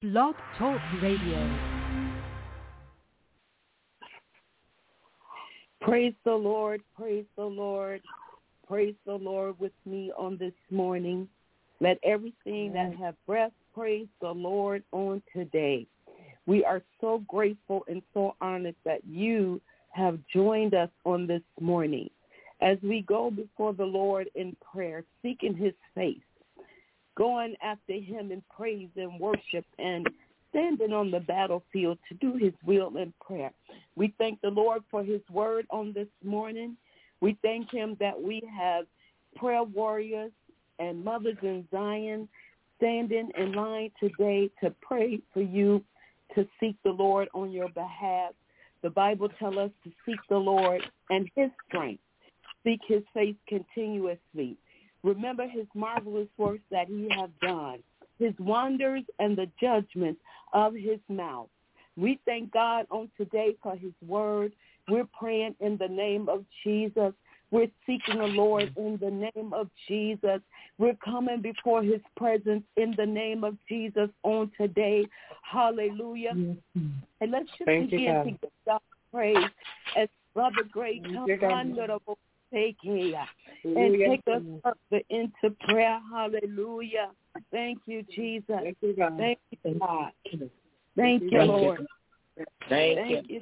Blog Talk Radio. Praise the Lord, praise the Lord, praise the Lord with me on this morning. Let everything that have breath praise the Lord on today. We are so grateful and so honored that you have joined us on this morning as we go before the Lord in prayer, seeking his face, going after him in praise and worship, and standing on the battlefield to do his will in prayer. We thank the Lord for his word on this morning. We thank him that we have prayer warriors and mothers in Zion standing in line today to pray for you, to seek the Lord on your behalf. The Bible tells us to seek the Lord and his strength, seek his face continuously. Remember his marvelous works that he have done, his wonders and the judgments of his mouth. We thank God on today for his word. We're praying in the name of Jesus. We're seeking the Lord in the name of Jesus. We're coming before his presence in the name of Jesus on today. Hallelujah. And let's just begin to give God praise as Brother Greg comes under the and take us further into prayer. Hallelujah. Thank you, Jesus. Thank you, God. Thank you, God. Thank you, Lord. Thank you.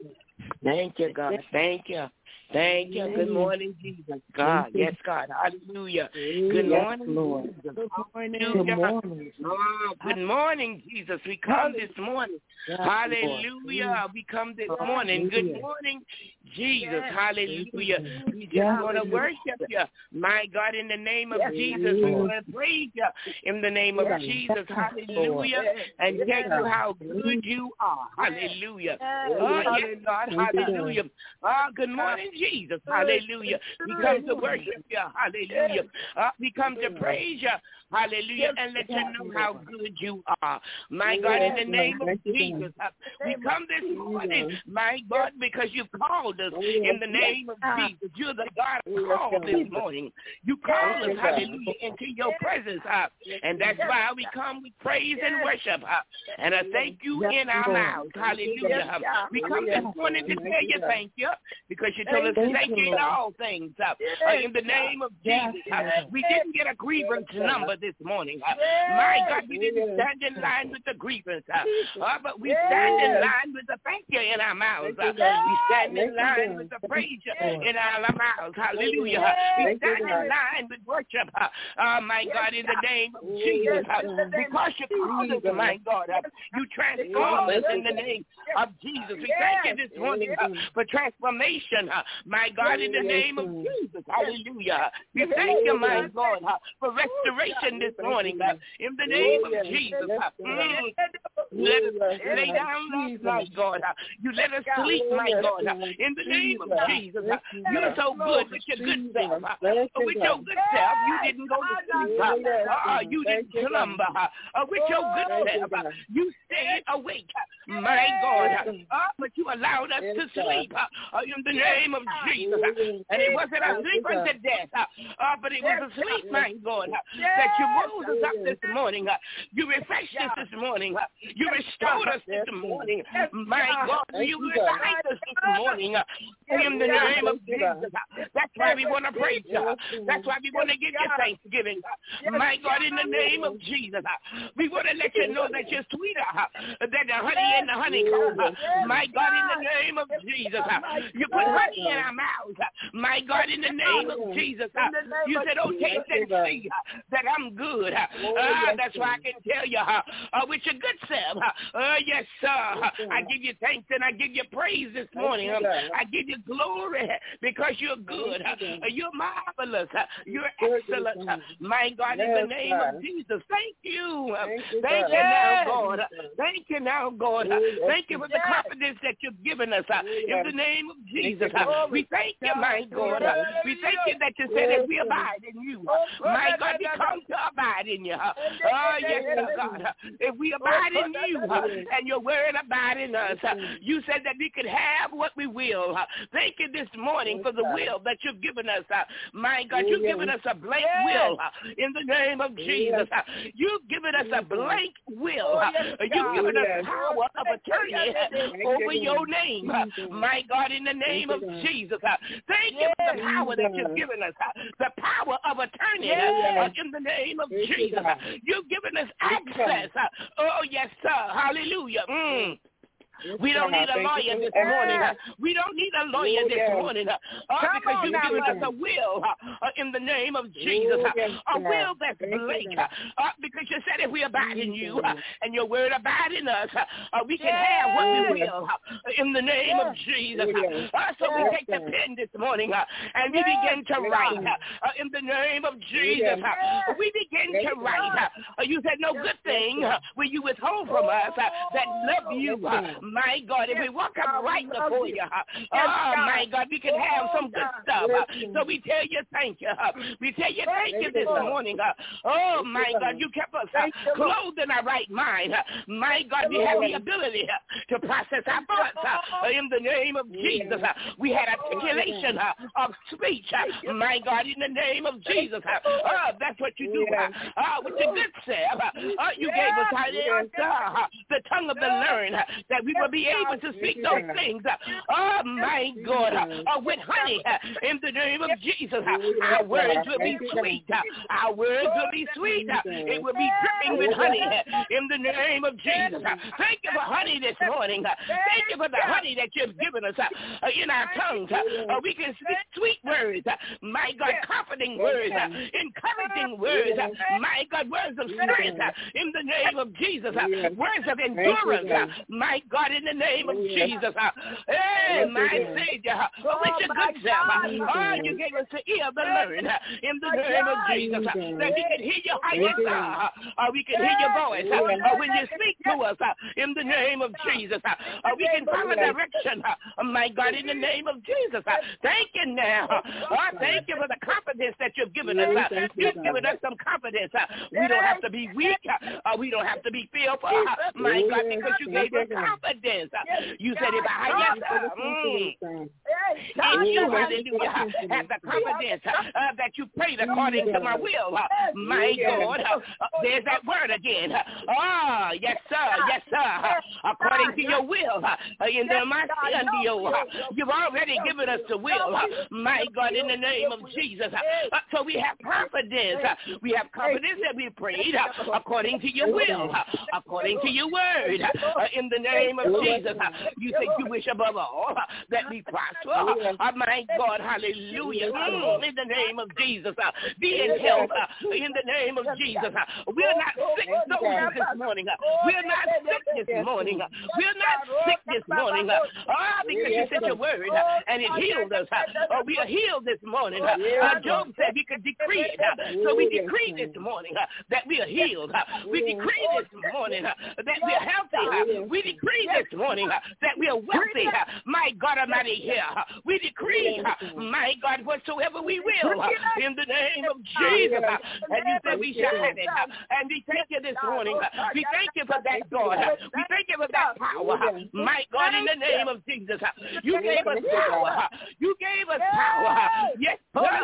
Thank you, God. Thank you. Thank you. Good morning, Jesus. God. Yes, God. Hallelujah. Good morning, Lord. Good morning. Oh, good morning, Jesus. We come this morning. Hallelujah. We come this morning. Good morning, Jesus. Hallelujah. We just want to worship you. My God, in the name of Jesus, we want to praise you in the name of Jesus. Hallelujah. And tell you how good you are. Hallelujah. Oh, yes, God. Hallelujah. Oh, good morning, Jesus. Hallelujah. We come to worship you. Hallelujah. We come to praise you. Hallelujah. And let you know how good you are. My God, in the name of Jesus, we come this morning, my God, because you called us in the name of Jesus. You're the God who called this morning. You called us, hallelujah, into your presence. And that's why we come with praise and worship. And I thank you in our mouths. Hallelujah. We come this morning to tell you thank you because you told us to thank you in all things. In the name of Jesus, we didn't get a grievance number this morning. My God, we didn't stand in line with the grievance, but we stand in line with the thank you in our mouths. We stand in line with the praise in our mouths. Hallelujah. We stand in line with worship. My God, in the name of Jesus, because you called us, my God, you transformed us in the name of Jesus. We thank you this morning for transformation. My God, in the name of Jesus. Hallelujah. We thank you, my God, for restoration this morning. In the name of Jesus. Let us lay down last night, God. You let us sleep, my God. In the name of Jesus. You're so good with your good self. With your good self, you didn't go to sleep. You didn't slumber. With your good self, you stayed awake. My God. But you allowed us to sleep. In the name of Jesus. And it wasn't a sleep unto death. But it was a sleep, my God, that you rose us up this morning. You refreshed us this morning. You restored us this morning. My God, you revived us this morning. In the name of Jesus. That's why we want to praise you. That's why we want to give you thanksgiving. My God, in the name of Jesus. We want to let you know that you're sweeter than the honey and the honeycomb. My God, in the name of Jesus. You put honey in our mouths. My God, in the name of Jesus. You said, oh, taste and see that I'm good. That's why I can tell you with your good self. Yes, sir. I give you thanks and I give you praise this morning. I give you glory because you're good. You're marvelous. You're excellent. My God, in the name of Jesus. Thank you. Thank you now, God. Thank you now, God. Thank you for the confidence that you've given us in the name of Jesus. We thank you, my God. We thank you that you said that we abide in you. My God, we come to abide in you. Oh, yes, God. If we abide in you and your word abide in us, you said that we could have what we will Thank you this morning for the will that you've given us. My God, you've given us a blank will in the name of Jesus. You've given us a blank will. You've given us power of attorney over your name. My God, in the name of Jesus. Thank you for the power that you've given us. The power of attorney in the name of Jesus. You've given us access. Oh, yes, sir. Hallelujah. We don't need a lawyer this morning. We don't need a lawyer this morning because you've given us a will in the name of Jesus. A will that's blank because you said if we abide in you and your word abide in us, we can have what we will in the name of Jesus. So we take the pen this morning and we begin to write in the name of Jesus. We begin to write. You said no good thing will you withhold from us that love you. My God, if we walk up right before you, my God, we can have some good stuff. So we tell you thank you. We tell you thank you this morning. Oh, my God, you kept us clothed in our right mind. My God, we have the ability to process our thoughts in the name of Jesus. We had articulation of speech. My God, in the name of Jesus. That's what you do. With your good self, you gave us the tongue of the learned that we will be able to speak those things. Oh, my God. With honey in the name of Jesus. Our words will be sweet. Our words will be sweet. It will be dripping with honey in the name of Jesus. Thank you for honey this morning. Thank you for the honey that you've given us in our tongues. We can speak sweet words. My God, comforting words, encouraging words. My God, words of strength in the name of Jesus. Words of endurance. My God, in the name of Jesus. Hey, my Savior. With your good self. Oh, you gave us the ear of the learned in the name of Jesus. That we can hear your highness. We can hear your voice when you speak to us in the name of Jesus. We can follow direction. My God, in the name of Jesus. Thank you now. Thank you for the confidence that you've given us. You've given us some confidence. We don't have to be weak. We don't have to be fearful. My God, because you gave us confidence. You said if I you, hallelujah, have the confidence that you prayed according to my will. My God, there's that word again. Oh, yes, sir, yes, sir. According to your will, in the you've already given us the will. My God, in the name of Jesus. So we have confidence. We have confidence that we prayed according to your will, according to your word. In the name of Jesus, you said you wish above all that we prosper. My God, hallelujah. In the name of Jesus, be in health. In the name of Jesus, we're not sick soldiers this morning. We're not sick this morning. We're not sick this morning. Because you sent your word and it healed us. We are healed this morning. Job said we could decree it. So we decree this morning that we are healed. We decree this morning that we are healthy. We decree this morning that we are wealthy. My God Almighty here. We decree, my God, whatsoever we will in the name of Jesus. And you said we shall have it. And we thank you this morning. We thank you for that, God. We thank you for that power. My God, in the name of Jesus. You gave us power. You gave us power. Yes,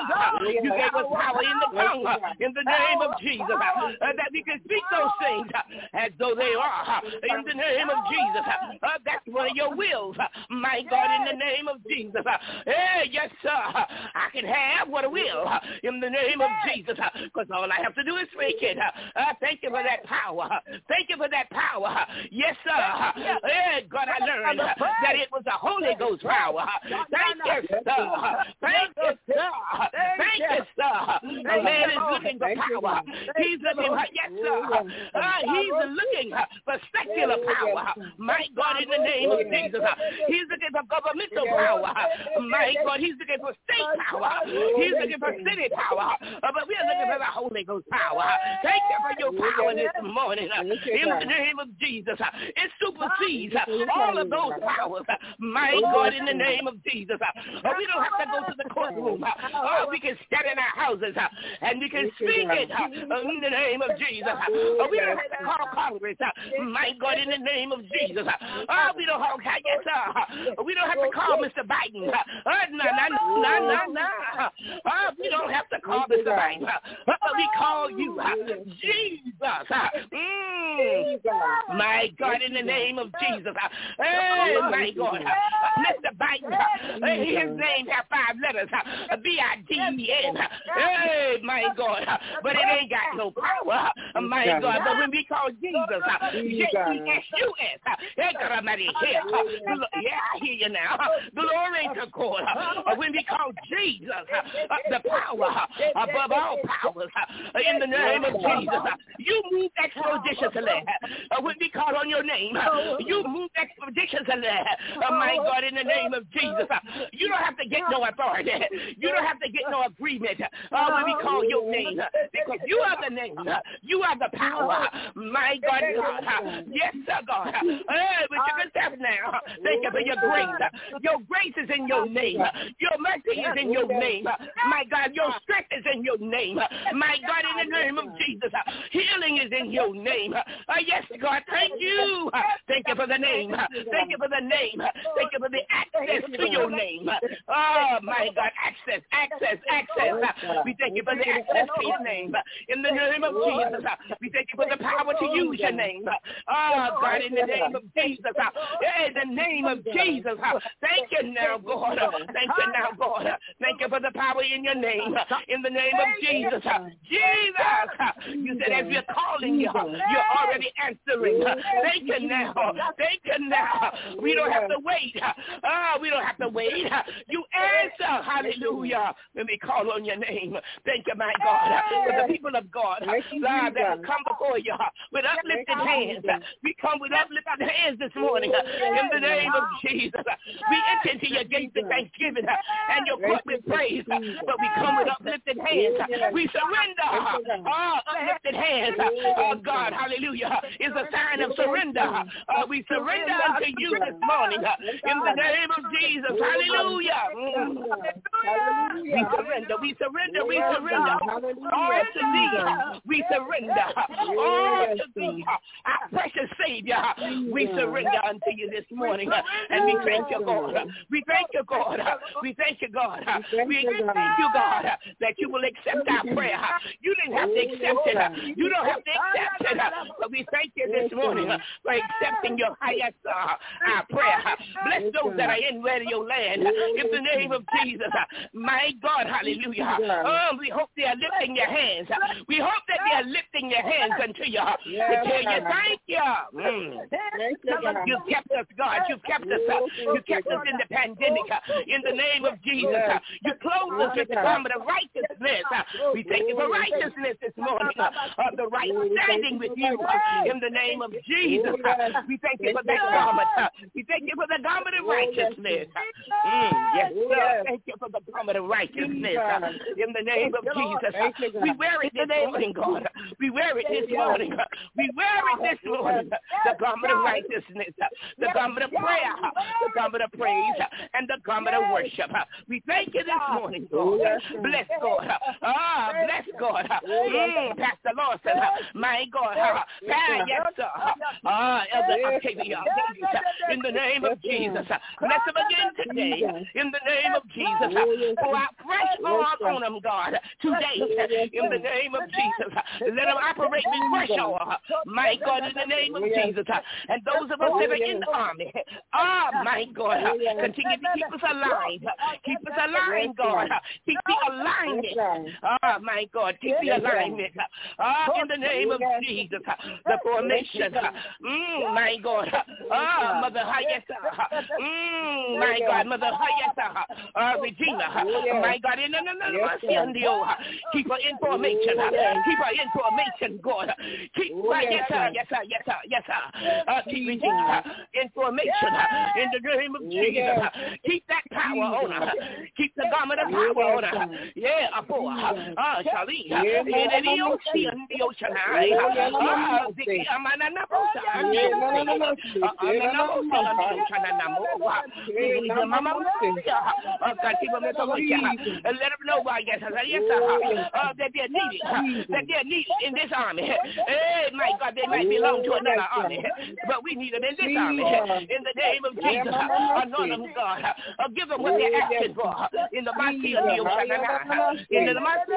you gave us power in the tongue in the name of Jesus. That we can speak those things as though they are in the name of Jesus. That's one of your wills. My God, in the name of Jesus. Hey, yes, sir. I can have what I will in the name of Jesus. Because all I have to do is speak it. Thank you for that power. Thank you for that power. Yes, sir. Hey, God, I learned that it was the Holy Ghost power. Thank you, sir. Thank you, sir. Thank you, sir. The man is looking for power. He's looking for, yes, sir. He's looking for secular power. My God, in the name of Jesus. He's looking for governmental power. My God, he's looking for state power. He's looking for city power. But we're looking for the Holy Ghost power. Thank you for your power this morning. In the name of Jesus. It supersedes all of those powers. My God, in the name of Jesus. We don't have to go to the courtroom. We can stand in our houses and we can speak it in the name of Jesus. We don't have to call Congress. My God, in the name of Jesus. We don't have to call Mr. Biden. Biden. We don't have to call Mr. Biden. We call you Jesus. My God, in the name of Jesus. Hey, my God. Mr. Biden, his name have 5 letters. B-I-D-E-N. Hey, my God. But it ain't got no power. My God. But when we call Jesus, J-E-S-U-S. Yeah, I hear you now. Glory to God. When we call Jesus, the power above all powers, in the name of Jesus, you move expeditiously. When we call on your name, you move expeditiously. My God, in the name of Jesus, you don't have to get no authority. You don't have to get no agreement when we call your name, because you are the name. You are the power. My God, God. Yes, sir, God. But you can step now. Thank you for your grace. Your grace is in your name. Your mercy is in your name. My God, your strength is in your name. My God, in the name of Jesus, healing is in your name. Yes, God, thank you. Thank you for the name. Thank you for the name. Thank you for the access to your name. Oh, my God, access. We thank you for the access to your name. In the name of Jesus, we thank you for the power to use your name. Oh, God, in the name of Jesus. In the name of Jesus. Thank you now, God. Thank you now, God. Thank you for the power in your name. In the name of Jesus. Jesus. You said as we're calling you, you're already answering. Thank you now. Thank you now. We don't have to wait. We don't have to wait. You answer. Hallelujah. When we call on your name. Thank you, my God. For the people of God that come before you with uplifted hands. We come with uplifted hands this morning. In the name of Jesus. We enter into your gates with thanksgiving and your court with praise. But we come with uplifted hands. We surrender. Uplifted hands. Oh, God, hallelujah, is a sign of surrender. We surrender unto you this morning. In the name of Jesus. Hallelujah. We surrender. All to thee. We surrender. All to thee. Our precious Savior. We surrender unto you this morning. And we thank you, God. We thank you, God. We thank you, God. We thank you, God, that you will accept our prayer. You didn't have to accept it. You don't have to accept it. But we thank you this morning for accepting your highest our prayer. Bless those that are in radio land. In the name of Jesus. My God, hallelujah. We hope they are lifting their hands. We hope that they are lifting their hands unto you. We tell you, thank you. You've kept us, God. You've kept us. You kept us in the pandemic. In the name of Jesus. You clothed us with the garment of righteousness. We thank you for righteousness this morning. The right standing with you. In the name of Jesus. We thank you for that garment. We thank you for the garment of righteousness. Yes, sir. Thank you for the garment of righteousness. In the name of Jesus. We wear it this morning, God. We wear it this morning. We wear it this morning. The garment of righteousness. The garment of prayer. The garment of praise. And the garment of worship. We thank you this morning, God. Bless God. Bless God. Pastor Lawson. My God. Yes, sir. Elder Octavia. In the name of Jesus. Bless him again today. In the name of Jesus. Pour out fresh oil on him, God. Today. In the name of Jesus. Let him operate with fresh oil. My God, in the name of Jesus. And those of us that are in the army. My God. Continue to keep us aligned. Keep us aligned, God. Keep the alignment. My God. Keep the alignment. In the name of Jesus. The formation. My God. Mother Hayesa. My God. Mother Hayesa. Regina. My God. Keep her information. Keep her information, God. Keep keep Regina information in the name of Jesus. Keep that power on her. Keep the garment of power on her. Yeah, Charlie. Let her that they're needed in this army. Hey, my God, they might belong to another army, but we need them in this army. In the name of Jesus, anoint them, God. Give them what they're asking for. In the mighty name of in the mighty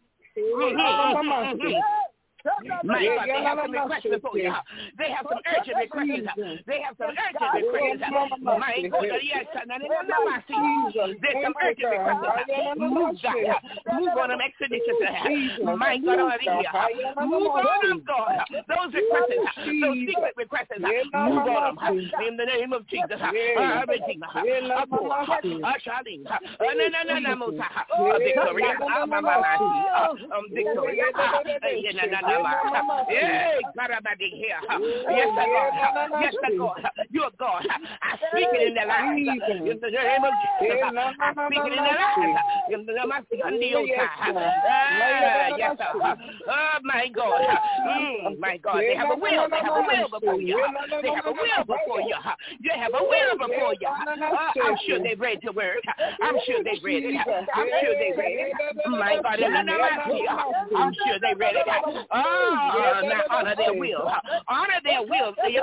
name. My God, they have some requests before you. They have some urgent requests. They have some urgent requests. My God, yes, there's some urgent requests. Move, God. Move on them expeditious. My God, over here. Move on them, God. Those requests, those secret requests, move on them. In the name of Jesus. Victoria, Hey, God, here. Yes, God. Yes, God. You're God. I speak it in their lives. In the name of Jesus. I speak it in their lives. In the name of Jesus. Yes, oh, my God. My God. They have a will. They have a will before you. They have a will before you. They have a will before you. I'm sure they read the word. I'm sure they read it. I'm sure they read it. My God. I'm sure they read it. Now honor their will. Honor their will. Yes,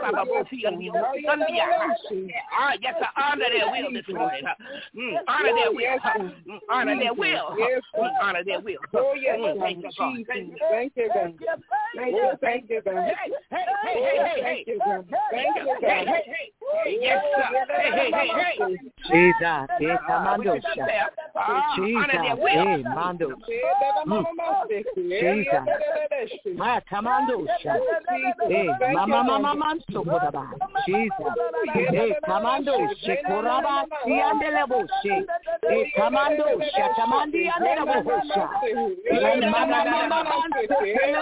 honor their will this morning. Honor their will. Honor their will. Honor their will. Oh, yes. Thank you, God. Thank you, God. Thank you, God. Hey. Yes, sir. Hey. Jesus. Yes, Amando. Honor their will. Mando. Jesus. Tamando. Hey, Mama Manso. Jesus. Hey, Tamando. Shekoraba. Siandelebo. Hey, Tamando. Shatamandi Andelebo. Hey, Mama Manso.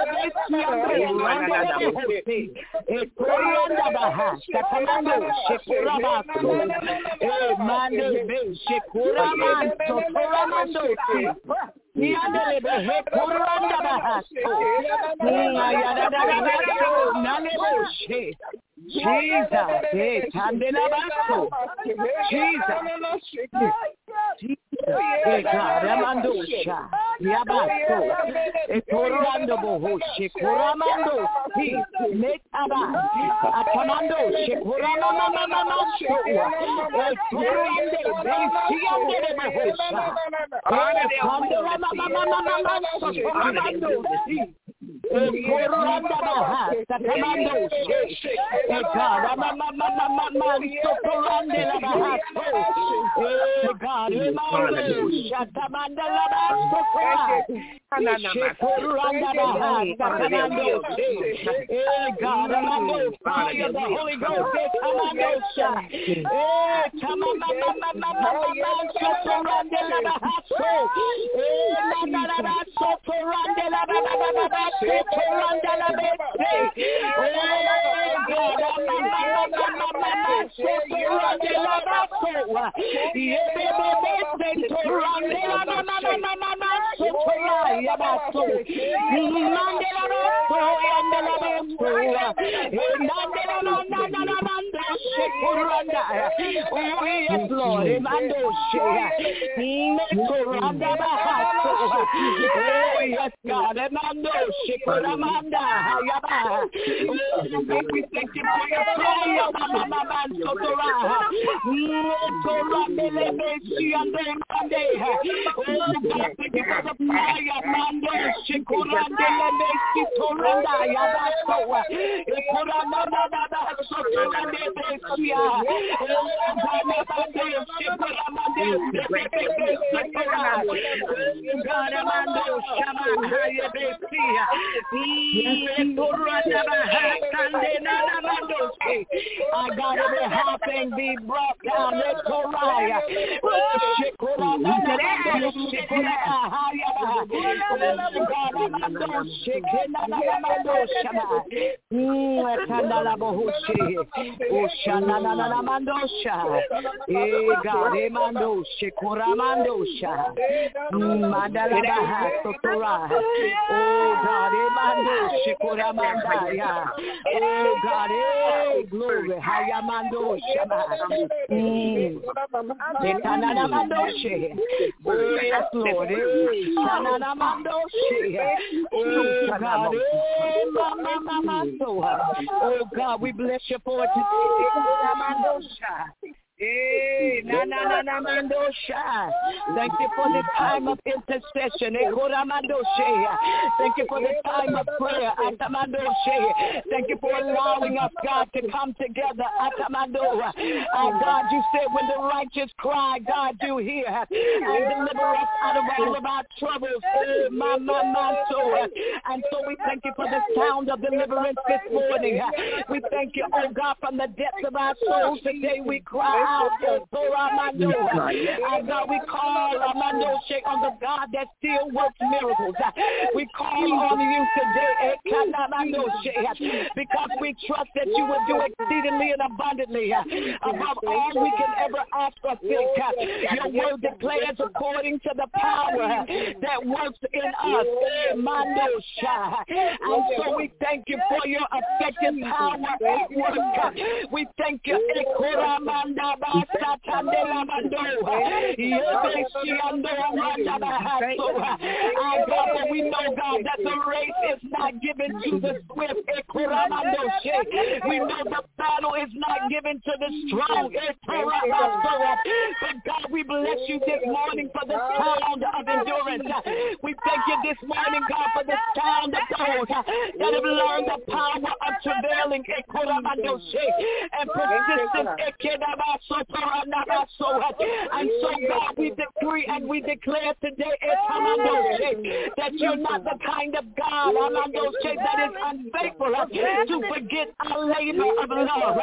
Hey, Koryanda Baha. Shatamando. Shekoraba. Hey, Mande. Shekoraba. Sotoramando. Niandelebe he Koryanda Baha. Jesus, hey, Tandelabaso, Jesus, hey, God, Amandosha, Yabaso, Etorando Bohoshi, Koramando, he, Metaba, Atamando, Shikoramama, Etorande, Besiande Bohosha, Etorando, Koranda Baha, Tatamando, God, Sotorande la Baha, God, Shatamanda la Baha, Shekoranda Baha, Tatamando, God, fire of the Holy Ghost, Tatamando, Sotorande la Baha, Sotorande la Baha, Sotoranda la Baha, we thank you for your fire, I got every high thing be brought down. Let's go right. God, Emando Amando Shikuramando Sha. Mandalabaha Sotora. Oh God, Emando Shikuramandaya. Oh God, glory. Hayamando Shama. Betanamando She. Oh yes, Lord. Shanamando She. Oh God, oh God, we bless you for it today. Hey, thank you for this time of intercession. Thank you for this time of prayer. Thank you for allowing us, God, to come together. God, you said when the righteous cry, God, you hear and deliver us out of all of our troubles. And so we thank you for the sound of deliverance this morning. We thank you, oh God, from the depths of our souls today. We cry out, oh God, we call on the God that still works miracles. We call on you today, because we trust that you will do exceedingly and abundantly above all we can ever ask or think. Your word declares according to the power that works in us. And so we thank you for your effective power at work. We thank you. God, we know, God, that the race is not given to the swift. We know the battle is not given to the strong. But God, we bless you this morning for the sound of endurance. We thank you this morning, God, for the sound of those that have learned the power of travailing and persistence. And so, God, we decree and we declare today that you're not the kind of God that is unfaithful to forget our labor of love.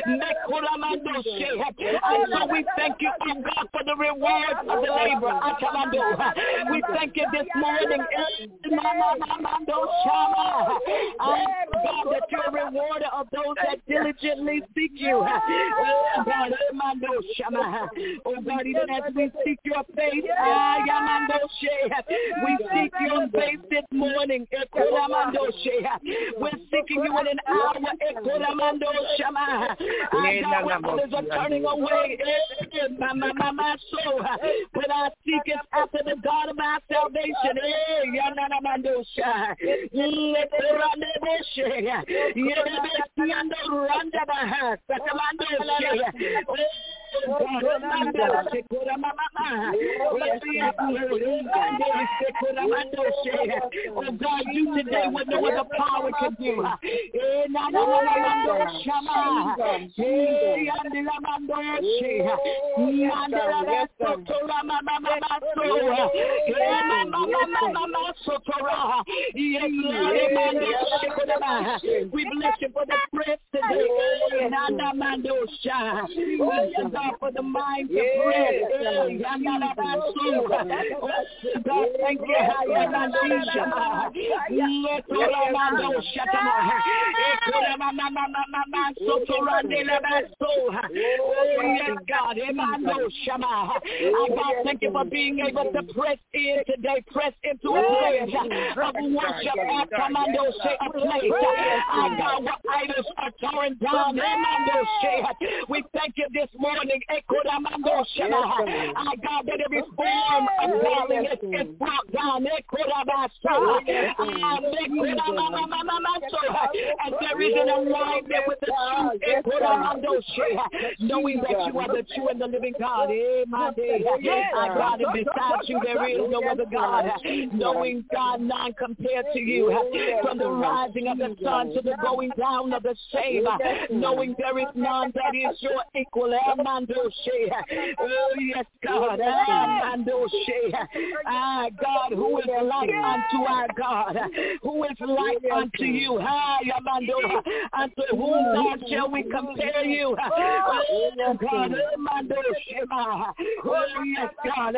And so we thank you, oh God, for the rewards of the labor. We thank you this morning, God, that you're a rewarder of those that diligently seek you. Oh God, oh God, even as we seek your face, we seek your face this morning. We're seeking you in an hour. God, others are turning away. But I seek it after the God of our salvation. Oh God, you today with no other power can do. We bless you for the press today. God, for the mind to pray. God, thank you. God, thank you for being able to press in today, press into a place of worship at a place. God, what idols are torn down. We thank you this morning. God, that every form of godliness is brought down. And there is an alignment with the truth. Knowing that you are the true and the living God. God, and besides you there is no other God. Knowing, God, none compared to you. From the rising of the sun to the going down of the same. Knowing there is none that is your equal. Oh, yes, God. God, who is like unto our God? Who is like unto you? Unto whom, God, shall we compare you? Oh, God. Oh, yes, God.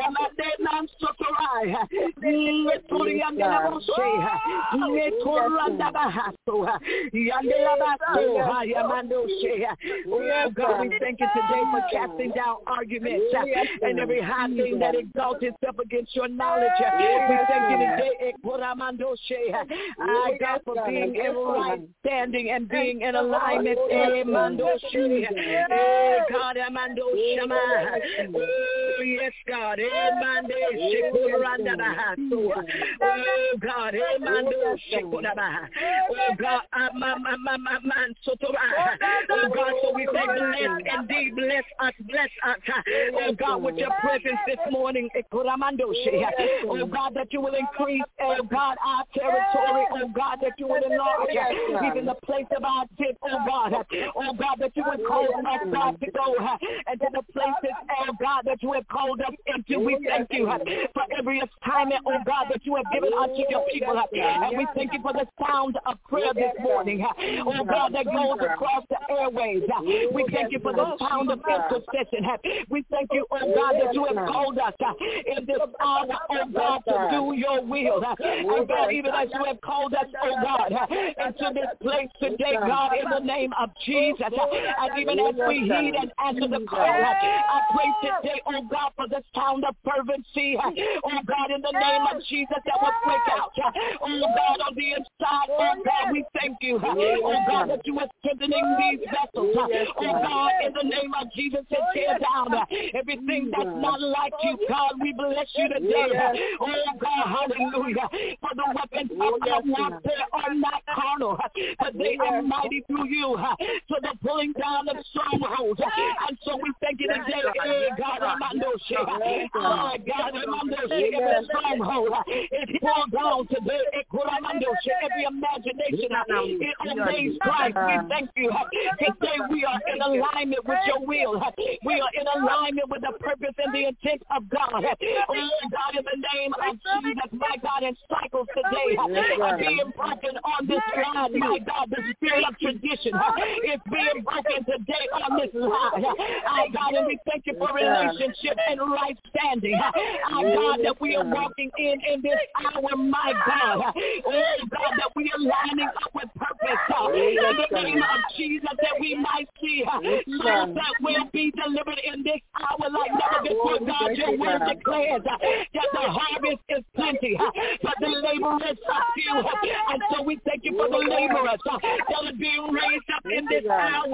Oh, God, we thank you today for casting down arguments and every high thing that exalts itself against your knowledge. We thank you today, God, for being in right standing and being in alignment. God, yes, God. God, God, so we say bless, indeed bless us, God, with your presence this morning. God, that you will increase, God, our territory, God, that you will enlarge even the place of our tent, God, that you would call us, God, to go into the places, God, that you have called us into. We thank you for every assignment, God, that you have given unto your people, and we thank you for the sound of prayer this morning, God, that goes across the airways. We thank you for the sound of intercession. We thank you, God, that you have called us in this hour, God, to do your will. And God, even as you have called us, God, into this place today, God, in the name of Jesus, and even as we heed and answer the call, I pray today, God, for the sound of fervency, God, in the name of Jesus, that will break out, God, on the inside, God, we thank you, God, that you are strengthening these vessels, God, in the name of Jesus, to tear down everything that's not like you, God. We bless you today, God, hallelujah, for the weapons of our warfare are not carnal, but they are mighty through you, to the pulling down of strongholds. And so we thank you today, God, every stronghold is pulled down today, every imagination, it obeys Christ. We thank you today. We are in alignment with your will. We are in alignment with the purpose and the intent of God. God, in the name of Jesus, my God, and cycles today are being broken on this line, my God. The spirit of tradition is being broken today on this line. God, and we thank you for relationship and right standing. God, that we are walking in this hour, my God. God, that we are lining up with purpose in the name of Jesus, that we might see souls that will be delivered in this hour like never before. God, your word declares that the harvest is plenty, but the laborers are few. And so we thank you for the laborers that are being raised up in this hour.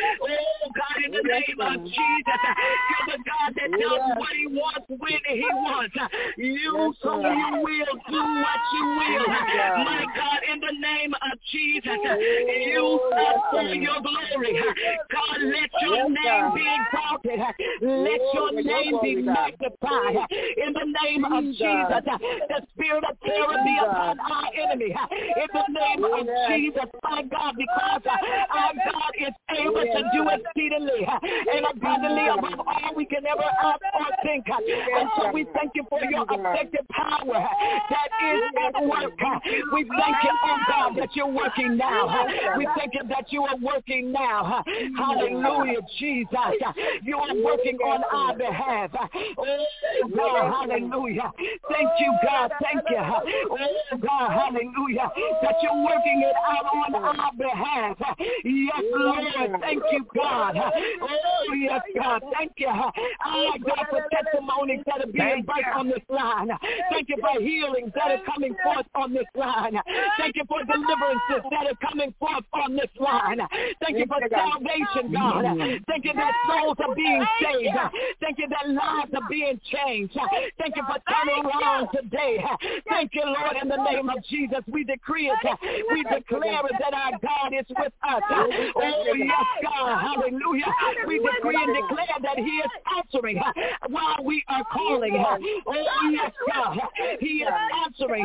God, in the name of Jesus, you're the God that does what he wants when he wants. You, so you will do what you will. My God, in the name of Jesus, use us for your glory. God, let your name be exalted. Let your name be magnified. In the name of Jesus, the spirit of terror be upon our enemy. In the name of Jesus, my God, because our God is able to do exceedingly and abundantly above all we can ever ask or think. And so we thank you for your effective power that is at work. We thank you, oh God, that you're working now. We thank you that you are working now. Hallelujah, Jesus. You are working on our behalf. Oh God, hallelujah. Thank you, God. Thank you. Oh God, hallelujah, that you're working it out on our behalf. Yes, Lord. Thank you, God. Oh, yes, God. Thank you. God, for testimonies that are being birthed on this line. Thank you for healings that are coming forth on this line. Thank you for deliverances that are coming forth on this line. Thank you for salvation, God. Thank you that souls are being saved. Thank you that lives are being changed. Thank you for turning around today. Thank you, Lord, in the name of Jesus. We decree it. We declare it that our God is with us. Oh, yes, God. Hallelujah. We decree and declare that he is answering while we are calling. Oh, yes, God. He is answering.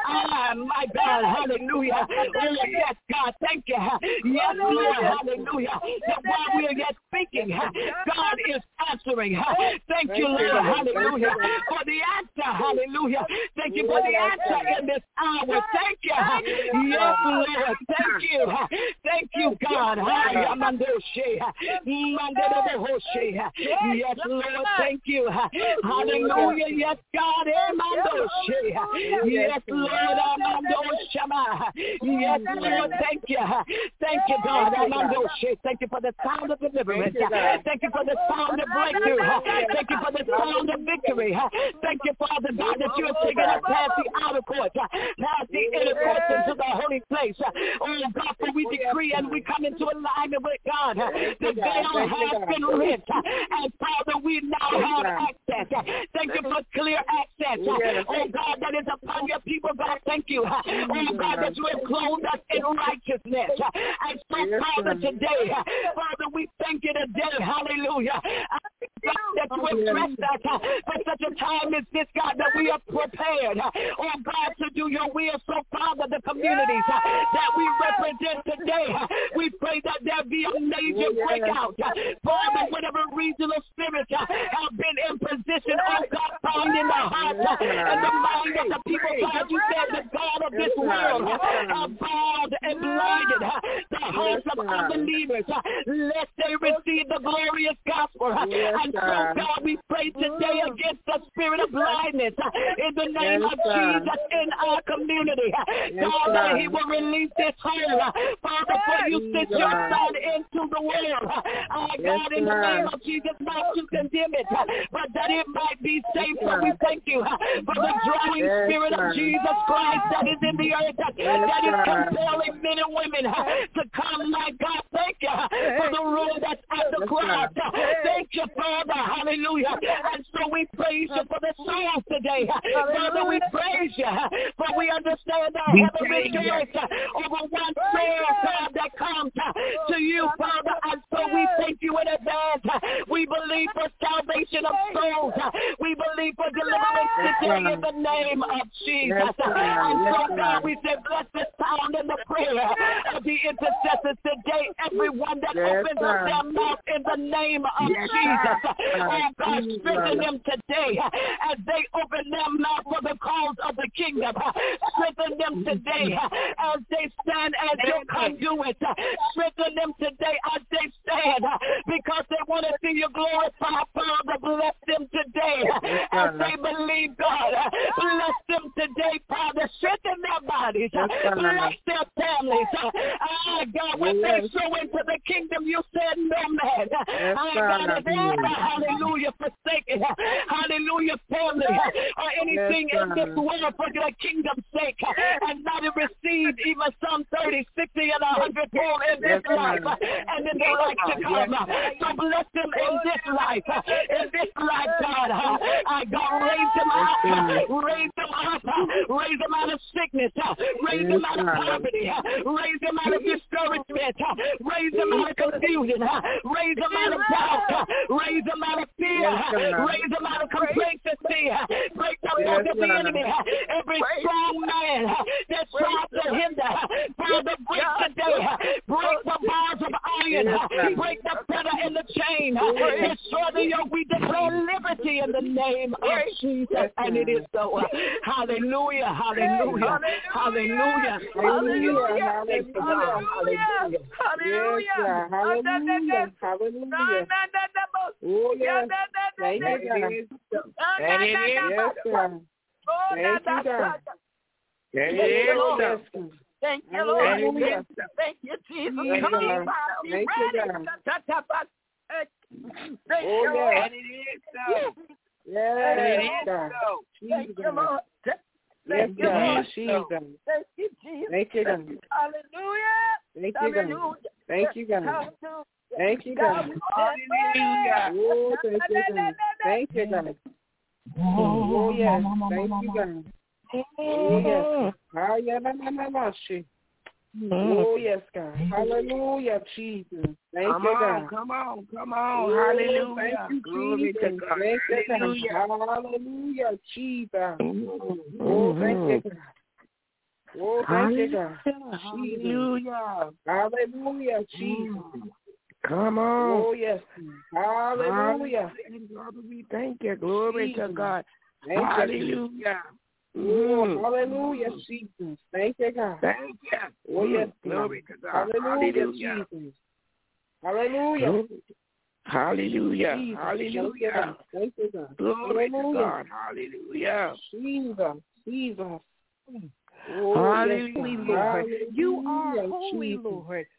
My God. Hallelujah. Oh, yes, God. Thank you. Yes, Lord. Hallelujah. That while we are yet speaking, God is answering. Thank you, Lord. Hallelujah. For the answer. Hallelujah. Thank you for the answer in this hour. Thank you. Yes, Lord. Thank you. Thank you, God. Yes, Lord. Thank you. Hallelujah. Yes, God. Yes, Lord. Yes, Lord. Thank you. Thank you, God. Thank you for the sound of deliverance. Thank you for the sound of breakthrough. Thank you for the sound of victory. Thank you, Father God, that you have taken us past the outer court, past the inner court into the holy place. Oh, God, for we decree and we come into alignment with God. The veil has been rent. And, Father, we now have access. Thank you for clear access. Oh, God, that is upon your people, God. Thank you. Oh, God, that you have clothed us in righteousness. And so, Father, today, Father, we thank you today. Hallelujah. That you have dressed us for such a time as this, God, that we are prepared, oh God, to do your will. So, Father, the communities that we represent today, we pray that there be a major breakout. Father, whatever regional spirits have been in position, oh God, found in the heart and the mind of the people, God, you said the God of this world have bowed and blinded the hearts of unbelievers, lest they receive the glorious gospel. And so, God, we pray today against the spirit of blindness in the name of Jesus in our community. God, that he will release this whole, Father, for you sent your son into the world. God, in the name of Jesus, not to condemn it, but that it might be safe. So we thank you for the drawing spirit of Jesus Christ that is in the earth, that is compelling men and women to come, my God. Thank you for the room that's at the cross. Thank you, Father. Hallelujah. And so we praise you for the souls today. Father, we praise you, for we understand that heaven rejoices over one soul, God, that comes to you, Father. And so we thank you in advance. We believe for salvation of souls. We believe for deliverance today in the name of Jesus. And so, God, we say, bless the sound and the prayer of the intercessors today. Everyone that opens up their mouth in the name of Jesus. Oh, God, strengthen them today as they open their mouth for the cause of the kingdom. Strengthen them today as they stand as your conduit. Strengthen them today as they stand because they want to see you glorified. Father, bless them today as they believe, God. Bless them today, Father. Strengthen their bodies. Bless their families. God, when they sow into the kingdom, you said no man. God, is ever, hallelujah, forsaken. Hallelujah, family, or anything in this world for the kingdom's sake, and not receive even some 30, 60, and 100 fold in this life, and in the life to come. So bless them in this life, God. God, raise them out of sickness, raise them out of poverty, raise them out of discouragement, raise them out of confusion, raise them out of doubt, raise them out of fear, raise them out of complacency, break the yoke of the enemy, every strong man that's trying to hinder, Father, break today, break the bars of iron, break the fetter and the chain, destroy the yoke. We declare liberty in the name of Jesus, and it is so. Hallelujah, hallelujah, hallelujah, hallelujah, hallelujah, hallelujah, hallelujah, hallelujah. Oh, yes. Thank you, God. Yes, God. Thank you, God. Yes, God. Thank you, Lord. Thank you, Jesus. Come on, thank you, God. Oh, yes. Yes, God. Thank you, Lord. Yes, God. Jesus. Thank you, Jesus. Thank you, God. Hallelujah. Thank you, God. Thank you, God. Thank you, God. Hallelujah. Oh, thank you, God. Thank you, God. Oh, yes. Thank you, God. Oh, yes. Oh, yes, God. Hallelujah, Jesus. Thank you, God. Come on. Hallelujah. Thank you, Jesus. Thank you, God. Hallelujah, Jesus. Oh, thank you, God. Oh, thank you, God. Hallelujah. Hallelujah, Jesus. Come on. Oh, yes. Hallelujah. We thank you. Glory to God. Hallelujah. Oh, hallelujah, Jesus. Thank you, God. Thank you. Oh, yes. Glory to God. Hallelujah, Jesus. Hallelujah. Hallelujah. Jesus. Hallelujah. Thank you, God. Glory to God. Hallelujah. Jesus. Oh, hallelujah, yes, Lord. You are holy, Lord.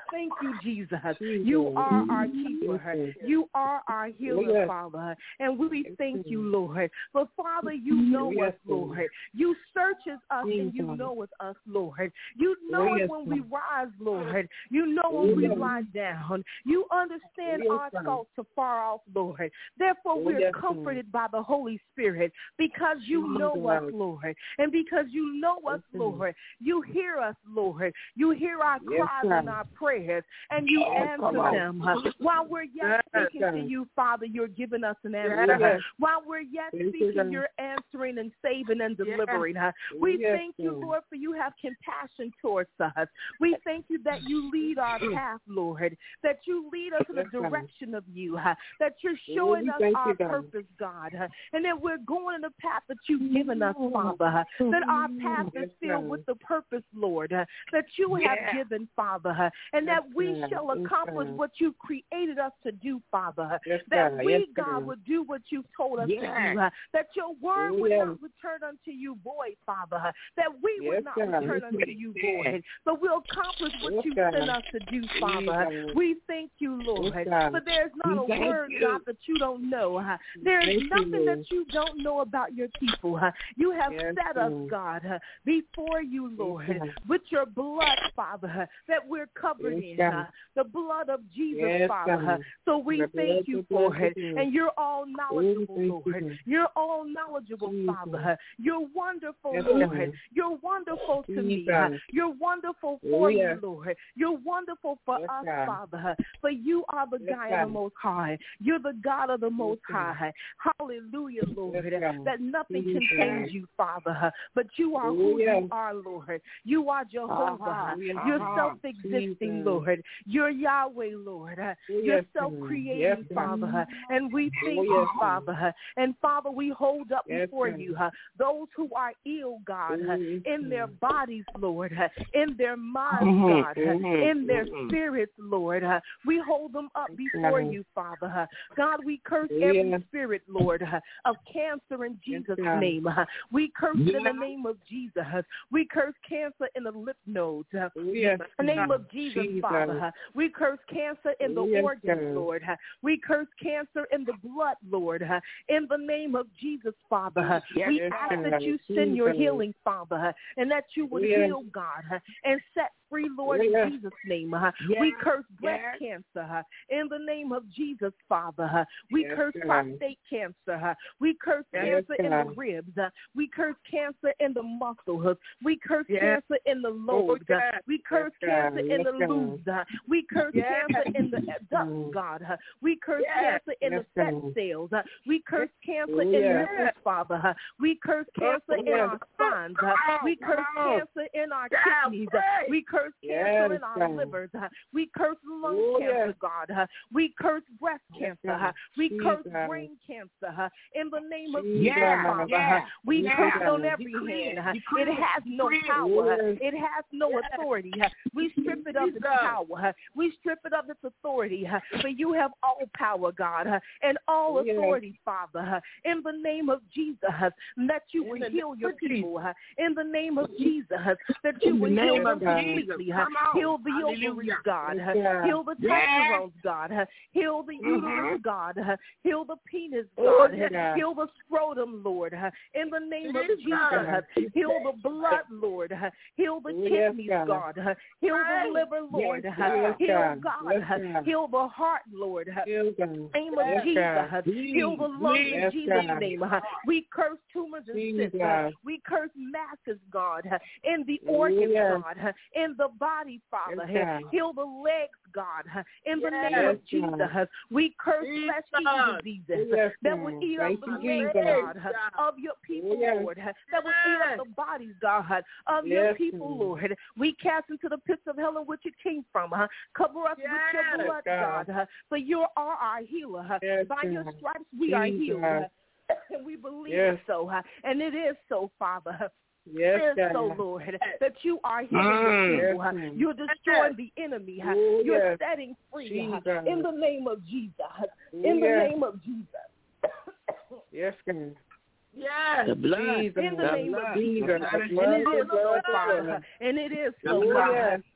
thank you, Jesus. You are our keeper. You are our healer, Father. And we thank you, Lord. But, Father, you know us, Lord. You searches us and you know us, Lord. You know us when we rise, Lord. You know when we lie down. You understand our thoughts afar off, Lord. Therefore, we're comforted by the Holy Spirit because you know us, Lord. And because you know us, Lord, you hear us, Lord. You hear our cries and our prayers, and you answer them. While we're yet speaking to you, Father, you're giving us an answer. While we're yet speaking, you're answering and saving and delivering. We thank you, Lord, for you have compassion towards us. We thank you that you lead our path, Lord, that you lead us in the direction of you, that you're showing us our purpose, God, and that we're going in the path that you've given us, Father, that our path is filled with the purpose, Lord, that you have given, Father, and that we shall accomplish what you've created us to do, Father, that we, God, would do what you've told us to do, that your word would not return unto you void, Father, that we would not return unto you void, but we'll accomplish what you sent us to do, Father. We thank you, Lord, for there's not a word, God, that you don't know. There's nothing that you don't know about your people. You have set us, God, before you, Lord, with your blood, Father, that we're covered in, the blood of Jesus, Father. So we thank you for it. And you're all knowledgeable, Lord. You're all knowledgeable, Father. You're wonderful, Lord. You're wonderful to me. You're wonderful for you, Lord. You're wonderful for us, Father. For you are the God of the Most High. You're the God of the Most High. Hallelujah, Lord. That nothing can change you, Father. But you are who you are, Lord. You are Jehovah. You're self-existing, Lord. You're Yahweh, Lord. You're self-creating, Father. And we thank you, Father. And, Father, we hold up before you those who are ill, God, in their bodies, Lord, in their minds, God, in their spirits, Lord. We hold them up before you, Father. God, we curse every spirit, Lord, of cancer in Jesus' name. We curse it in the name of Jesus. We curse cancer in the lymph nodes. In the name of Jesus, Father. We curse cancer in the organs, Lord. We curse cancer in the blood, Lord. In the name of Jesus, Father. We ask that you send your healing, Father, and that you would heal, God, and set free, Lord, in Jesus' name. We curse breast cancer in the name of Jesus, Father. We curse prostate cancer. We curse cancer in the ribs. We curse cancer in the muscles. We curse cancer in the lobes. We curse cancer in the lobes. We curse cancer in the ducts, God. We curse cancer in the fat cells. We curse cancer in the nipples, Father. We curse cancer in our spines. We curse cancer in our kidneys. We curse cancer in our livers. We curse lung cancer, God. We curse breast cancer. We curse brain cancer. In the name of Jesus, Father. We curse it on every hand. It has no power. It has no authority. We strip it of its power. We strip it of its authority. For you have all power, God, and all authority, Father. In the name of Jesus, that you will heal your people. In the name of Jesus, that you will heal them completely. Heal the ovaries, God. Heal the testosterone, God. Heal the uterus, God. Heal the penis, God. Heal the scrotum, Lord. In the name of Jesus, heal the blood, Lord. Heal the kidneys, God. Heal the liver, Lord. Heal, God. Heal the heart, Lord. In the name of Jesus, heal the lungs in Jesus' name. We curse tumors and cysts. We curse masses, God. In the organs, God. In the body, Father. Heal the legs, God. In the name of Jesus, we curse flesh-eating diseases that will eat up the legs, God, of your people, Lord. That will eat up the bodies, God, of your people, Lord. We cast into the pits of hell in which it came from. Cover us with your blood, God. For you are our healer. By your stripes we are healed. And we believe it so. And it is so, Father. It is so, Lord, that you are healing your people. You're destroying the enemy. You're setting free. In the name of Jesus. In the name of Jesus. Yes, God. Yes, the blood. In the name of Jesus. And it is so, Father. And it is so, God.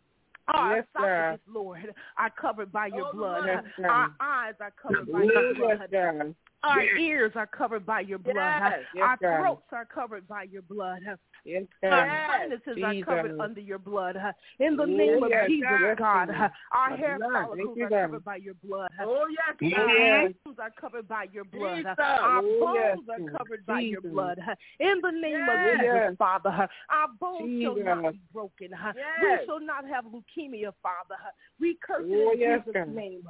Our Yes, esophagus, God. Lord, are covered by your blood. Yes, God. Our eyes are covered by your blood. Yes, God. Our ears are covered by your blood. Yes, Our God. throats are covered by your blood. Yes, Our God. sinuses are Jesus. covered under your blood. In the name of Yes, Jesus, yes, God, Jesus. our hair Blood. follicles Thank you, are God. covered by your blood. Oh, yes, Oh, God. Our yes. bones are covered by your blood. Jesus. Our Oh, yes, bones are Jesus. covered by your Jesus. blood. In the name of Yes. Jesus, Father, our bones shall Jesus. not be broken. Yes. We shall not have leukemia, Father. We curse Oh, it in yes, Jesus' God. name.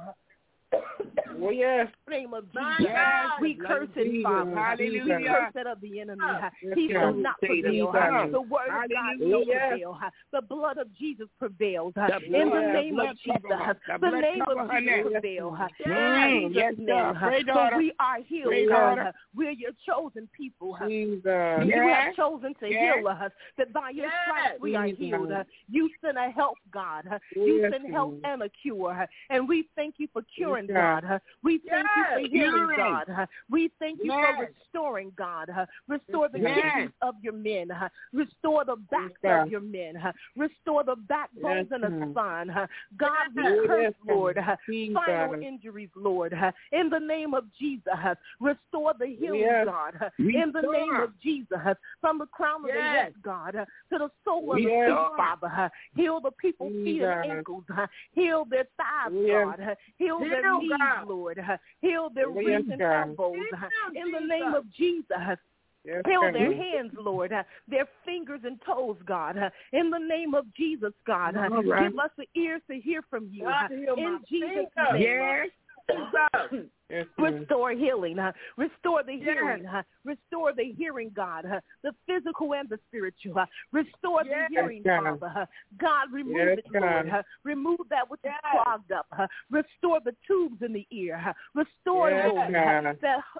Oh, yes. Name of My Jesus, God. we curse it, Jesus. Father. Hallelujah. We curse it of the enemy. Yes, He shall God. not Say the prevail. blood. The word of God shall Hallelujah. prevail. The blood of Jesus prevails. The In the blood, name the of blood Jesus, cover her. The the blood name cover of her Jesus neck. prevail. Yes, In Jesus' yes, name, God. Pray, for daughter. we are healed, Pray, God. daughter. We're your chosen people. Jesus. You Yes. have chosen to Yes. heal us, that by your Yes. stripes we are Jesus. healed. You send a help, God. You Yes, send help Jesus. and a cure. And we thank you for curing, Yes, God. God. We thank you for Yes. healing, Yes. God. We thank you Yes. for restoring, God. Restore the Yes. kidneys of your men. Restore the backs God. of your men. Restore the backbones Yes, and the God. spine. God, we Yes, curse, God. Lord, Jesus. spinal injuries, Lord. In the name of Jesus, restore the healing, Yes. God. In the name of Jesus, from the crown of the Yes. head, God, to the sole of the Yes. feet, Father. Heal the people's feet and Jesus. ankles. Heal their thighs, Yes. God. Heal their Heal, knees, God. Lord. Heal their Yes, wrists and God. elbows. In the name of Jesus. Yes, Heal God. their hands, Lord, their fingers and toes, God. In the name of Jesus, God. All right. Give us the ears to hear from you. God, heal my In Jesus' finger. name. Yes. Jesus. Yes, Restore healing. Restore the Yes. hearing. Restore the hearing, God. The physical and the spiritual. Restore the Yes, hearing, God. Father. God, remove Yes, it, Lord. God. Remove that which is Yes. clogged up. Restore the tubes in the ear. Restore, Yes, Lord, God.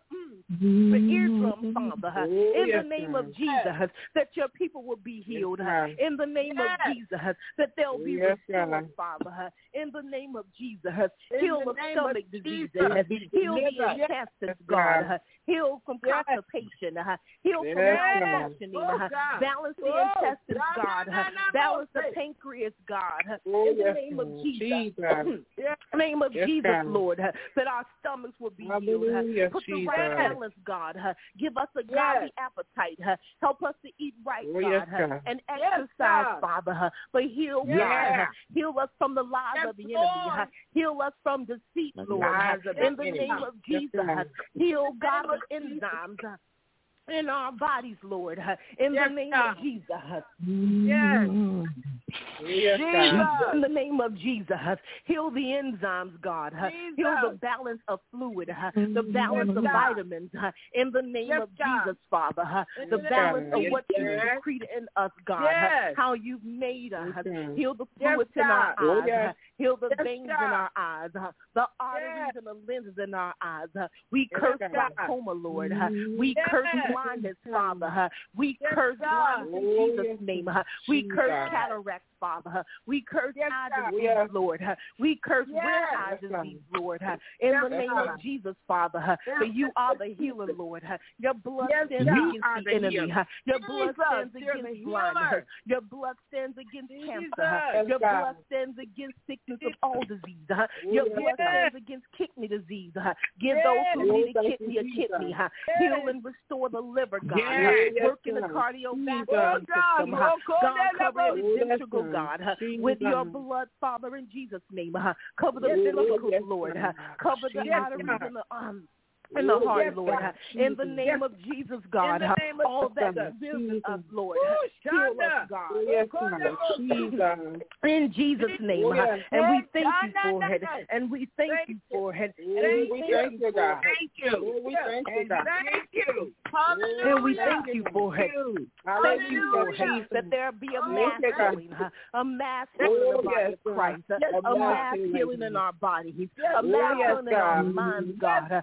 the eardrum, Father. Oh, In yes, the name God. of Jesus, that your people will be healed. God. In the name of Yes. Jesus, that they'll be Yes, restored, God. Father. In the name of Jesus, In heal the the name of stomach diseases. Jesus. Heal the Deliver. intestines, Yes, God. God. Heal from Yes. constipation. Heal from Yes, malfunctioning. God. Oh, God. Balance the Oh, intestines, God. God. Na, na, na, Balance the say. pancreas, God. Oh, In the yes, name of God. Jesus. Jesus. Yes. Name of Yes, Jesus, God. Lord, that our stomachs will be healed. Hallelujah, Put the Jesus. right balance, God. Give us a godly appetite. Help us to eat right, Oh, yes, God, God. and Yes, exercise, God. Father. But heal, Yeah. God. Heal us from the lies Yes, of the Lord. enemy. Heal us from deceit, Lord. lies of In the the enemy. name of Yes, Jesus, God. heal In the name godly of Jesus. enzymes in our bodies, Lord. In Yes, the name God. of Jesus. Yes. Yes, Jesus. God. In the name of Jesus, heal the enzymes, God. Heal the Jesus. balance of fluid, the balance Yes, of God. vitamins. In the name Yes, of God. Jesus, Father. The Yes, balance of God. what you Yes. secreted in us, God. Yes. How you've made us. Yes. Heal the Yes, fluids in our God. Oh, eyes. yes. Heal the Yes, veins God. in our eyes. The arteries Yes. and the lenses in our eyes. We Yes, curse God. glaucoma, Lord. We Yes. curse blindness, Father. We Yes, curse God. blindness in Oh, Jesus' yes. name. We curse Jesus. cataracts, Father. We curse Yes, eye God. disease, Yes. Lord. We curse Yes. rare eye Yes, God. disease, Lord. In Yes, the name God. of Jesus, Father. For you are the healer, Lord. Your blood Yes, stands God. against You are the the enemy. healer. Your blood Jesus, stands you're the against healer. blindness. Your blood stands against Jesus. cancer. Yes, Your God. blood stands against sickness of all disease. Your Yes, blood God. stands against kidney disease. Give Yes. those who need a Thank you, kidney a Jesus. kidney. Heal and restore the liver, God. Yes. Work in the God. cardiovascular Oh, system. God. God, cover every Oh, yes, ventricle, God. God, Jesus. with your blood, Father, in Jesus' name. Cover the Yes, ventricles, yes, Lord. God. Cover the Yes, arteries God. and the in the heart, Yes, Lord. God. In the name of Jesus, God. In the name of All that Jesus. lives in us, Lord. Woo, Heal us, Shonda. God. Oh, yes, God. Jesus. In Jesus' name. Oh, yes. And we thank Yes, you for it. And we thank you for it. And Oh, we thank you, God. Thank you. Oh, we thank you, God. Thank you. And we Hallelujah. thank you for it. Thank you for it. Hallelujah. That there be a Oh, mass yes, God. healing, a mass healing in the body yes, of Christ, God. a mass healing. healing in our bodies, Yes, a mass God. healing in our God. minds, God, Yes, God. that we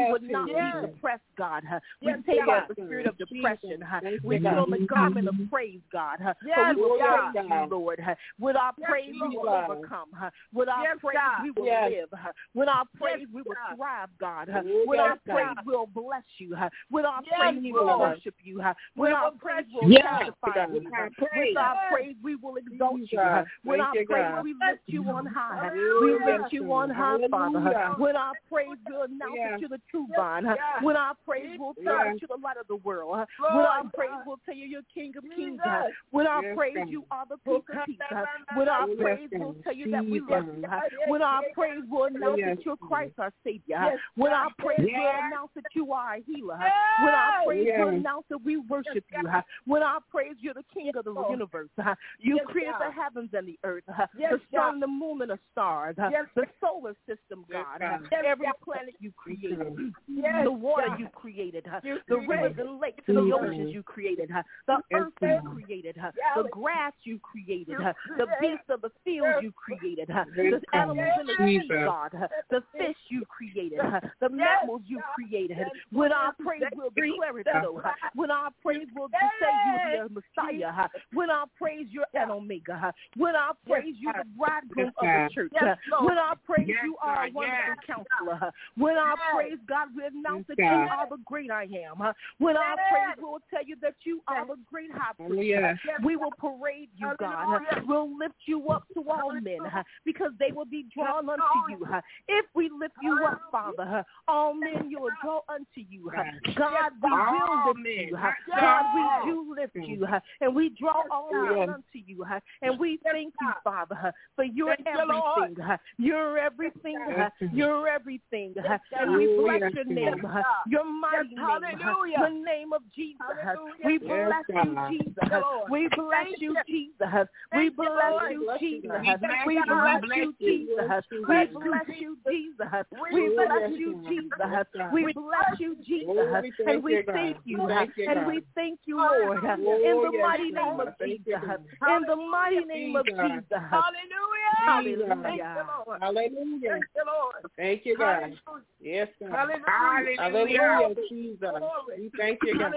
we would not be depressed, God. We take off the spirit of depression. We put on the garment of praise, God. For we will praise you, Lord. With our praise, we will overcome. With our praise, we will live. With our praise, we will thrive, God. With our praise, we'll bless you. With our praise, we will worship you. With our praise, we'll testify you. With our praise, we will exalt you. With our praise, we lift you on high. We lift you on high, Father. With our praise, we'll announce that you're the true vine. With our praise, we'll tell you that you're the light of the world. With our praise, we'll tell you you're King of Kings. With our praise, you are the Prince of Peace. With our praise, we'll tell you that we love you. With our praise, we'll announce that you're Christ, our Savior. With our praise, we'll announce that you are a healer. With our praise, we'll announce that we worship you. With our praise, you're the King of the universe. You created the heavens and the earth, the sun, the moon, and the stars, the solar system, God. Every planet you created, the water you created, the rivers and lakes and the oceans you created, the earth you created, the grass you created, the beasts of the field you created, the animals in the sea, God, the fish you created, the mammals you created. With our praise, we'll declare it so. With our praise, we'll say you're the Messiah. With our praise, you're an Omega. With our praise, you're the bridegroom of the church. With our praise, you are a wonderful counselor. With our praise, God, we announce that you are the great I am. With our praise, we will tell you that you are the great high priest. We will parade you, God. We'll lift you up to all men because they will be drawn unto you. If we lift you up, Father, all men you will draw unto you. God, we will lift you. God, we do lift you. And we draw all men unto you. And we thank you, Father, for your everything. You're everything. You're everything. And we bless your name. Your mighty name. The name of Jesus. We bless you, Jesus. We bless you, Jesus. We bless you, Jesus. We bless you, Jesus. We bless you, Jesus. We bless you, Jesus. We bless you, Jesus. And we thank you. And we thank you, Lord. In the mighty name of Jesus. In the mighty name of Jesus. Hallelujah. Hallelujah. Hallelujah. Thank you, Lord. Thank you, God. Yes, God. Hallelujah. Hallelujah, Jesus. We thank you, God.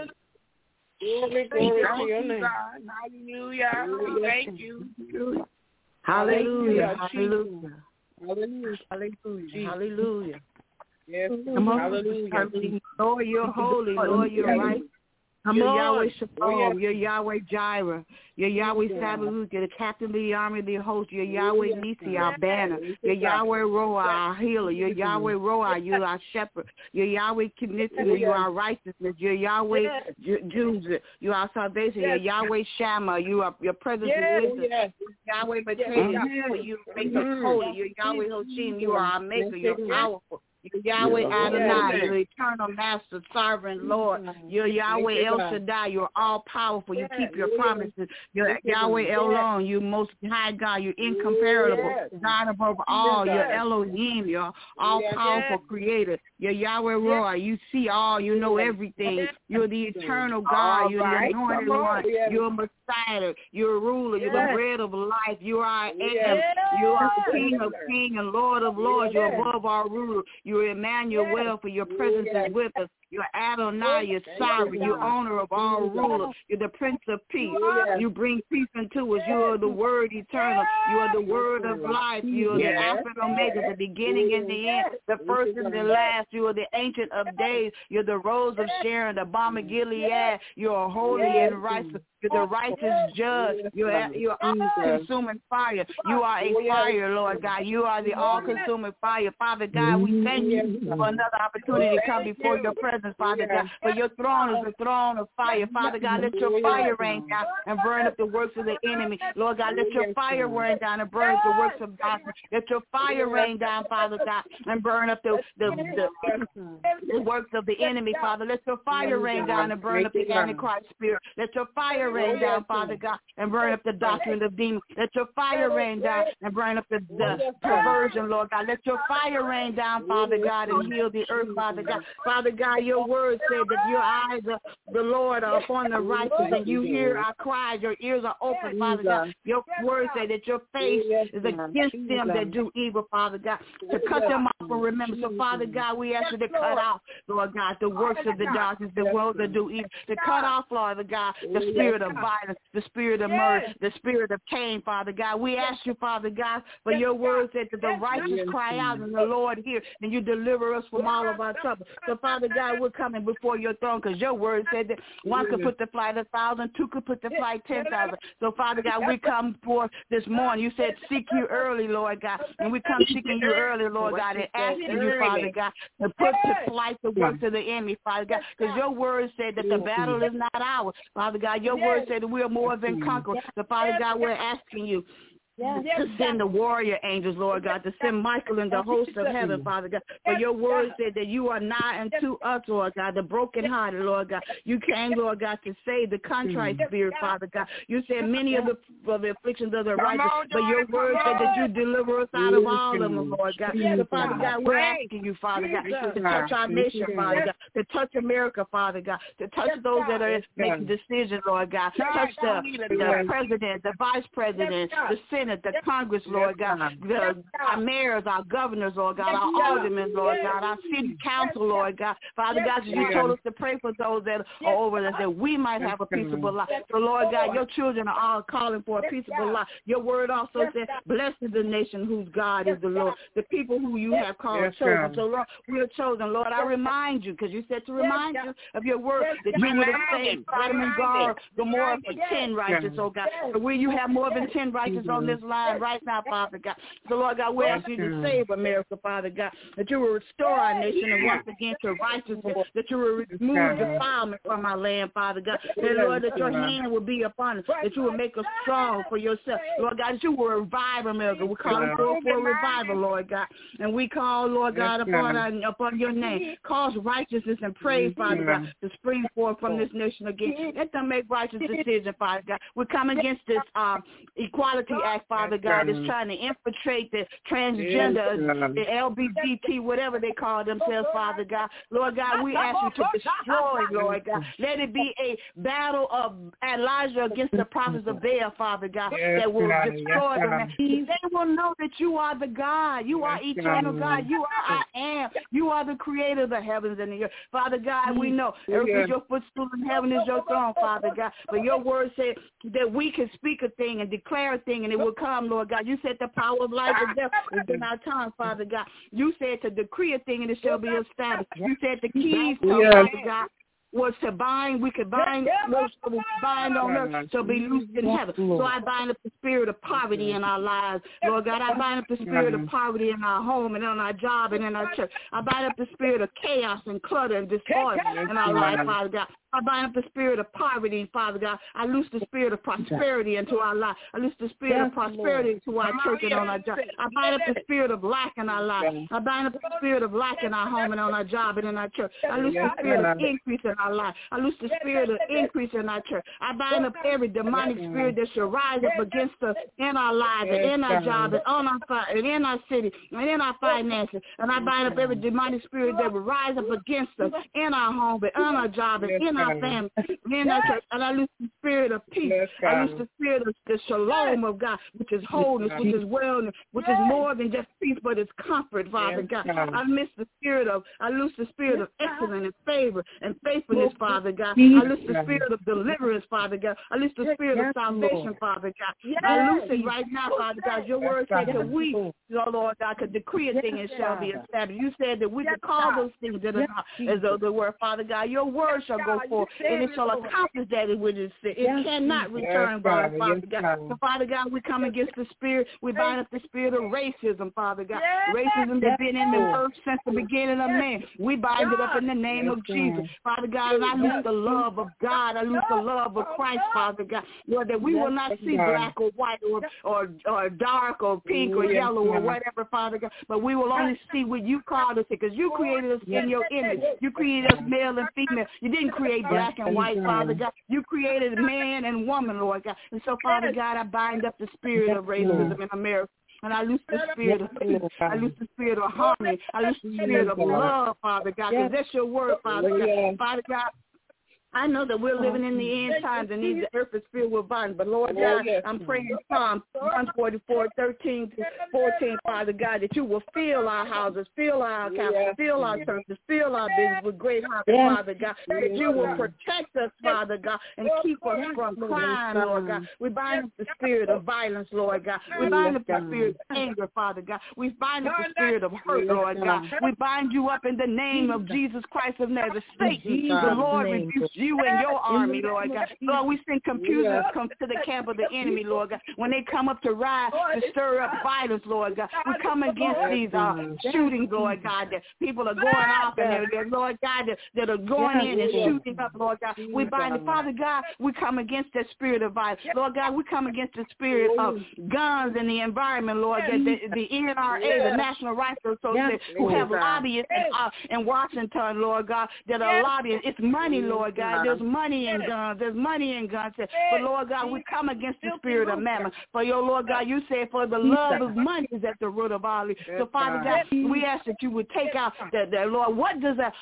Glory, glory to your name. Hallelujah. We thank you. Hallelujah. Hallelujah. Hallelujah. Hallelujah. Hallelujah. Yes. Come on. Hallelujah. Lord, you're holy. Lord, you're right. You're Yahweh Shalom. You're Yahweh Jireh. You're Yahweh Sabaoth. You're the captain of the army of the host. You're Yahweh Nisi, our banner. You're Yahweh Roa, our healer. You're Yahweh Roa. You're our shepherd. You're Yahweh Knesset. You're our righteousness. You're Yahweh Jews. You're our salvation. You're Yahweh Shammah. Your presence is with us. Yahweh Betrayer. You make us holy. You're Yahweh Hoshim. You are our maker. You're powerful. You're Yahweh Adonai, you're eternal master, sovereign Lord. You're Yahweh El Shaddai, you're all powerful. You keep your promises. You're Yahweh Elon, you most high God. You're incomparable, God above all. You're Elohim, you're all powerful creator. You're Yahweh Roa, you see all, you know everything. You're the eternal God. You're the anointed one. You're a Messiah. You're a ruler. You're the bread of life. You are I am. You are the King of kings and Lord of lords. You're above our ruler. You're Emmanuel, for your presence is with us. You're Adonai, you're sovereign, you're owner of all rulers. You're the Prince of Peace. You bring peace into us. You are the Word eternal. You are the Word of life. You are the Alpha and Omega, the beginning and the end, the first and the last. You are the Ancient of Days. You're the Rose of Sharon, the Balm of Gilead. You are holy and righteous. You're the righteous judge. You're all-consuming fire. You are a fire, Lord God. You are the all-consuming fire. Father God, we thank you for another opportunity to come before your presence, Father God. For your throne is the throne of fire. Father God, let your fire rain down and burn up the works of the enemy. Lord God, let your fire rain down and burn up the works of darkness. Let your fire rain down, Father God, and burn up the works of the enemy, Father. Let your fire rain down and burn up the Antichrist spirit. Let your fire rain down, Father God, and burn up the doctrine of demons. Let your fire rain down and burn up the perversion, Lord God. Let your fire rain down, Father Father God, and heal the earth, Father God. Father God, your word said that your eyes of the Lord are upon the righteous, and you hear our cries. Your ears are open, Father God. Your word said that your face is against them that do evil, Father God, to cut them off and remember. So, Father God, we ask you to cut off, Lord God, the works of the darkness, the world that do evil, to cut off, Father God, the spirit of violence, the spirit of murder, the spirit of Cain, Father God. We ask you, Father God, for your word said that the righteous cry out and the Lord hears, and you deliver us from all of our trouble. So, Father God, we're coming before your throne because your word said that one could put to flight 1,000, two could put to flight 10,000. So, Father God, we come forth this morning. You said seek you early, Lord God, and we come seeking you early, Lord God, and asking you, Father God, to put to flight the works of the enemy, Father God, because your word said that the battle is not ours, Father God. Your word said that we are more than conquerors. So, Father God, we're asking you to send the warrior angels, Lord God, to send Michael and the host of heaven, Father God. For your word said that you are nigh unto us, Lord God, the brokenhearted, Lord God. You came, Lord God, to save the contrite spirit, Father God. You said many of the afflictions of the righteous, but your word said that you deliver us out of all of them, Lord God. So, Father God, we're asking you, Father God, to touch our nation, Father God, to touch America, Father God, to touch those that are making decisions, Lord God. Touch the president, the vice president, the Senate, the Congress, Lord God, our mayors, our governors, Lord God, our aldermen, Lord God, our city council, Lord God. Father God, you told us to pray for those that are over us, that we might have a peaceable life. So, Lord God, your children are all calling for a peaceable life. Your word also said, blessed is the nation whose God is the Lord, the people who you have called chosen. So, Lord, we are chosen. Lord, I remind you, because you said to remind you of your word, that you would have saved Sodom and Gomorrah for 10 righteous, oh God. But will you have more than 10 righteous on this line right now, Father God? So, Lord God, we ask you to save America, Father God, that you will restore our nation and once again to righteousness, that you will remove defilement from our land, Father God, that, Lord, that your hand will be upon us, that you will make us strong for yourself, Lord God, that you will revive America. We're calling for revival, Lord God, and we call, Lord God, upon your name. Cause righteousness and praise, Father God, to spring forth from this nation again. Let them make righteous decisions, Father God. We come against this Equality Act, Father God, is trying to infiltrate the transgender, the LGBT, whatever they call themselves, Father God. Lord God, we ask you to destroy, Lord God. Let it be a battle of Elijah against the prophets of Baal, Father God, that will destroy them. They will know that you are the God. You are eternal God. You are I am. You are the creator of the heavens and the earth. Father God, we know earth is your footstool and heaven is your throne, Father God. But your word said that we can speak a thing and declare a thing and it will come, Lord God. You said the power of life and death is in our tongue, Father God. You said to decree a thing and it shall be established. You said the keys to Father God was to bind, we could bind, was to bind on earth, so be loosed in heaven. So I bind up the spirit of poverty in our lives. Lord God, I bind up the spirit of poverty in our home and on our job and in our church. I bind up the spirit of chaos and clutter and disorder in our life, Father God. I bind up the spirit of poverty, Father God. I loose the spirit of prosperity into our life. I loose the spirit of prosperity into our church and on our job. I bind up the spirit of lack in our life. I bind up the spirit of lack in our home and on our job and in our church. I loose the spirit of increase in our life. I loose the spirit of increase in our church. I bind up every demonic spirit that shall rise up against us in our lives and in our job and on our and in our city and in our finances. And I bind up every demonic spirit that will rise up against us in our home and on our job and in our family, in our church. And I loose the spirit of peace. I loose the spirit of the shalom of God, which is wholeness, which is wellness, which is more than just peace, but it's comfort, Father God. I loose the spirit of excellence and favor and faithfulness, Father God. I loose the spirit of deliverance, Father God. I loose the spirit of salvation, Father God. I loose it right now, Father God. Your word said that we, oh Lord God, could decree a thing and shall be established. You said that we could call those things that are not as though they were, Father God. Your word shall go forth, and it shall accomplish that it which is said. It cannot return, Father God. So, Father God, we come against the spirit. We bind up the spirit of racism, Father God. Racism that's been in the earth since the beginning of man. We bind it up in the name of Jesus, Father God. And I loose the love of God. I loose the love of Christ, Father God. Lord, that we will not see black or white or dark or pink or yellow or whatever, Father God, but we will only see what you called us, because you created us in your image. You created us male and female. You didn't create black and white, Father God. You created man and woman, Lord God. And so, Father God, I bind up the spirit of racism in America. And I loose the spirit of peace. I loose the spirit of harmony. I loose the spirit of love, Father God, because that's your word, Father God. Father God, I know that we're living in the end times and the earth is filled with violence. But, Lord God, I'm praying Psalm 144, 13 to 14, Father God, that you will fill our houses, fill our accounts, fill our churches, fill our business with great harvest, Father God, that you will protect us, Father God, and keep us from crime, Lord God. We bind up the spirit of violence, Lord God. We bind up the spirit of anger, Father God. We bind up the spirit of hurt, Lord God. We bind you up in the name of Jesus Christ of Nazareth. Satan, the Lord rebukes you and your army, Lord God. Lord, we send computers come to the camp of the enemy, Lord God. When they come up to rise, to stir up violence, Lord God, we come against these shootings, Lord God, that people are going off and they're Lord God, that are going in and shooting up, Lord God. We bind it, Father God. We come against that spirit of violence, Lord God. We come against the spirit of guns in the environment, Lord God. The NRA, the National Rifle Association, who have lobbyists in Washington, Lord God, that are lobbying. It's money, Lord God. There's money in guns. There's money in guns. But, Lord God, we come against the spirit of mammon. For your Lord God, you said, for the love of money is at the root of all. So, Father God, we ask that you would take out the Lord. What does a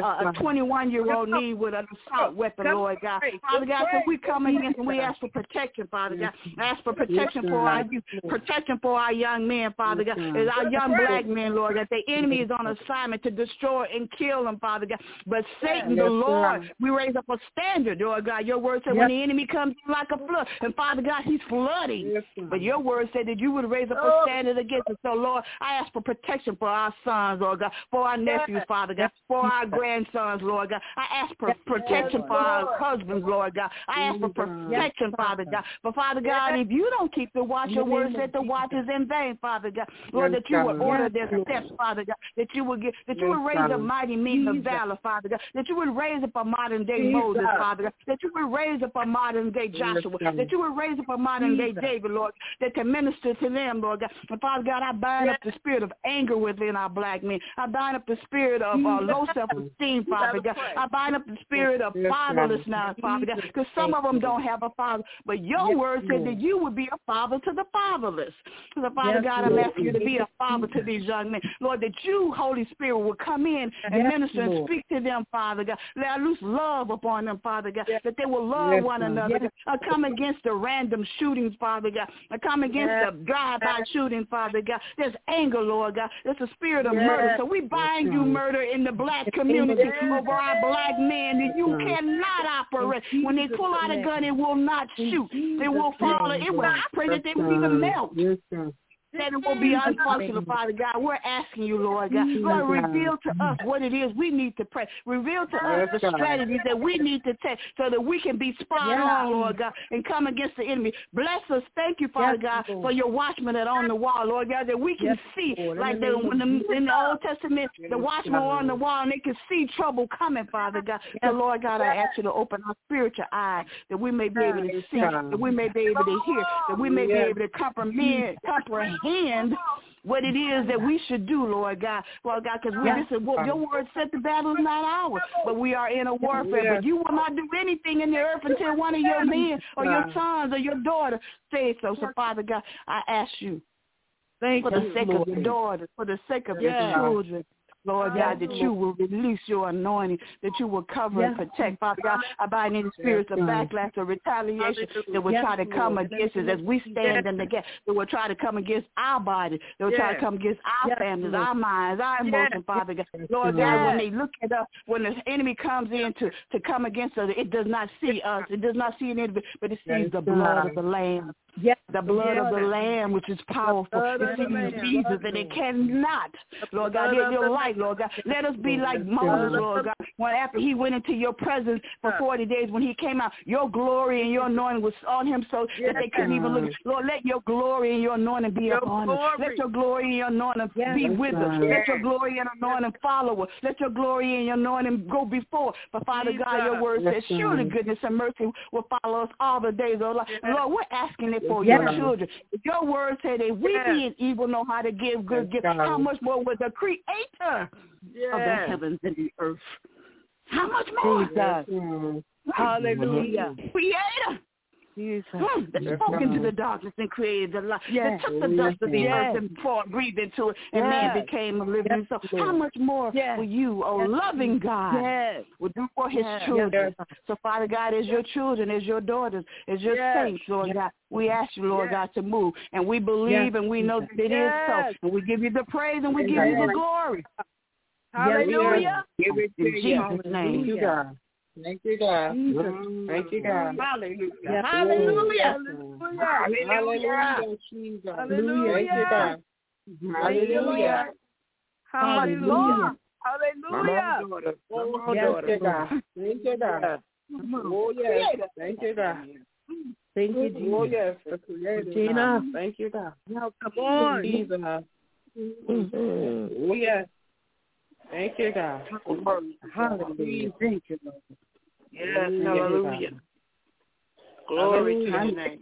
21-year-old need with an assault weapon, Lord God? Father God, so we come against and we ask for protection, Father God. I ask for protection for our youth, protection for our young men, Father God. As our young black men, Lord God, the enemy is on assignment to destroy and kill them, Father God. But Satan, the Lord, we raise up a standard, Lord God. Your word said when the enemy comes like a flood, and Father God, he's flooding. But your word said that you would raise up a standard against it. So, Lord, I ask for protection for our sons, Lord God, for our nephews, Father God, for our grandsons, Lord God. I ask for protection for our husbands, Lord God. I ask for protection, Father God. But, Father God, if you don't keep the watch, your word said the watch is in vain, Father God. Lord, that you would order their steps, Father God, that you would raise up mighty men of valor, Father God, that you would raise up a modern-day Moses, Father God, that you would raise up a modern-day Joshua, that you would raise up a modern-day David, Lord, that can minister to them, Lord God. And, Father God, I bind up the spirit of anger within our black men. I bind up the spirit of low self-esteem, Father God. I bind up the spirit of fatherlessness, Father God, because some of them don't have a father. But your word said that you would be a father to the fatherless. So, Father God, I'm asking you to be a father to these young men. Lord, that you, Holy Spirit, will come in and minister and speak to them, Father God. Let loose love upon them, Father God, that they will love one another. I come against the random shootings, Father God. I come against the drive-by shooting, Father God. There's anger, Lord God. There's a spirit of murder. So we bind you murder in the black community over our black men. That you cannot operate. When they pull out a gun, it will not shoot. It will fall. It will. I pray that they will even melt. That it will be unfunctional, Father God. We're asking you, Lord God. Lord, reveal to us what it is we need to pray. Reveal to us the strategies that we need to take so that we can be spot on, Lord God, and come against the enemy. Bless us. Thank you, Father God, for your watchmen that are on the wall, Lord God, that we can see, like in the Old Testament, the watchmen were on the wall and they can see trouble coming, Father God. So, Lord God, I ask you to open our spiritual eye that we may be able to see, that we may be able to hear, that we may be able to comprehend what it is that we should do, Lord God. Lord God, because your word said the battle is not ours, but we are in a warfare. But you will not do anything in the earth until one of your men or your sons or your daughter say so. So, Father God, I ask you, for the sake of your daughters, for the sake of your children, Lord God, that you will release your anointing, that you will cover and protect. Father God, I bind any spirits of backlash or retaliation that will try to come against us as we stand in the gap, that will try to come against our body, that will try to come against our families, our minds, our emotions, Father God. Lord God, when they look at us, when the enemy comes in to come against us, it does not see us, it does not see an enemy, but it sees the blood of the Lamb. The blood of the Lamb, which is powerful. It sees Jesus, and it cannot, Lord God, your light, Lord God. Let us be like Moses, Lord God, when after he went into your presence for 40 days, when he came out, your glory and your anointing was on him so that they couldn't even look. Lord, let your glory and your anointing be upon us. Let your glory and your anointing be with us. Let your glory and anointing follow us. Let your glory and your anointing go before. But Father God, your word says, surely goodness and mercy will follow us all the days of our life. And Lord, we're asking it for your children. If your word said that we being evil know how to give good gifts, how much more would the creator of the heavens and the earth? How much more? Hallelujah. Creator that spoke into the darkness and created the light, that took the dust of the earth and breathed into it, and man became a living soul. How much more will you, oh loving God, will do for his children? So, Father God, as your children, as your daughters, as your saints, Lord God, we ask you, Lord God, to move. And we believe and we know that it is so. And we give you the praise and we give you the glory. Hallelujah. Give it to in Jesus' name. Thank you, God. Thank you, God. Thank you, God. Hallelujah. Hallelujah. Hallelujah. Jesus. Hallelujah. Thank you, God. Hallelujah. Hallelujah. Hallelujah. Oh, yes, God. Thank you, God. Oh, yes. Thank you, God. Thank you, Jesus. Oh, yes. The Creator. Gina. Thank you, God. Now, come on. Jesus. Oh, yes. Thank you, God. Hallelujah. Thank you, Lord. Yes, hallelujah. Glory to your name.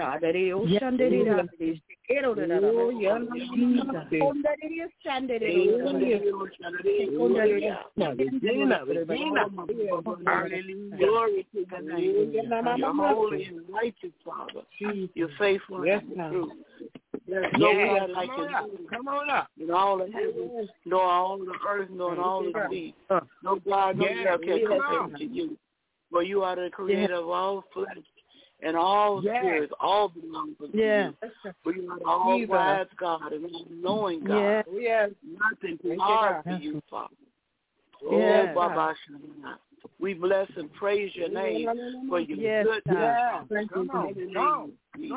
Glory to your name. You're holy and righteous, Father. You're faithful and true. There's no God like you. Come on up. In all the heavens, nor all the earth, nor in all the sea. No God, no God can compare to you. For you are the creator of all flesh and all spirits, all belong to you. For you are the all-wise God and all-knowing God. Nothing too hard for you, Father. Oh, Baba Shana. We bless and praise your name for your goodness. Come on. In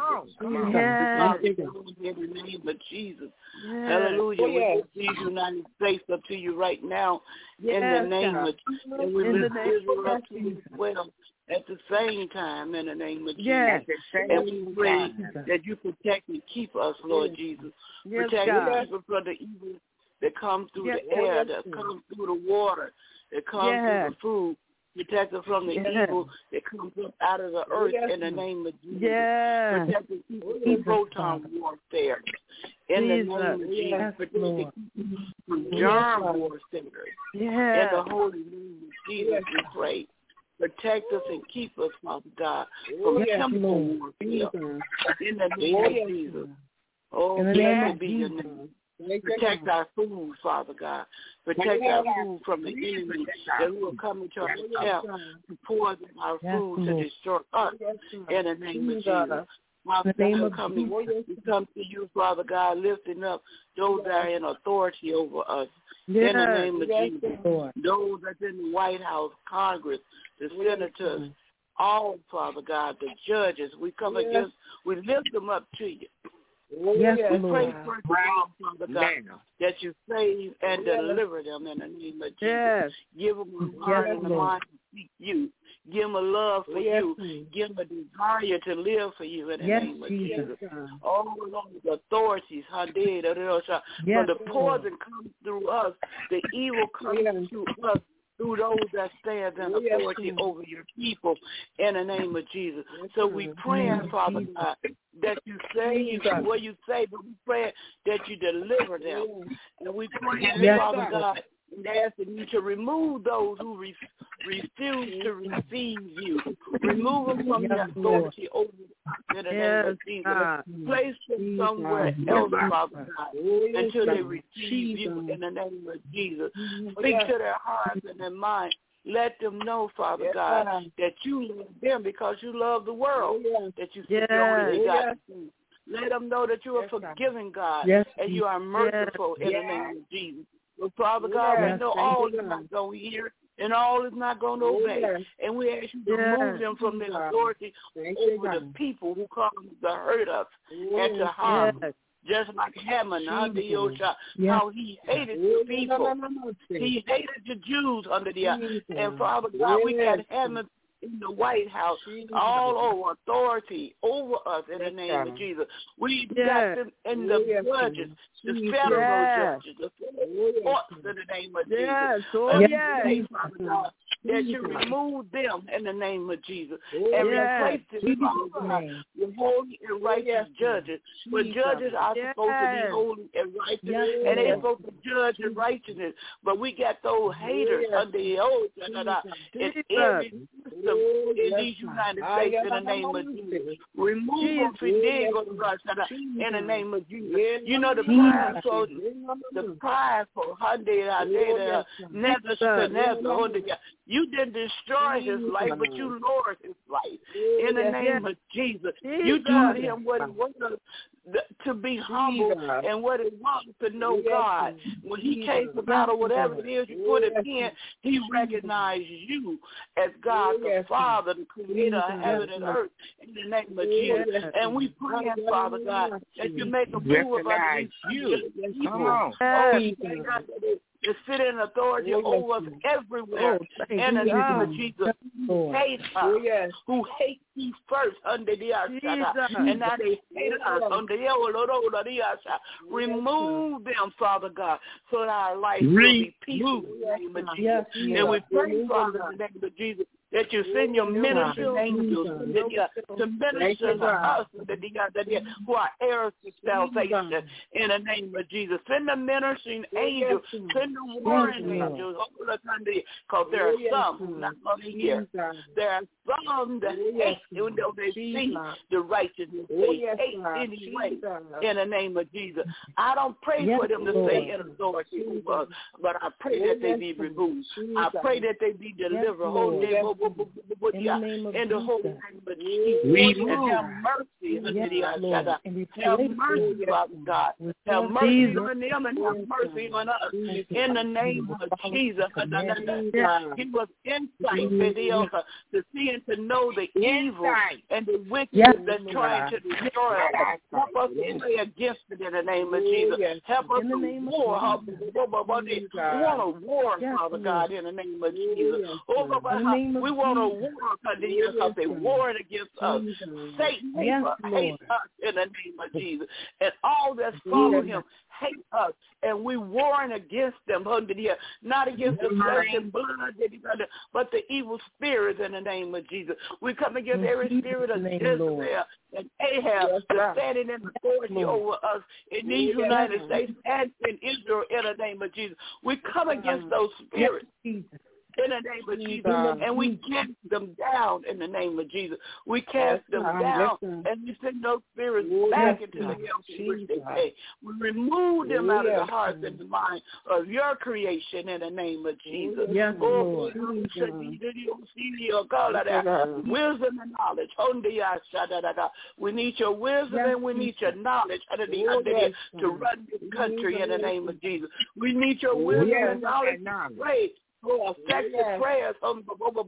the name of Jesus. Hallelujah. We lift these United States up to you right now in the name of Jesus. And we lift Israel up to you as well at the same time in the name of Jesus. And we pray that you protect and keep us, Lord Jesus. Protect and keep us from the evil that comes through the air, that comes through the water, that comes through the food. Protect us from the evil that comes up out of the earth in the name of Jesus. Protect us from proton warfare in the name of Jesus. Protect us from germ warfare in the holy name of Jesus, we pray. Protect us and keep us, Father God, from chemical warfare in the name of Jesus. Oh, blessed be your name. Protect our food, Father God. Protect our food from the enemy that will come into our hotel to poison our food to destroy us in the name of Jesus. Father God, we come to you, Father God, lifting up those that are in authority over us. In the name of Jesus. Those that's in the White House, Congress, the senators, all, Father God, the judges, we come against, we lift them up to you. We pray first of all, Father God, that you save and deliver them in the name of Jesus. Give them a heart and a mind to seek you. Give them a love for you. Give them a desire to live for you in the name of Jesus. All along the authorities, for the poison comes through us, the evil comes through us, through those that stand in authority over your people in the name of Jesus. So we pray, Father God, that you save what you say, but we pray that you deliver them. And we pray, Father God, and asking you to remove those who refuse to receive you. Remove them from the authority over in the name of Jesus. Place them somewhere else, Father God, until they receive you in the name of Jesus. Speak to their hearts and their minds. Let them know, Father God, that you love them because you love the world, that you see only begotten Son. Let them know that you are forgiving God and you are merciful in the name of Jesus. Well, Father God, we know all is not going to hear and all is not going to obey. And we ask you to remove them from their authority over the people who come to hurt us and to harm us. Just like Haman under Yosha, how he hated the people. He hated the Jews under the and Father God, we got Haman in the White House, all over authority over us in the name of Jesus. We got them in the judges, the federal judges, the federal courts in the name of Jesus. Father God, that you remove them in the name of Jesus and replace them with holy and righteous judges. But judges are supposed to be holy and righteous, and they're supposed to judge in righteousness. But we got those haters under the old in every system in these United States in the name of Jesus. Remove them in the name of Jesus. You know the prize for Hyundai, you didn't destroy his life, but you lowered his life in the name of Jesus. You taught him what it was to be humble and what it was to know God. When he came to battle, whatever it is you put him in, he recognized you as God the Father, the creator of heaven and earth, in the name of Jesus. And we pray, Father God, that you make a move about these people. To sit in authority over us everywhere in the name of Jesus. Who hate us, who hate you first under the and now they hate us under the remove them, Father God, so that our life will be peaceful in the name of Jesus. And we pray, Father, in the name of Jesus, that you send your ministering angels to minister to us who are heirs to salvation in the name of Jesus. Send the ministering angels, send the warring angels, because there are some who are not going to hear. There are some that hate, even though they see the righteousness, they hate anyway in the name of Jesus. I don't pray for them to stay in authority over us, but I pray that they be removed. I pray that they be delivered. In the holy name of Jesus, and have mercy under the have mercy, Father God. Have mercy on them and have mercy on us. In the name of Jesus, give us insight to see and to know the evil and the wickedness that's trying to destroy us. Help us to pray against it in the name of Jesus. Help us to war. We want to war, Father God, in the name of Jesus. We want to war because they warred against us. Satan hates us in the name of Jesus. And all that follow him hate us. And we warring against them, not against the flesh and blood, but the evil spirits in the name of Jesus. We come against every spirit of Jezebel and Ahab standing in authority over us in these United States and in Israel in the name of Jesus. We come against those spirits in the name of Jesus, and we cast them down in the name of Jesus. We cast them down, and we send those spirits back into the hell in which they came. We remove them out of the hearts and the mind of your creation in the name of Jesus. Wisdom and knowledge. We need your wisdom and we need your knowledge to run this country in the name of Jesus. We need your wisdom and knowledge to pray for effective prayers so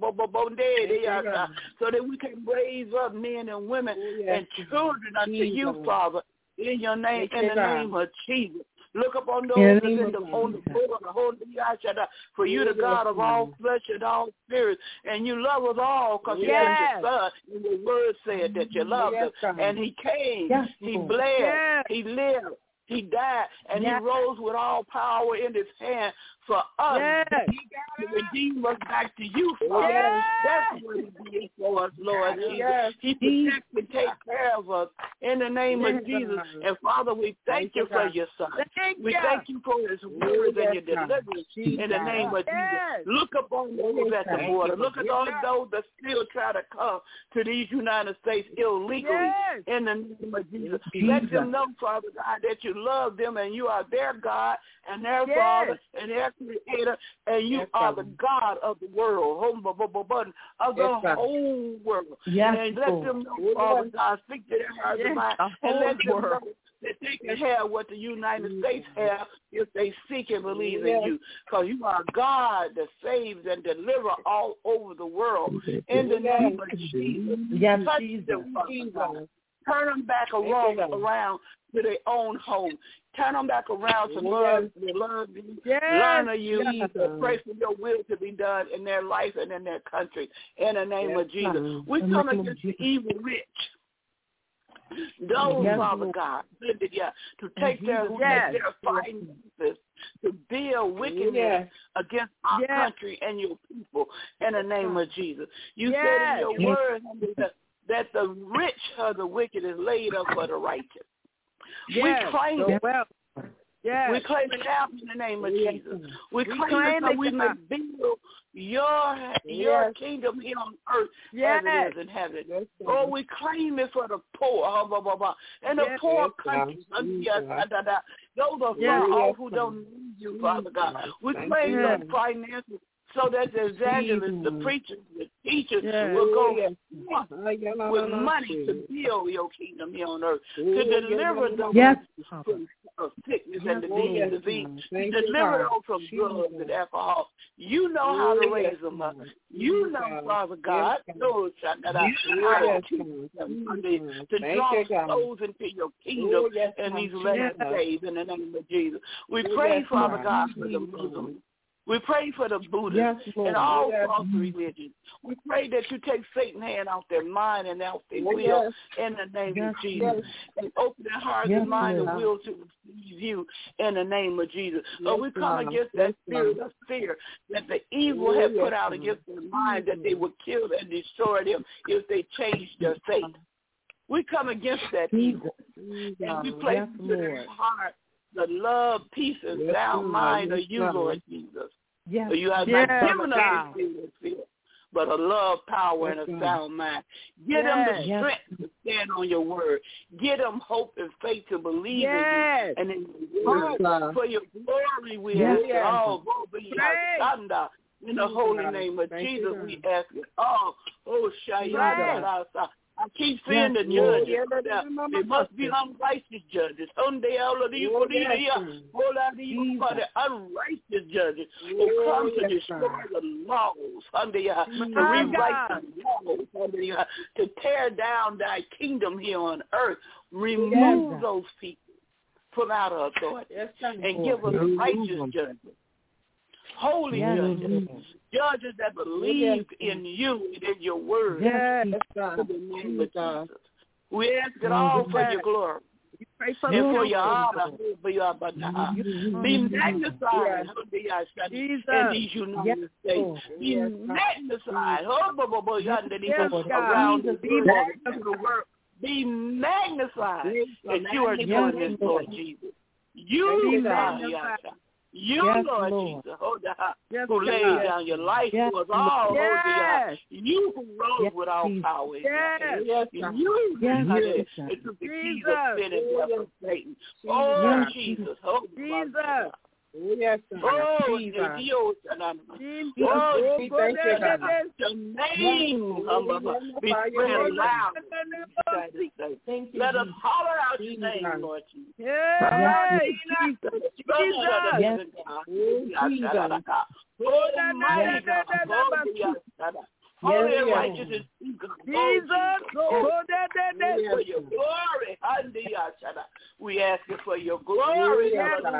that we can raise up men and women and children unto you, Father, in your name, in the name of Jesus. Look upon those on the whole for you, the God of all flesh and all spirits, and you love us all because you sent your son. And the word said that you loved us, and he came, he bled, he lived, he died, and he rose with all power in his hand for us. To redeem us back to you, Father. That's what he did for us, Lord Jesus. He protects and takes care of us in the name of Jesus. And Father, we thank you for your son. We thank you for his words and your deliverance in the name of Jesus. Look upon those at the border. Look at all those that still try to come to these United States illegally in the name of Jesus. Let them know, Father God, that you love them and you are their God and their Father and their Creator, and you are the God of the world, of the whole world. And let them know, Father God, speak to their hearts and minds, and let them know that they can have what the United States have if they seek and believe in you, because you are God that saves and delivers all over the world. In the name of Jesus, touch them, Father God. Turn them back around to their own home. Turn them back around to learn of you, pray for your will to be done in their life and in their country. In the name of Jesus. We come against the evil rich. Those, Father God, to take their finances, to build wickedness against our country and your people in the name of Jesus. You said in your word that the rich or the wicked is laid up for the righteous. We claim Yes. We claim it now in the name of Jesus. We claim it so we may build your kingdom here on earth as it is in heaven. Oh, we claim it for the poor, and the poor countries. Those are far off who don't need you, Father God. We claim your finances so that the evangelists, the preachers, the teachers will go with money to build your kingdom here on earth, to deliver those from sickness and disease, to deliver those from drugs and alcohol. You know how to raise them up. You know, Father God, to draw souls into your kingdom in these last days in the name of Jesus. We pray, Father God, for the Muslims. We pray for the Buddhists and all false religions. We pray that you take Satan's hand off their mind and off their will in the name of Jesus. And open their hearts and mind and will to receive you in the name of Jesus. But we come against that spirit of fear that the evil have put out against their mind, that they would kill and destroy them if they changed their faith. We come against that evil. And we place into their heart the love, peace, and sound mind of you, Lord Jesus. So you have not given us a spirit of fear, but a love, power, and a sound mind. Give them the strength to stand on your word. Give them hope and faith to believe in you. And in your word, for your glory, we ask it all. In the holy name of Jesus, we ask it all. Oh, Shayada. I keep seeing the judges. They must be unrighteous judges. For the unrighteous judges who come to destroy the laws, to rewrite the laws, to tear down thy kingdom here on earth. Remove those people from out of authority and give us righteous judges. Holy judges, judges that believe in you and in your word. In the name of Jesus. We ask it all for your glory and for your honor. Be magnified in these United States. Be magnified around the world. Be magnified as you are doing this, Lord Jesus. You, you, Lord Jesus, who laid down your life for us all, you who rose with all power in your hand. You took the keys of sin and death of Satan. Oh, Jesus. Oh, Jesus. Oh, yes, oh, Jesus. Oh, the name be spread loud. Let us holler out your name, Lord Jesus. Almighty God. Holy and righteous is Jesus. For your glory. We ask you for your glory.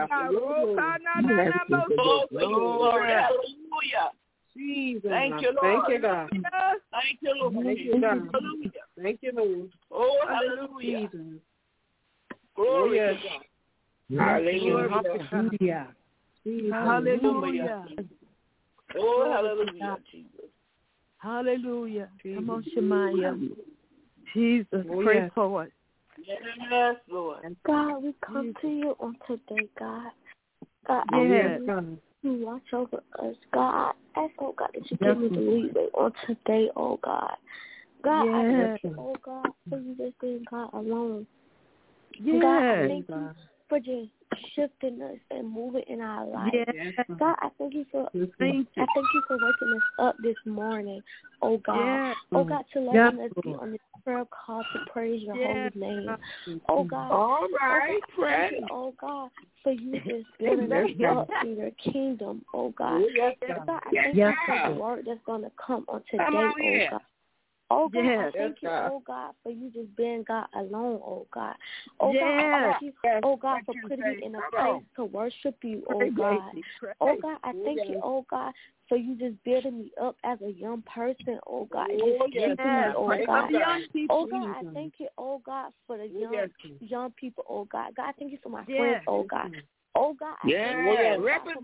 Hallelujah. Jesus. Thank you, Lord. Thank you, God. Thank you, Lord. Hallelujah. Thank you, Lord. Oh, hallelujah. Glory to God. Hallelujah. Hallelujah. Oh, hallelujah, Jesus. Hallelujah. Come on, Shemaiah. Jesus, pray for us. Yes, Lord. God, we come to you on today, God. God, you watch over us. God, I ask, oh God, that you give me the leeway on today, oh God. God, I thank you, oh God, for you just being God alone. God, I thank you for just shifting us and moving in our life. God, I thank you for waking us up this morning, oh God. Oh God, to letting us be on this prayer call to praise your holy name. Oh God. All right, pray. Oh God, for you just building us up in your kingdom, oh God. God, I thank you for the word that's going to come on today, oh God. Oh God, I thank you, oh God, for you just being God alone, oh God. Oh God, I thank you, oh God, for putting me in a place to worship you, oh God. Oh God, I thank you, oh God, for you just building me up as a young person, oh God. And just keeping me, oh God. Oh God, I thank you, oh God, for the young people, oh God. God, I thank you for my friends, oh God. Oh, God, represent.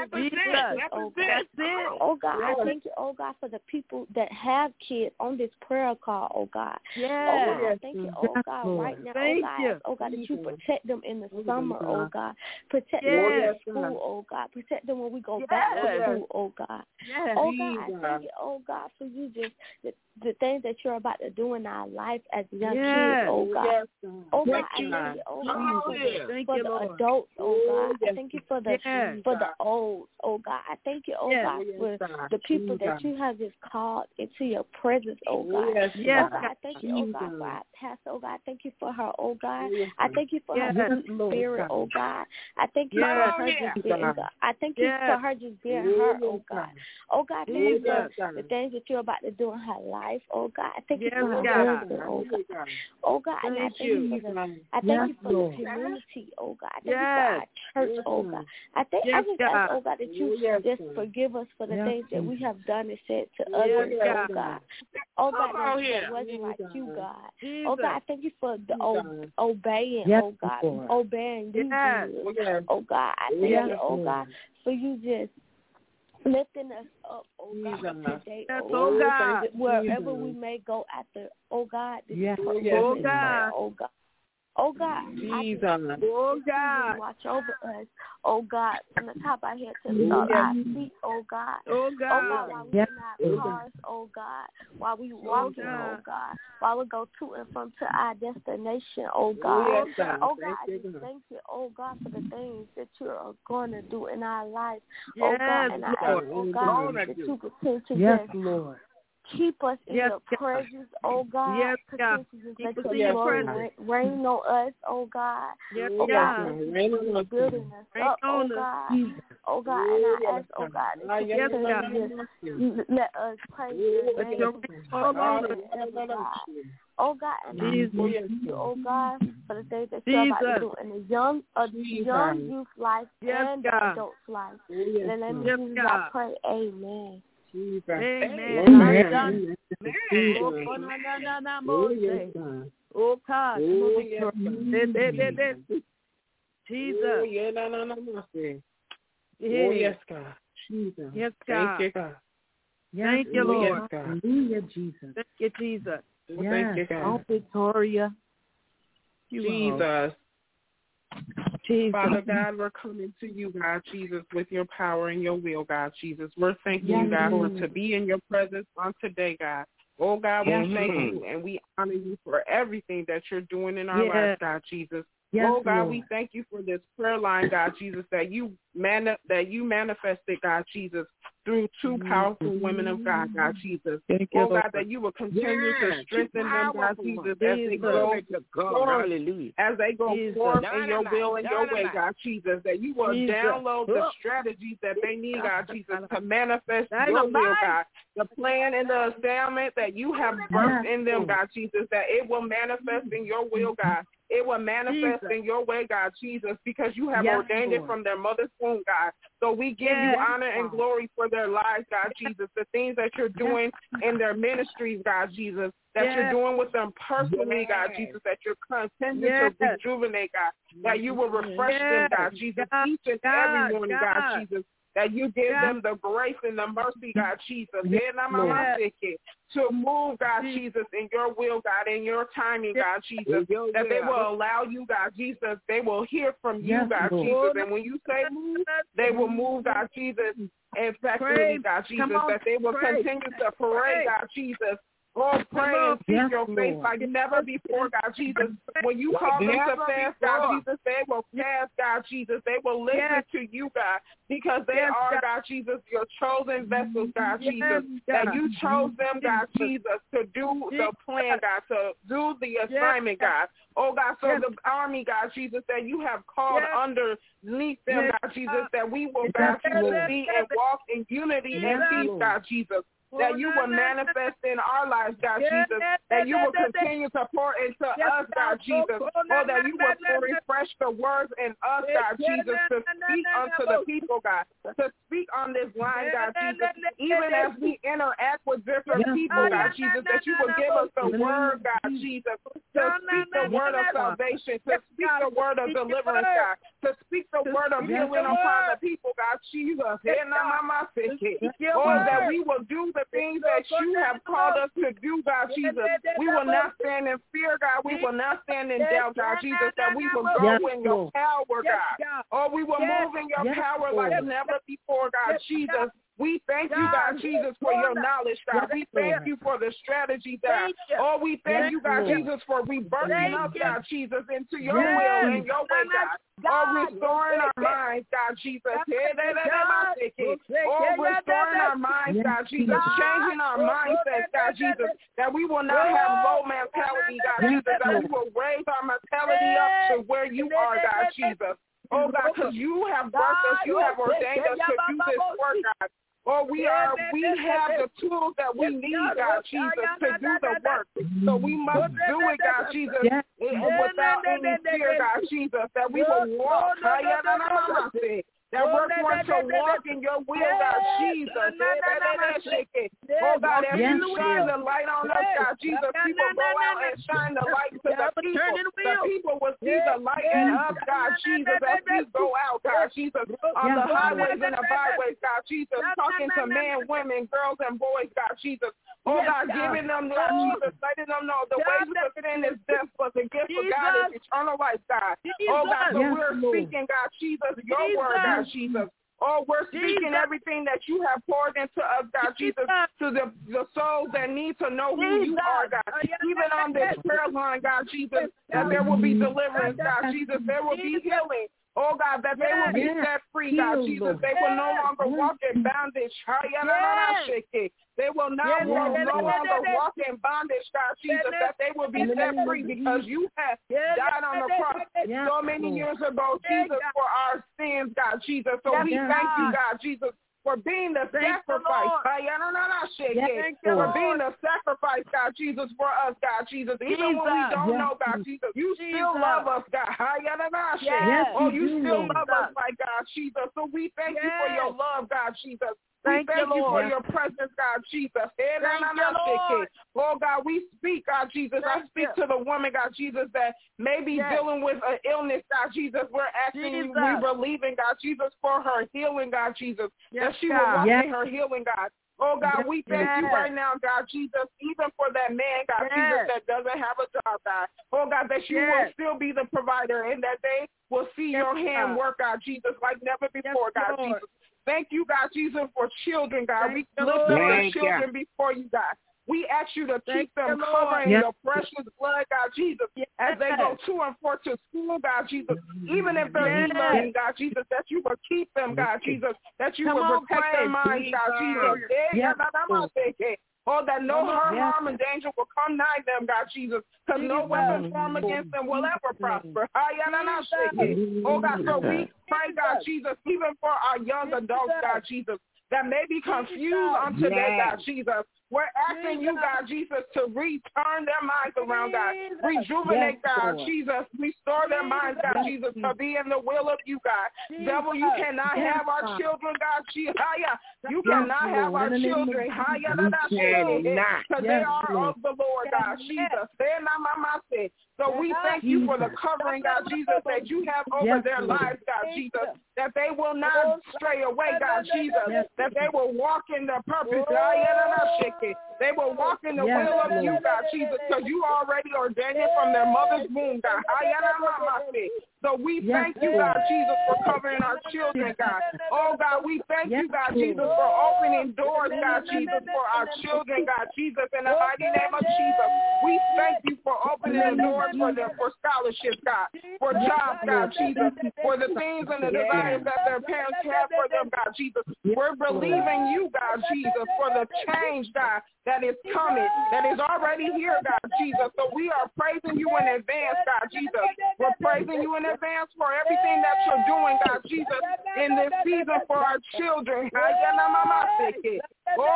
Oh, God, I thank you, oh, God, for the people that have kids on this prayer call, oh, God. Oh, God, I thank you, oh, God, right now, oh, God, that you protect them in the summer, oh, God. Protect them in school, oh, God. Protect them when we go back to school, oh, God. Oh, God, I thank you, oh, God, for you just the things that you're about to do in our life as young kids, oh, God. Oh, God, I thank you, oh, God, for the adults, oh, God. I thank you for the olds, oh, God. I thank you, oh, God, for the people that you have just called into your presence, oh, God. Oh, God, I thank you, oh, God, for our pastor, oh, God. I thank you for her, oh, God. I thank you for her spirit, oh, God. I thank you for her just being God. I thank you for her just being her, oh, God. Oh, God, thank you for the things that you're about to do in her life, oh, God. I thank you for her husband, oh, God. Oh, God, and I thank you for the community, oh, God. I thank you for our church, oh, God. I just ask, oh, God, that you just forgive us for the things that we have done and said to others, oh, God. Oh, God, that wasn't like you, God. Oh, God, I thank you for the obeying, oh, God. Obeying you, Jesus. Oh, God, I thank you, oh, God, for you just lifting us up, oh God, today, oh God, wherever we may go after, oh God, this oh God, oh God. Oh, God, Jesus. Oh, God. Watch over us. Oh, God, from the top of our head to the sole of our feet, oh, God. Oh, God. Oh, God, while we in our cars, oh, God. While we walking, oh, God. While we go to and from to our destination, oh, God. Oh, God, I just thank you, oh, God, for the things that you are going to do in our life. Oh, God, and I ask, oh, God, that you continue to just keep us in your presence, oh God. Yes, God. Let your glory rain on us, oh God. Yes, oh God. Rain on us, building us up, oh God. Oh God, and I ask, oh God, that you just let us praise your name. Oh God, oh God, and I thank you, oh God, for the things that you're about to do in the young youth life and the adult's life. In the name of Jesus, I pray, amen. Jesus. Amen. Amen. Oh God. Jesus. Oh yes, God. Jesus. Yes, God. Thank you, God. Thank you, Lord. Hallelujah, Jesus. Thank you, Jesus. Thank you, God. Oh, Victoria. Jesus. Jesus. Father God, we're coming to you, God, Jesus, with your power and your will, God, Jesus. We're thanking you, God, for to be in your presence on today, God. Oh, God, we thank you and we honor you for everything that you're doing in our lives, God, Jesus. Oh, God, we thank you for this prayer line, God, Jesus, that you manifested, God, Jesus, through two powerful women of God, God, Jesus. Oh, God, that you will continue to strengthen them, God, Jesus, as they go forth in your will and your way, God, Jesus, that you will download the strategies that they need, God, Jesus, to manifest your will, God, the plan and the assignment that you have birthed in them, God, Jesus, that it will manifest in your will, God. It will manifest in your way, God, Jesus, because you have ordained it from their mother's womb, God. So we give you honor and glory for their lives, God, Jesus, the things that you're doing in their ministries, God, Jesus, that you're doing with them personally, God, Jesus, that you're continuing to rejuvenate, God, that you will refresh them, God, Jesus, each and every morning, God, Jesus, that you give them the grace and the mercy, God, Jesus, to move, God, Jesus, in your will, God, in your timing, God, Jesus, that they will allow you, God, Jesus, they will hear from you, God, Jesus, and when you say move, they will move, God, Jesus, effectively, God, Jesus, that they will continue to pray, God, Jesus, oh, pray and seek your face like never before, God, Jesus. When you call them to fast, God, Jesus, they will fast, God, Jesus. They will listen to you, God, because they are, God, Jesus, your chosen vessels, God, Jesus, that you chose them, God, Jesus, to do the plan, God, to do the assignment, God. Oh, God, so the army, God, Jesus, that you have called underneath them, God, Jesus, that we will, God, Jesus, be and walk in unity and peace, God, Jesus. that you will manifest in our lives, God Jesus, that you will continue to pour into us, God Jesus, that you will refresh the words in us, God Jesus, to speak unto the people, God, to speak on this line, God Jesus, even as we interact with different people, God Jesus, that you will give us the word, God Jesus, to speak the word of salvation, to speak the word of deliverance, God, to speak the word of healing upon the people, God Jesus, that we will do the things that you have called us to do, God Jesus. We will not stand in fear, God. We will not stand in doubt, God Jesus, that we will go in your power, God. We will move in your power like never before, God Jesus. We thank you, God Jesus, for your knowledge, God. We thank you for the strategy, God. We thank you, God Jesus, for rebirthing us, God Jesus, into your will and your way, God. Restoring our minds, God Jesus. Restoring our minds, God Jesus. Changing our mindsets, God Jesus, that we will not have low mentality, God Jesus, that we will raise our mentality up to where you are, God Jesus. God, because you have birthed us, you have ordained us to do this work, God. We have the tools that we need, God Jesus, to do the work. So we must do it, God Jesus, without any fear, God Jesus, that we will walk. That we're going to walk in your will, God Jesus. God, as you shine the light on us, God Jesus, people go out and shine the light to the people. The people will see the light in us, God Jesus, as we go out, God Jesus, on the highways and the byways, God Jesus, talking to men, women, girls, and boys, God Jesus. God, giving them, God Jesus, letting them know the wages of sin is death, but the gift of God is eternal life, God. God, so we're speaking, God Jesus, your word, God Jesus. We're speaking everything that you have poured into us, God Jesus, to the souls that need to know who you are, God. Even on this prayer line, God Jesus, that there will be deliverance, God Jesus. There will be healing. God, that they will be set free, God Jesus. They will no longer walk in bondage. They will no longer walk in bondage, God Jesus, that they will be set free because you have died on the cross so many years ago, Jesus, for our sins, God Jesus. So we thank you, God Jesus, for being the sacrifice. For being the sacrifice, God Jesus, for us, God Jesus. Even when we don't know, God Jesus, you still love us, God. You still love us, my God Jesus. So we thank you for your love, God Jesus. We thank you for your presence, God Jesus. God, we speak, God Jesus. I speak to the woman, God Jesus, that may be dealing with an illness, God Jesus. We're asking you, we believing, God Jesus, for her healing, God Jesus, that she will walk in her healing, God. God, we thank you right now, God Jesus, even for that man, God Jesus, that doesn't have a job, God. God, that you will still be the provider and that they will see your hand work, God Jesus, like never before, God Jesus. Thank you, God Jesus, for children, God. We lift up the children before you, God. We ask you to keep them covering your precious blood, God Jesus, as they go to and forth to school, God Jesus. Even if they're e-learning, God Jesus, that you will keep them, God Jesus, that you will protect their minds, God Jesus. That no harm and danger will come nigh them, God Jesus, because no weapon formed against them will ever prosper. God, so we pray, God Jesus, even for our young adults, God Jesus, that may be confused on today, God Jesus. We're asking you, God Jesus, to return their minds around, God. Rejuvenate, God Jesus. Restore their minds, God Jesus, to be in the will of you, God. Devil, you cannot have our children, God Jesus. You cannot have our children. Because they are of the Lord, God Jesus. So we thank you for the covering, God Jesus, that you have over their lives, God Jesus, that they will not stray away, God Jesus, that they will walk in their purpose. They will walk in the will of you, God Jesus, because you already ordained it from their mother's womb, God. So we thank you, God Jesus, for covering our children, God. God, we thank you, God Jesus, for opening doors, God Jesus, for our children, God Jesus, in the mighty name of Jesus. We thank you for opening the doors for scholarships, God, for jobs, God Jesus, for the things and the desires that their parents have for them, God Jesus. We're believing you, God Jesus, for the change, God, that is coming, that is already here, God Jesus. So we are praising you in advance, God Jesus. We're praising you in advance for everything that you're doing, God Jesus, in this season for our children. That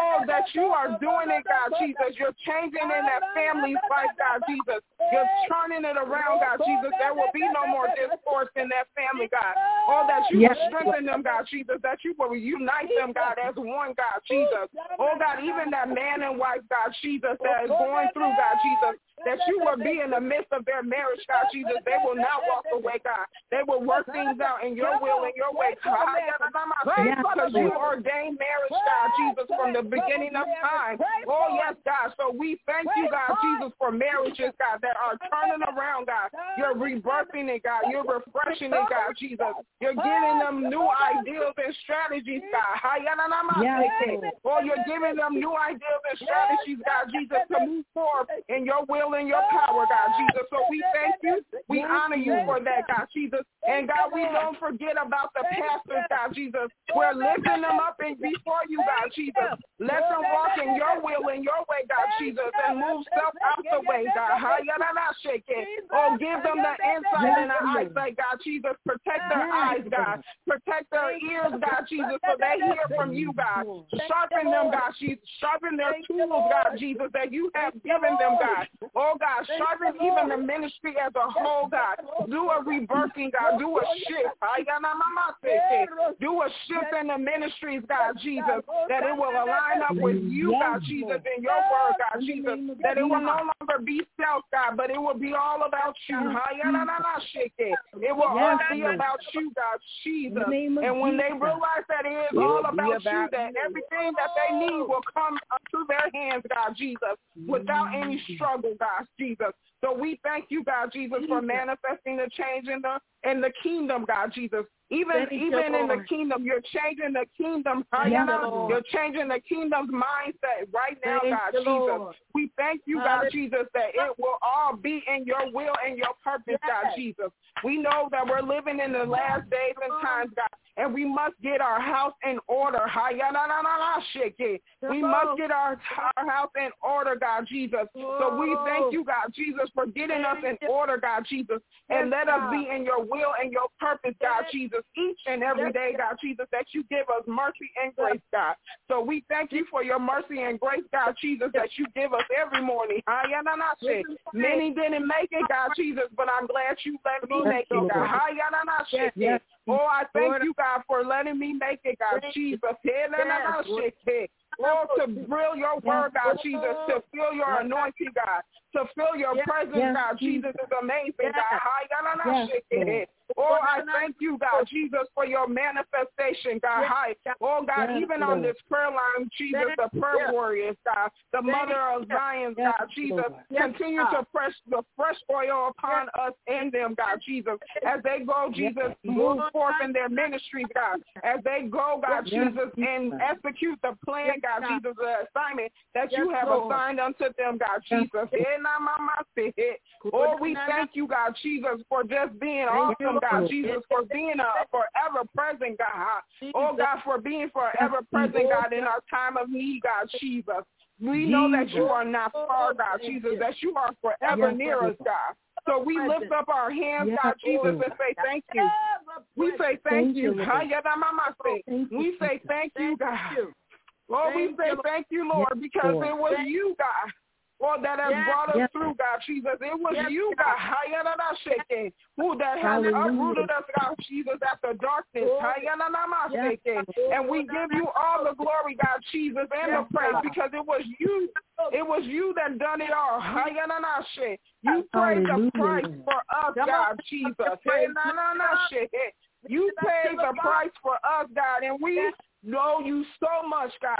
that you are doing it, God Jesus. You're changing in that family's life, God Jesus. You're turning it around, God Jesus. There will be no more discord in that family, God. Oh, that you will strengthen them, God Jesus. That you will unite them, God, as one, God Jesus. Oh, God, even that man and wife, God Jesus, that is going through, God Jesus, that you will be in the midst of their marriage, God Jesus. They will not walk away, God. They will work things out in your will and your way, God. Because you ordained marriage, God Jesus, from the beginning of time. Oh, yes, God. So we thank you, God Jesus, for marriages, God, that are turning around, God. You're rebirthing it, God. You're refreshing it, God Jesus. You're giving them new ideas and strategies, God. Oh, you're giving them new ideas and strategies, God Jesus, to move forward in your will and your power, God Jesus. So we thank you. We honor you for that, God Jesus. And God, we don't forget about the pastors, God Jesus. We're lifting them up before you, God Jesus. Let them walk in your will and your way, God Jesus, and move self out the way, God. Oh, give them the insight and the eyesight, God Jesus. Protect their eyes, God. Protect their ears, God Jesus, so they hear from you, God. Sharpen them, God Jesus. Sharpen their tools, God Jesus, that you have given them, God. Oh, God, sharpen even the ministry as a whole, God. Do a rebirthing, God. Do a shift. Do a shift in the ministries, God Jesus, that it will align up with you, God Jesus, in your word, God Jesus, that it will no longer be self, God, but it will be all about you. It will all be about you, God Jesus. And when they realize that it is all about you, that everything that they need will come to their hands, God Jesus, without any struggle, God Jesus. So we thank you, God Jesus, for manifesting the change in the kingdom, God Jesus. Even in the kingdom, you're changing the kingdom. You're changing the kingdom's mindset right now, God Jesus. We thank you, God Jesus, that it will all be in your will and your purpose, God Jesus. We know that we're living in the last days and times, God, and we must get our house in order. We must get our house in order, God Jesus. So we thank you, God Jesus, for getting us in order, God Jesus, and let us be in your will and your purpose, God Jesus, each and every day, God Jesus, that you give us mercy and grace, God. So we thank you for your mercy and grace, God Jesus, that you give us every morning. Many didn't make it, God Jesus, but I'm glad you let me make it, God. Oh, I thank you, God, for letting me make it, God Jesus. Oh, to drill your word, God Jesus, to feel your anointing, God, to feel your presence, God Jesus, is amazing, God. Oh, I thank you, God Jesus, for your manifestation, God. Oh, God, even on this prayer line, Jesus, the prayer warriors, God, the mother of Zion, God, Jesus, continue to press the fresh oil upon us and them, God, Jesus, as they go, Jesus, move forth in their ministries, God, as they go, God, Jesus, and execute the plan, God, Jesus, the assignment that you have assigned unto them, God, Jesus. Oh, we thank you, God, Jesus, for just being awesome, God, Jesus, for being a forever present, God. Oh, God, for being forever present, God, in our time of need, God, Jesus. We know that you are not far, God, Jesus, that you are forever near us, God. So we lift up our hands, God, Jesus, and say thank you. We say thank you. We say thank you, God. Lord, we say thank you, Lord, because it was you, God. Lord, that has brought us through, God, Jesus. It was you, God, who that has uprooted us, God, Jesus, after darkness. And we give you all the glory, God, Jesus, and the praise, because it was you. It was you that done it all. You paid the price for us, God, Jesus. You paid the price for us, God, and we know you so much, God.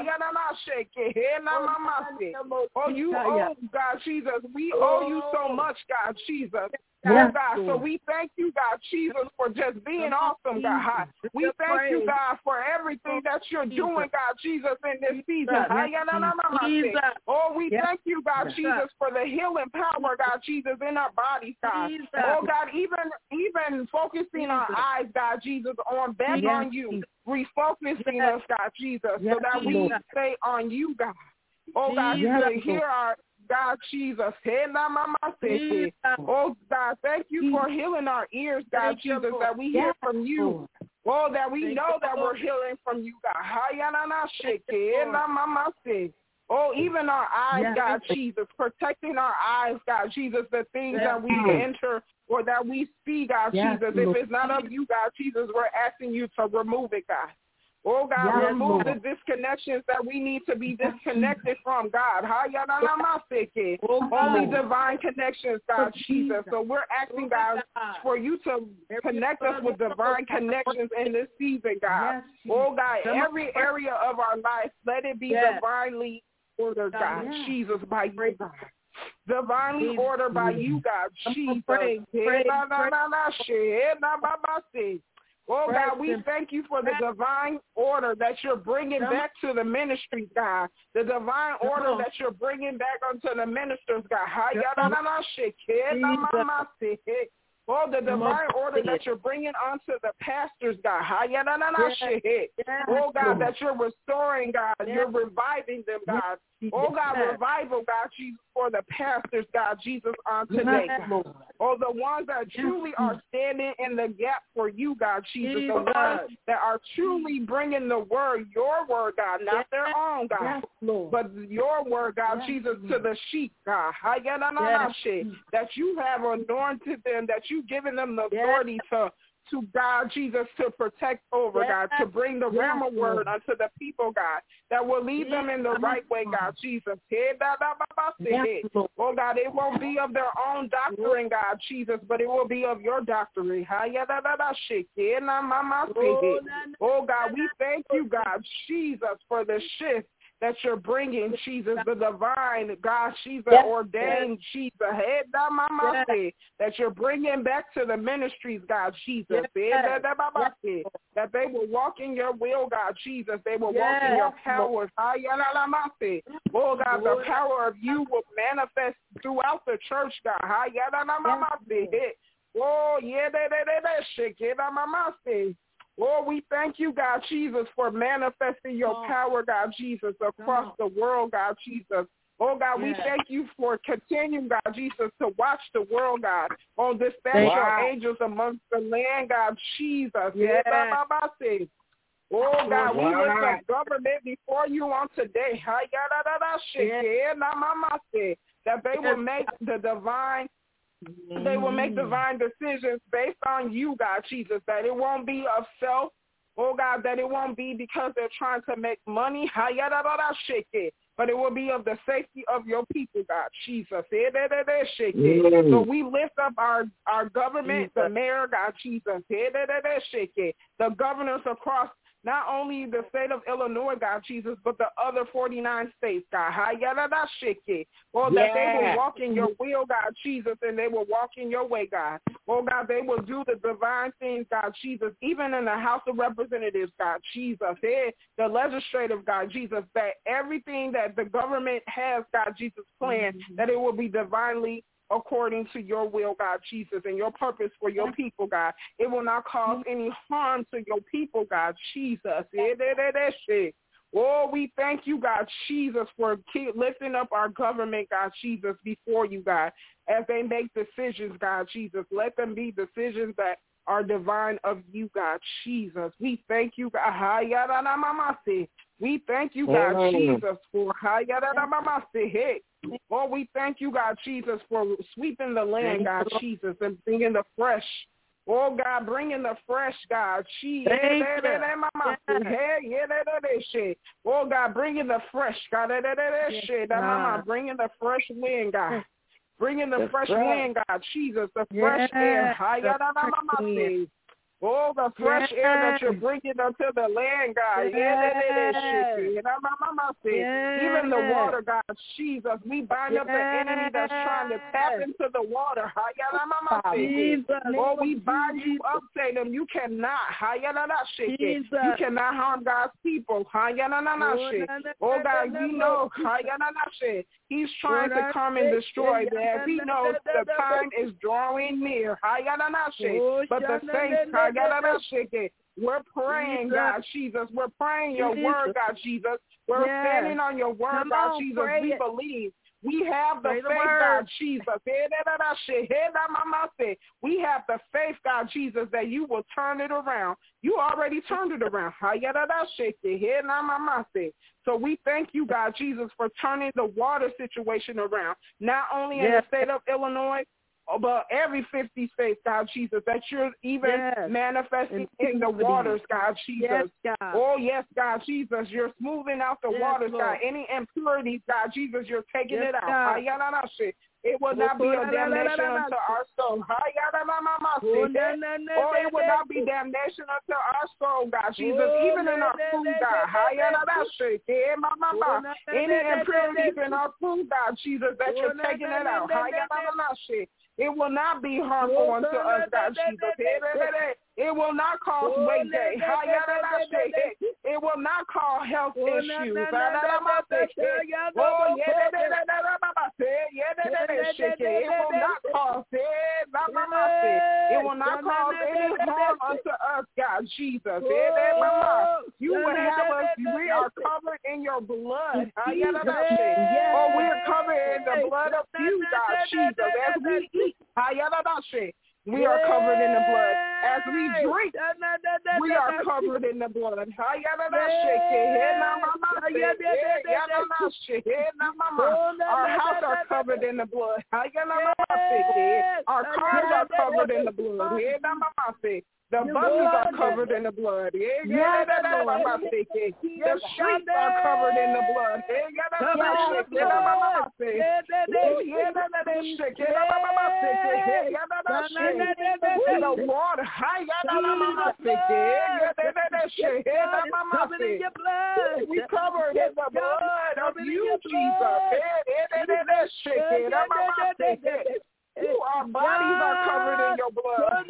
Oh, you owe, God, Jesus. We owe you so much, God, Jesus. Oh, God, so we thank you, God, Jesus, for just being awesome, God. We thank you, God, for everything that you're doing, God, Jesus, in this season. Oh, we thank you, God, Jesus, for the healing power, God, Jesus, in our bodies, God. Oh, God, even focusing our eyes, God, Jesus, back on you, refocusing us, God, Jesus, so that we stay on you, God. Oh, God, to hear our God, Jesus. Oh, God, thank you for healing our ears, God, Jesus, that we hear from you. Oh, that we know that we're healing from you, God. Oh, even our eyes, God, Jesus, protecting our eyes, God, Jesus, the things that we enter or that we see, God, Jesus. If it's not of you, God, Jesus, we're asking you to remove it, God. Oh, God, remove the disconnections that we need to be disconnected from, God. Only divine connections, God, Jesus. So we're asking, God, for you to connect us with divine connections in this season, God. Oh, God, every area of our life, let it be divinely ordered, God, Jesus, by you, God. Divinely ordered by you, God, Jesus. Oh, God, we thank you for the divine order that you're bringing back to the ministries, God. The divine order that you're bringing back unto the ministers, God. Oh, the divine order that you're bringing onto the pastors, God. Oh, God, that you're restoring, God. You're reviving them, God. Oh, God, revival, God, Jesus, for the pastors, God, Jesus, on today, God. Oh, the ones that truly are standing in the gap for you, God, Jesus. The ones that are truly bringing the word, your word, God, not their own, God, but your word, God, Jesus, to the sheep, God. That you have anointed them, that you've given them the authority to God, Jesus, to protect over, God, to bring the Rhema word unto the people, God, that will lead them in the right way, God, Jesus. Oh, God, it won't be of their own doctrine, God, Jesus, but it will be of your doctrine. Oh, God, we thank you, God, Jesus, for the shift that you're bringing, Jesus, the divine, God, Jesus, ordained, Jesus, that you're bringing back to the ministries, God, Jesus, that they will walk in your will, God, Jesus, they will walk in your power. Oh, God, the power of you will manifest throughout the church, God. Oh, Lord, we thank you, God, Jesus, for manifesting your power, God, Jesus, across the world, God, Jesus. Oh, God, we thank you for continuing, God, Jesus, to watch the world, God, on dispatch your angels amongst the land, God, Jesus. Oh, God, we lift up government before you on today. That they will make the divine They will make divine decisions based on you, God, Jesus, that it won't be of self, oh, God, that it won't be because they're trying to make money, but it will be of the safety of your people, God, Jesus. So we lift up our government, the mayor, God, Jesus, the governors across not only the state of Illinois, God, Jesus, but the other 49 states, God. That they will walk in your will, God, Jesus, and they will walk in your way, God. Oh, God, they will do the divine things, God, Jesus, even in the House of Representatives, God, Jesus, the legislative, God, Jesus, that everything that the government has, God, Jesus, planned, that it will be divinely according to your will, God, Jesus, and your purpose for your people, God. It will not cause any harm to your people, God, Jesus. Oh, we thank you, God, Jesus, for lifting up our government, God, Jesus, before you, God, as they make decisions, God, Jesus. Let them be decisions that are divine of you, God, Jesus. We thank you, God. We thank you, God, Jesus, for oh, we thank you, God, Jesus, for sweeping the land, God, Jesus, and bringing the fresh. Oh, God, bringing the fresh, God. Oh, God, bringing the fresh, God. Bringing the fresh wind, God. Bringing the fresh wind, God, Jesus, the fresh air. Oh, the fresh air that you're bringing unto the land, God. Even the water, God, Jesus. We bind up the enemy that's trying to tap into the water. Oh, we bind you up, Satan. You cannot. You cannot harm God's people. Oh, God, we know. He's trying to come and destroy that. He knows the time is drawing near. But the saints, we're praying, God, Jesus. We're praying your word, God, Jesus. We're standing on your word, God, Jesus. We believe. We have the faith, God Jesus. We have the faith, God Jesus, that you will turn it around. You already turned it around. So we thank you, God Jesus, for turning the water situation around, not only in the state of Illinois, but every 50 states, God Jesus, that you're even manifesting in the waters, God Jesus. Yes, God. Oh, yes, God Jesus, you're smoothing out the waters, Lord. God. Any impurities, God Jesus, you're taking it out. It will not be a damnation unto our soul. Oh, it will not be damnation unto our soul, God Jesus, even in our food, God. Any impurities in our food, God Jesus, that you're taking it out. It will not be harmful unto us, God Jesus. It will not cause weight gain. It will not cause health issues. It will not cause any harm unto us, God Jesus. You will have us. We are covered in your blood. Oh, we are covered in the blood of you, God Jesus. As we eat, we are covered in the blood. As we drink, we are covered in the blood. Our house are covered in the blood. Our cars are covered in the blood. The buses are covered in the blood. The streets are covered in the blood. The water. We covered in the blood of you, Jesus. Our bodies are covered in your blood.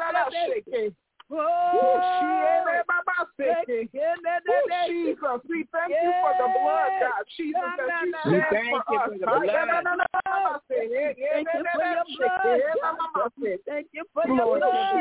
Jesus, we thank you for the blood, God. Jesus, that you shed for us. Thank you for your blood.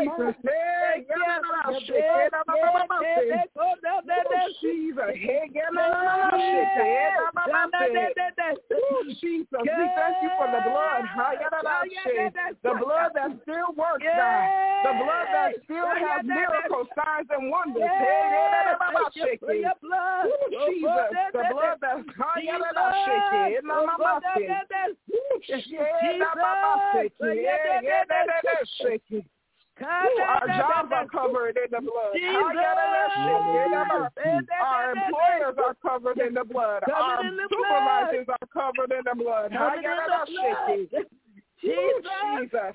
Jesus, we thank you for the blood. The blood that still works, God. The blood that still has miracles, signs, and wonders. Jesus, the blood that's our jobs are covered in the blood. Our employers are covered in the blood. Our supervisors are covered in the blood. Jesus.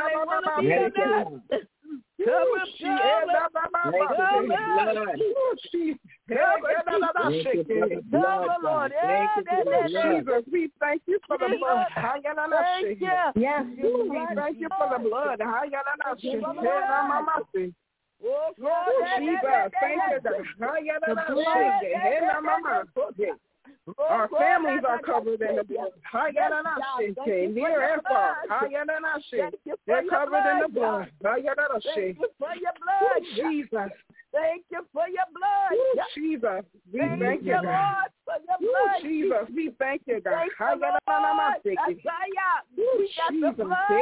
Jesus, we thank you for the blood. Yes, we thank you for the blood. Jesus, thank you. Our families are covered in the blood. Near and far. They're covered in the blood. Jesus. Thank you for your blood. Jesus, we thank you, God. Jesus, we thank you, God. We got the blood.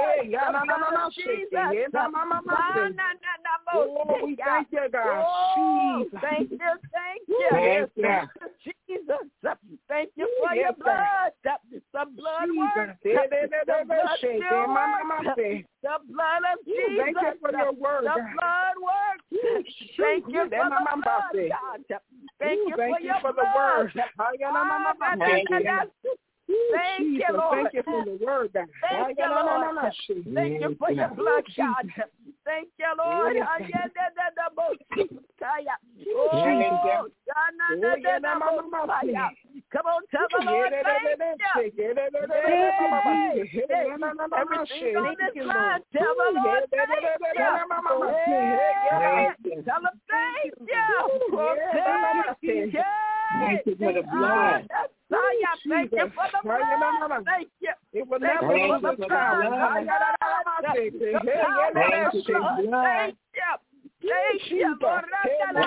Oh, we thank you, God. Thank you. Jesus, thank you for your blood. The blood works. The blood of Jesus. Thank you for your word. The blood works. Thank you for the blood, God. Thank you for the word. Thank you, Lord. Thank you for the word, God. Thank you, Lord. Thank you for your blood, God. Thank you, Lord. Come on, tell the Lord, thank you. Everything on this line, tell the Lord, thank you. Tell him, thank you. Thank you for the blood. Thank you for the blood. Thank you. It will never lose its power. Thank you for the blood. Thank you, Lord.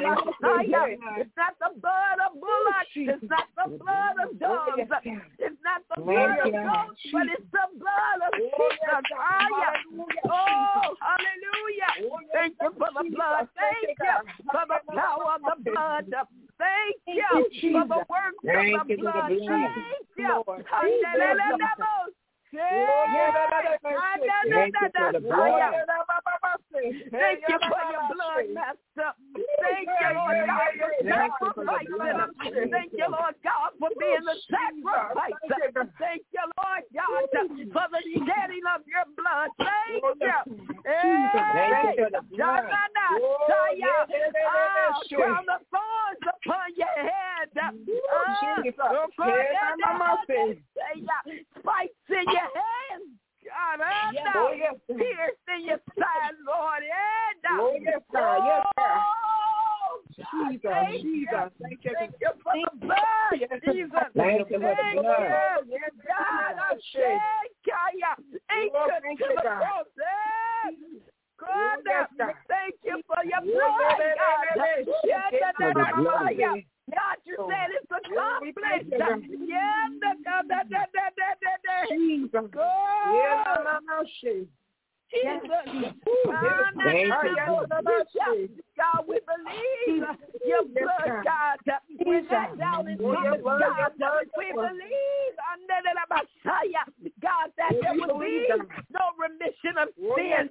It's not the blood of bullocks. It's not the blood of dogs. It's not not the blood of goats, but it's the blood of Jesus. Oh, hallelujah. Thank you for the blood. Thank you for the power of the blood. Thank you for the work of the blood. Thank you. Thank you for your blood, Master. Thank you, Lord God, for sacrificing. Thank you, Lord God, for being the sacrifice. Thank you, Lord God, for the shedding of your blood. Thank you. Crown of thorns upon your head. Spikes in your hands. God, pierced in your side, Lord. Yes, God. Jesus. Thank you for the blood. Jesus. Thank you for the blood. Yes, God. Thank you for the cross. God, thank you for your blood, God. God, you said it's accomplished. God, we believe your blood, God. We sat down in God. We believe under the Messiah, God, that there would be no remission of sin.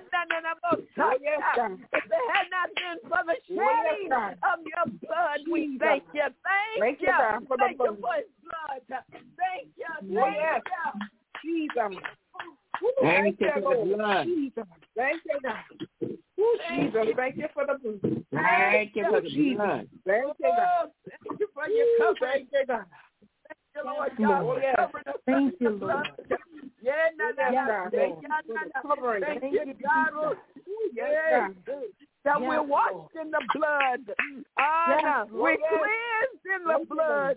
If it had not been for the shedding of your blood, we thank you. Thank you. Thank you for his blood. Thank you. Thank you. Jesus. Thank you for the blood. Thank you, God. Jesus, thank you for the blood. Thank you for the blood. Thank you, God. Thank you for your covering. Thank you, God. Thank you, Lord God. Thank you, Lord. Covering. Thank you, God. Yes. That we're washed in the blood. We're cleansed in the blood.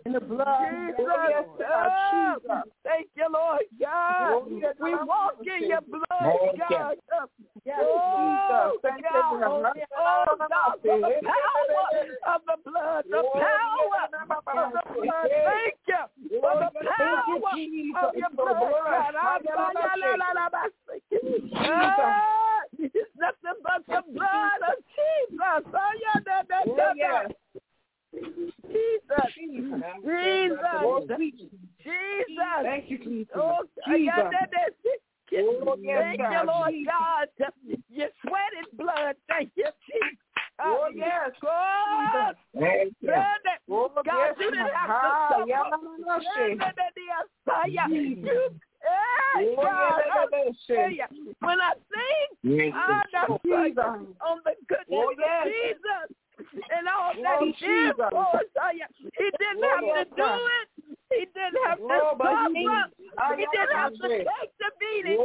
Jesus. Thank you, Lord God. We walk in your blood, God. Oh, God. Oh, God, for the power of the blood. The power of the blood. Thank you for the power of your blood, God. It's nothing but the blood of Jesus. Jesus. Thank you, Jesus. Thank you, Lord God. You sweated blood. Thank you, Jesus. Oh, yes. God. Thank you. God, you didn't have to when I think on the goodness of Jesus and all that he did for us, he didn't have to do it. He didn't have to suffer. He didn't have to take the beating.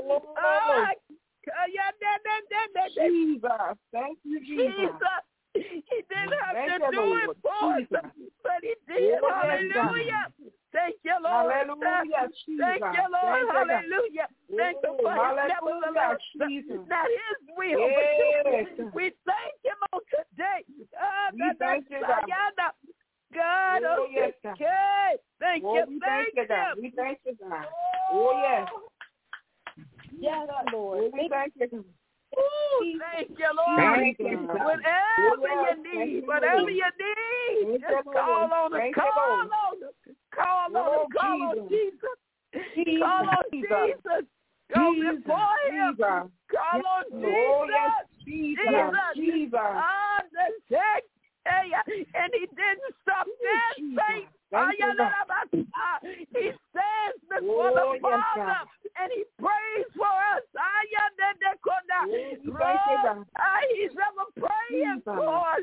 Jesus. Thank you, Jesus. He didn't have to do it for us, but he did. Hallelujah. Thank you, Lord. Hallelujah. Thank you, Lord. Hallelujah. Thank you for his nevertheless. Not his will, but we thank him on today. We thank you, God. God, okay. Thank you. Thank you, God. We thank you, God. Oh, yes. Yes, Lord. We thank you. Thank you, Lord. Thank you. Whatever you need, just call on us. Call on Jesus. Call on Jesus. Go before him. Call on Jesus. Jesus. And he didn't stop there, faith. He stands before the Father and he prays for us. He's ever praying for us.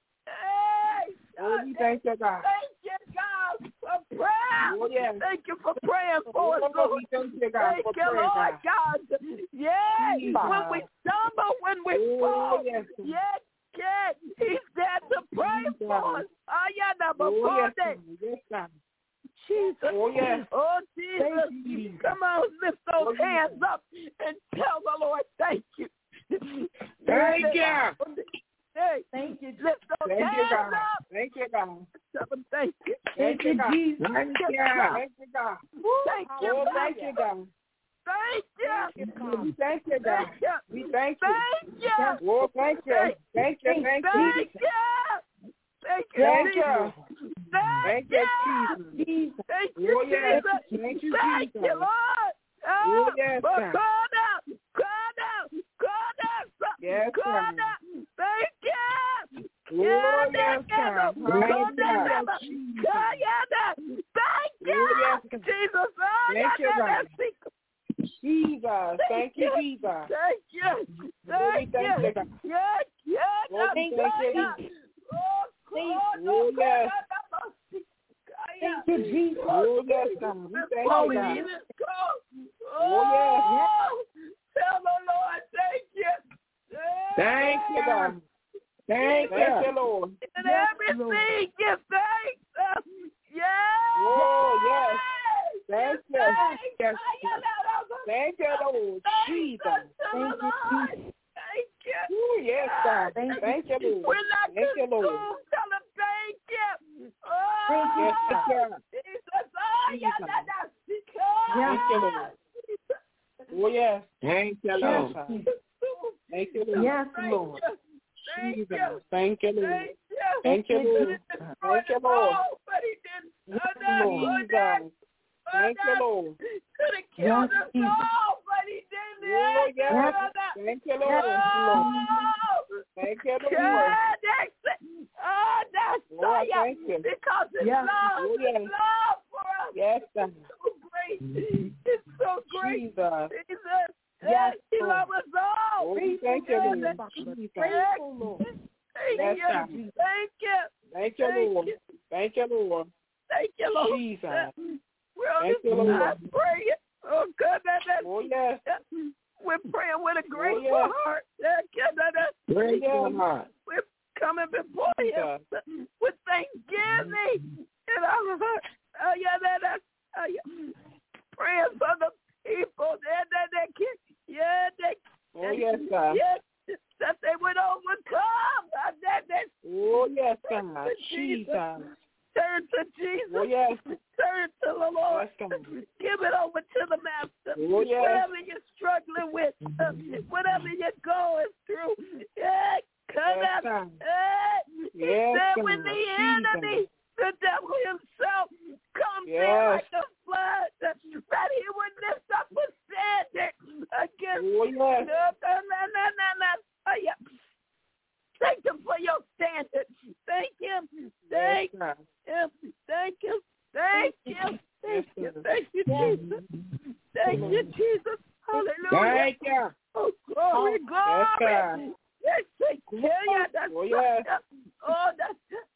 Thank you, God. Thank you, God, for prayer. Thank you for praying for us, Lord. Thank you, God. Thank you, Lord God. When we stumble, when we fall, he's there to pray for us. Jesus. Oh, Jesus. Come on, lift those hands up and tell the Lord thank you. Thank you. Thank you. Lift those hands up. Thank you, God. Tell them thank you. Thank you, Jesus. Thank you. Thank you, God. Thank you, thank you, God. Thank you. We thank you, God. We thank you. Thank you. Oh, thank you. Thank you. Thank you. Thank you. Thank you. Thank you, Jesus. Thank you, Jesus. Thank you, Thank you, Lord. Oh, yes, God. God. Yes, God. Thank you. Oh, yes, God. Thank you, Jesus. Thank you, God. Jesus. Thank you, Jesus. Thank you. Thank you. Thank you. Oh, yes. Thank you, Jesus. Oh, yes, God. We thank you, God. Oh, yes. Tell the Lord, thank you. Thank you, God. Thank you, Lord. And everything, give thanks. Yes. Oh, yes. Thank you. Yes. Thank you, Lord. Jesus. Thank you, Jesus. Thank you. Oh, yes, God. Thank you, Lord. We're not thank you, Lord. Tell him thank you. Oh, thank you, God. Jesus. Oh, Jesus. Thank you, Lord. Oh, yes. Thank you, Lord. Thank you, Lord. Yes, Lord. Jesus. Thank you, Lord. Thank you, Lord. Thank you, Lord. But he didn't. Jesus. Thank you, Lord. Could have killed us all, but he didn't. Oh, yes. Thank you, Lord. Thank you, Lord. Oh, that's thank you. Because it's love. Oh, yes. It's love for us. Yes, God. It's so great. It's so great. Jesus. Jesus. Yes, he loves us all. Oh, thank you, Lord. Faithful, Lord. Thank you. Thank you. Thank you, Lord. Thank you, Lord. Thank you, Lord. Jesus. We're on Thank this you, Lord. praying. Oh, God. Oh, yes. We're praying with a grateful heart. Praise God. We're coming before Him with thanksgiving in our heart. Praying for the people Oh, yes, God. That they would overcome. Oh, yes, God. Jesus. Turn to Jesus. Oh, yes. Turn to the Lord. Yes, give it over to the Master. Oh, yes. Whatever you're struggling with, whatever you're going through, when the enemy, the devil himself, comes in like a flood, that he would lift up a standard against Thank him for your standard. Thank him. Thank him. Thank him. Thank you. Thank you. Thank you, Jesus. Thank you, Jesus. Hallelujah. Thank you. Oh, glory, glory. Yes, thank you. Oh, yes. Oh, that's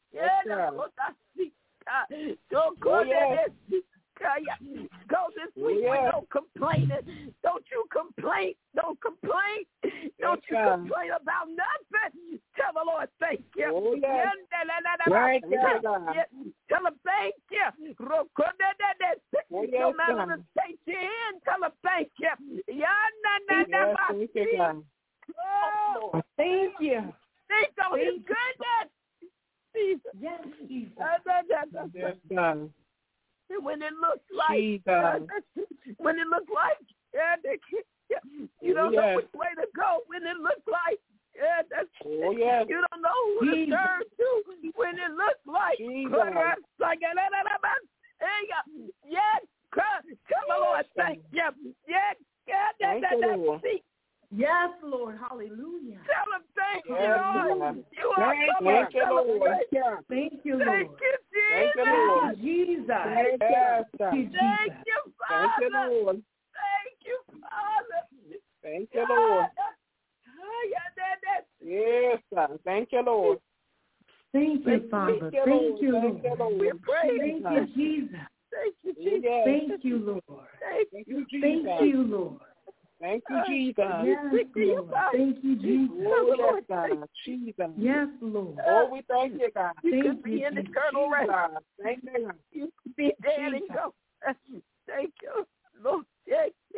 Don't go there. Go this week with no complaining. Don't you complain. Don't complain. Don't you complain about nothing. Tell the Lord thank you. Oh, yes. Thank you. Tell him thank you. No matter the state you're in, tell him thank you. Thank you, God. Oh, thank you. Think on his goodness. Jesus. Yes, Jesus. Yes, God. When it looks like, when it looks like, you don't know which way to go. When it looks like, you don't know who to turn to. When it looks like, tell the Lord, thank you. Yes, Lord, hallelujah. Tell him thank you, Lord. You are thank you, Lord. Thank you, Lord. Thank you, Jesus. Thank you, Lord. Jesus. Thank you, Father. Thank you, Lord. Thank you, Father. Thank you, Lord. Yes, God. Thank you, Lord. Thank you, Father. Thank you, Lord. We pray. Thank you, Jesus. Thank you, Jesus. Thank you, Lord. Thank you, Jesus. Thank you, Lord. Thank you, Jesus. Yes, Lord. Thank you, Jesus. Oh, yes, God. Jesus. Yes, Lord. Oh, we thank you, God. You could be in eternal rest. Thank you, God. You could be dead and go. Thank you, Lord. Thank you.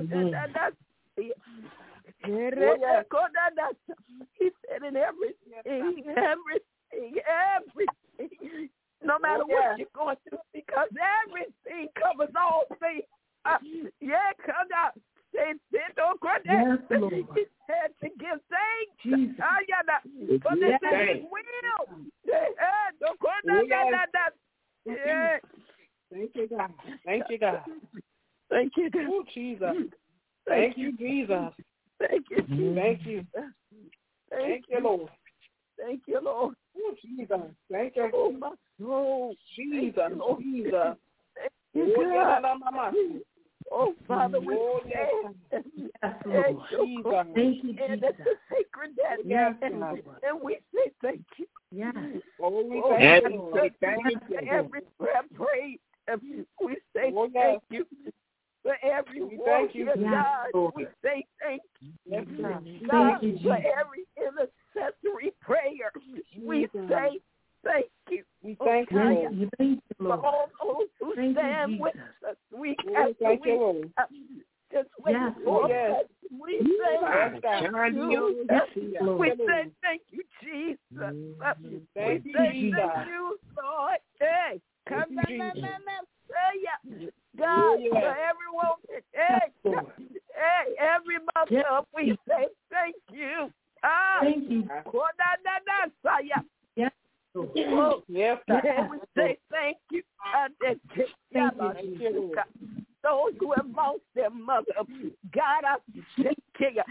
He said in everything, no matter what you're going through, because because everything covers all things. Come out. They don't credit. He had to give thanks. For this is his will. Thank you, God. Thank you, God. Thank you, God. Oh, Jesus. Thank you, Jesus. Thank you, Jesus. Thank you. Thank you, Lord. Thank you, Lord. Oh, Jesus. Thank you. Oh, my soul. Jesus. Jesus. Thank you, God. Oh, Father, we yes, Lord. Jesus. Thank you, Jesus. And that's the sacred debt. Yes, and we say thank you. Yes. Thank you. Every prayer prayed, we say thank you. For every warrior, God, we say thank you. Yes, God, for every intercessory prayer, we say thank you. We thank you, for all those who stand with us week after week. Just waiting for us. We say thank you. We say thank you, Jesus. Thank you, Lord. Hey, come on, God, for everyone. Hey, every mother, we say thank you. Thank you. Yes, we say thank you. Those who have lost their mother, God, I thank you.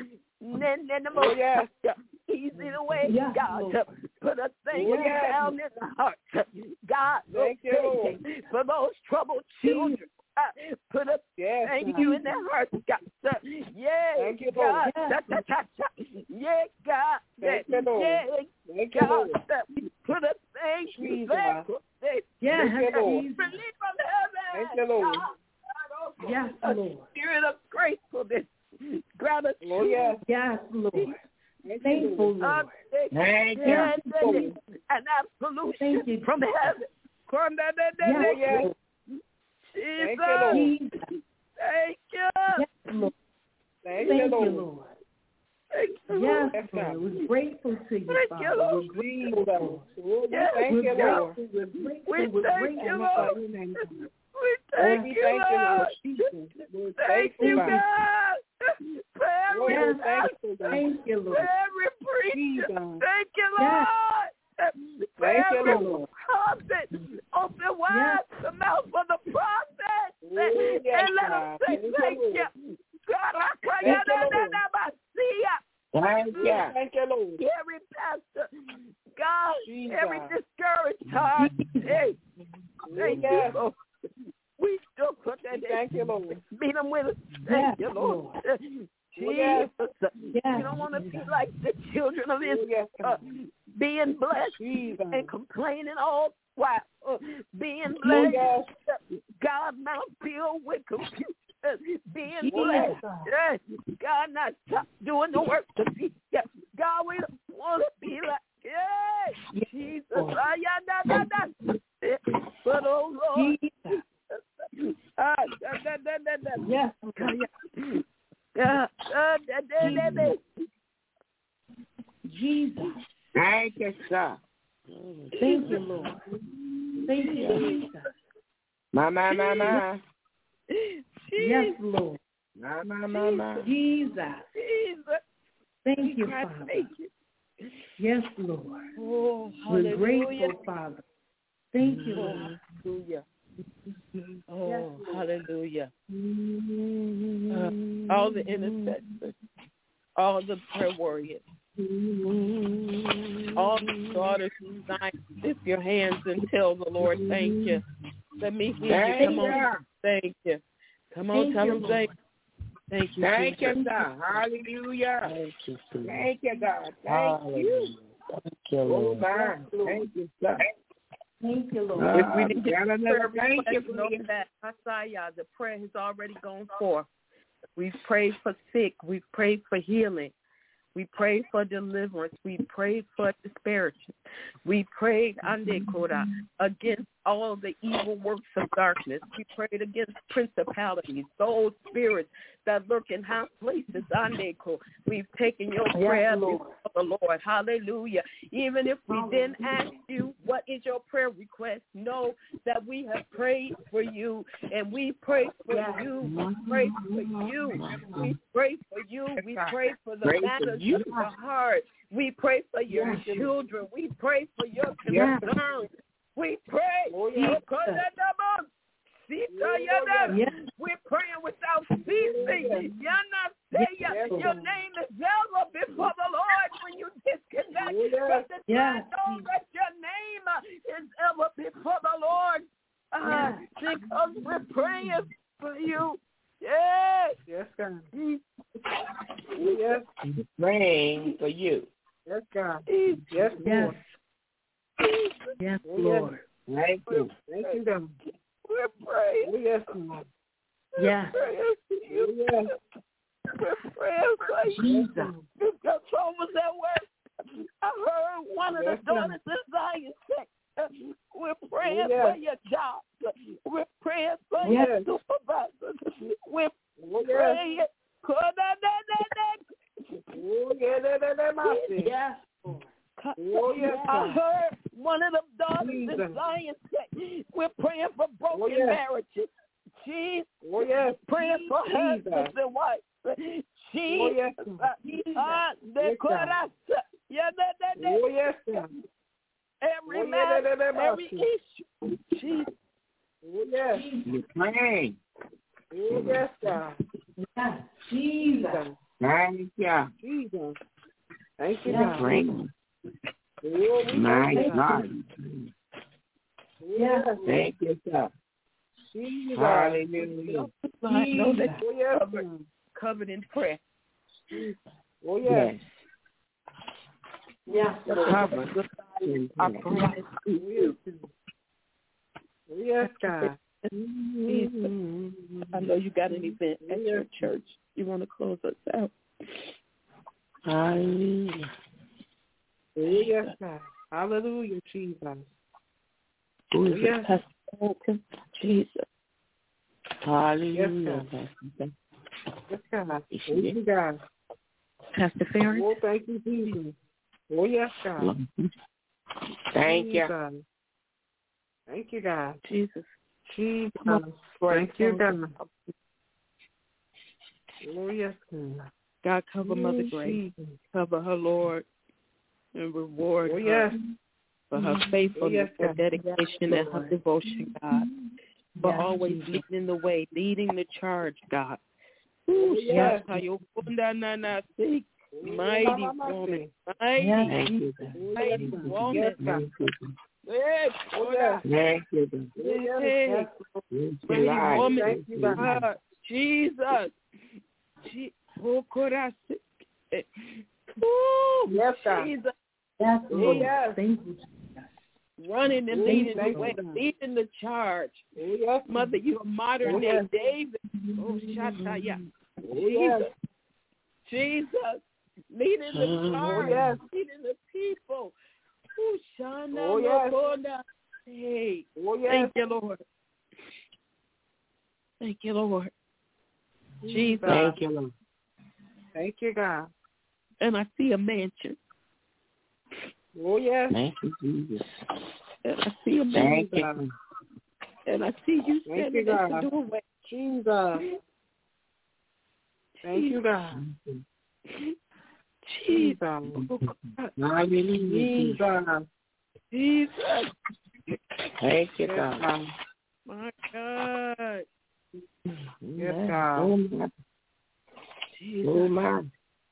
Easy the way, God, put a thing down in the heart. God, thank you for those troubled children. Put a thank you in their hearts, God. Thank you, God. Yeah, God. Thank you, Lord. Thank you, Lord. Put a thank you there. Yes, Lord. Release from heaven. Thank you, Lord. Yes, Lord. Spirit of gratefulness. Gratitude. Oh, yes. Yes, Lord. Thankful, Lord. Thank you. An absolution from heaven. Yes, Lord. Jesus. Thank you, Lord. Thank you. Yes, Lord. Thank you, Lord. Lord. Thank you, Yes, Lord. Lord. We're grateful to you, Thank Father. you, Lord. We're grateful. Yes, thank you, Lord. We're grateful. We We're thank grateful. you, Lord. We thank you, Lord. Thank you, God. For every Thank you, Lord. For every preacher. Thank you, Lord. For Thank you, every Lord. prophet. Open wide the mouth of the prophet. And let them say thank you. God, Thank you, Lord. Every pastor, God, every discouraged heart, hey, thank you, Lord. We still put that in. Thank you, Lord. Meet them with us. Thank you, Lord. Jesus, you don't want to be like the children of Israel, being blessed and complaining all while being blessed. God now filled with confusion. Being blessed, God not doing the work to be. God, we don't want to be like, Jesus. But oh Lord, Yes. Jesus. Thank you, sir. Thank you, Lord. Thank you, Jesus. My. Yes, Lord. My. Jesus. Thank you, Father. Yes, Lord. Oh, we're grateful, Father. Thank you, Lord. Hallelujah. Oh, hallelujah. All the intercessors, all the prayer warriors, all the daughters of Zion, lift your hands and tell the Lord, thank you. Let me hear you. Come on, thank you. Come on, tell him thank you. Thank you. Thank you, God. Hallelujah. Thank you, God. Thank you. Thank you, Lord. Thank you, sir. Thank you, Lord. If we need to thank you for that, Messiah, the prayer has already gone forth. We've prayed for sick. We've prayed for healing. We prayed for deliverance. We prayed for disparity. We prayed against all the evil works of darkness. We prayed against principalities, those spirits that lurk in high places. We've taken your prayer before the Lord. Hallelujah. Even if we didn't ask you, what is your prayer request? Know that we have prayed for you, and we pray for you. We pray for you. We pray for you. We pray for the matters of the heart. We pray for your children. We pray for your concerns. We pray. We're praying without ceasing. Your name is ever before the Lord when you disconnect. But the time know that your name is ever before the Lord. Because we're praying for you. Yes. Yes, God. Yes. Praying for you. Yes, God. Yes, Lord. Yes, Lord. Thank you. Thank you, God. We're praying. Yes, Lord. Yes. We're praying for you. Yes. We're praying for you. Because Tom was at work. I heard one of the daughters of Zion say, we're praying for your job. We're praying for your supervisors. We're praying. Yes. I heard one of the daughters of Zion say, we're praying for broken marriages. She's praying for husbands and wives. Every man, every issue. Jesus. You're praying. Yes, God. Yes. Jesus. Thank you. Jesus. Thank you, You're God. praying. My God. Yes. Thank you, sir. Hallelujah. I know that you're covered in prayer. Oh, yes. Yes. Covered. I pray for you. Yes, God. I know you got an event at your church. You want to close us out? Hallelujah. Yes, God. Hallelujah, Jesus. Yes. Jesus. Hallelujah. Yes, God. Thank you, God. Pastor Farron. Oh, thank you, Jesus. Oh, yes, God. Thank you. God. Thank you, God. Jesus. Jesus. Thank you, God. Oh, yes, God. God, cover Mother Grace. Cover her, Lord, and reward her for her faithfulness, her dedication, and her devotion, God. For always leading the way, leading the charge, God. Yes. Mighty woman. Mighty woman. Yes, Thank you. mighty woman. God. Jesus. Oh, yes, God. Jesus. Yes, Lord. Yes. Thank you. Running and leading the way, leading the charge. Yes. Mother, you're modern day David. Oh, Shataya. Jesus. Jesus. Leading the charge. Leading the people. Oh, Shana. Hey. Thank you, Lord. Thank you, Lord. Jesus. Thank you, Lord. Thank you, God. And I see a mansion. Oh, yes. Thank you, Jesus. And I see a Thank mansion. you. And I see you standing at the doorway. Jesus. Thank you, God. Jesus. Hallelujah. Jesus. Thank you, God. My God. Yes, God. Oh, my.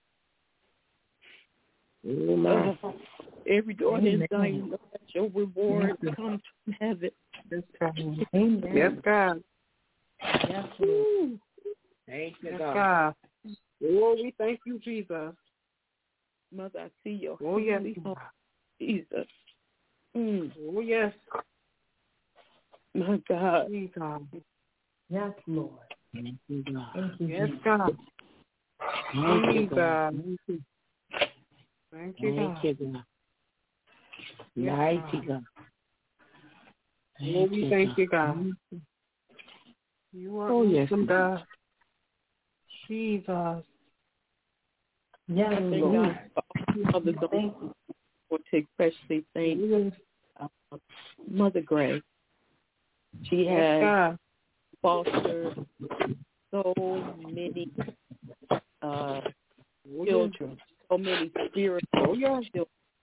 Oh, my. Every daughter in Zion, let your reward come from heaven. Yes, God. Amen. Yes, God. Yes, Lord. Thank you, Yes, God. God. Oh, we thank you, Jesus. Mother, I see your Oh, yes. home. Jesus. Oh, yes. My God. Jesus. Yes, Lord. Thank you, God. Thank you, Yes, Jesus. God. Thank you, God. Thank you, God. Thank you, God. Mighty God. Lord, we thank you, God. You are awesome, God. Jesus. Yes, Lord. Mother, thank you for especially thank Mother Gray. She has fostered so many children, so many spiritual children.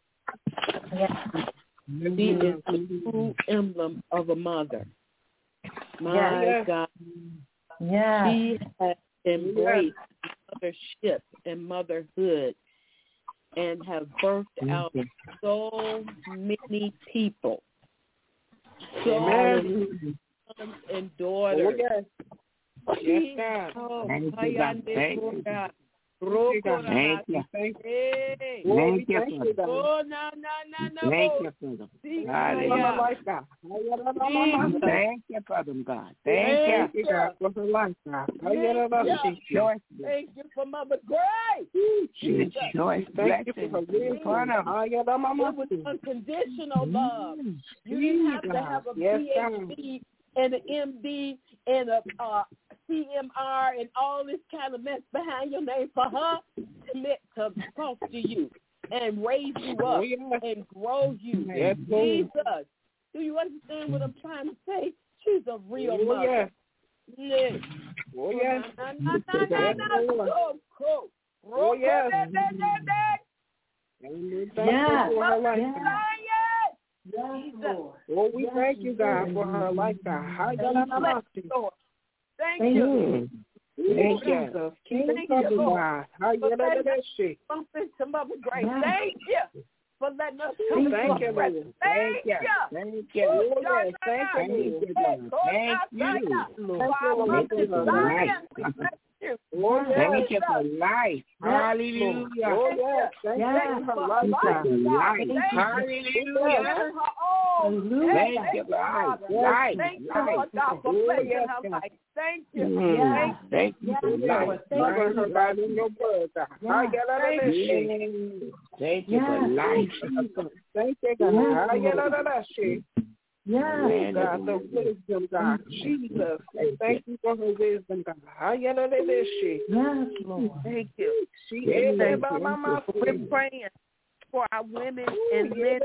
She is the true emblem of a mother. My God. Yeah. She has embraced mothership and motherhood and have birthed out so many people. So many sons and daughters. Thank you. Thank you. Thank you. Oh, no. Thank you for them. Thank you for them, God. Thank you for her life, God. Thank you for Mother Gray. She's choice. Thank you for her wisdom. It was unconditional love. You didn't have to have a PhD and an MD and a CMR and all this kind of mess behind your name for her to foster you and raise you up and grow you. Yes, Jesus. Do you understand what I'm trying to say? She's a real mother. Yes. Oh, yes. So cool. Oh, yes. Oh, we thank you, God, for her life, God. Thank you. Thank you. Thank you, God. Bump into Mother Grace. Thank you for letting us come. Thank you, Lord. Thank you. Thank you. Thank you. Thank you for life. Hallelujah. Oh, yes. Thank you for life. Hallelujah. Thank you for life. Thank you, Lord God, for blessing her life. Thank you. Thank you for life. Thank you for life. Thank you, God. Yes, God, the wisdom, God. Jesus, thank you for her wisdom, God. Yes, Lord. Thank you. We're praying for our women and men.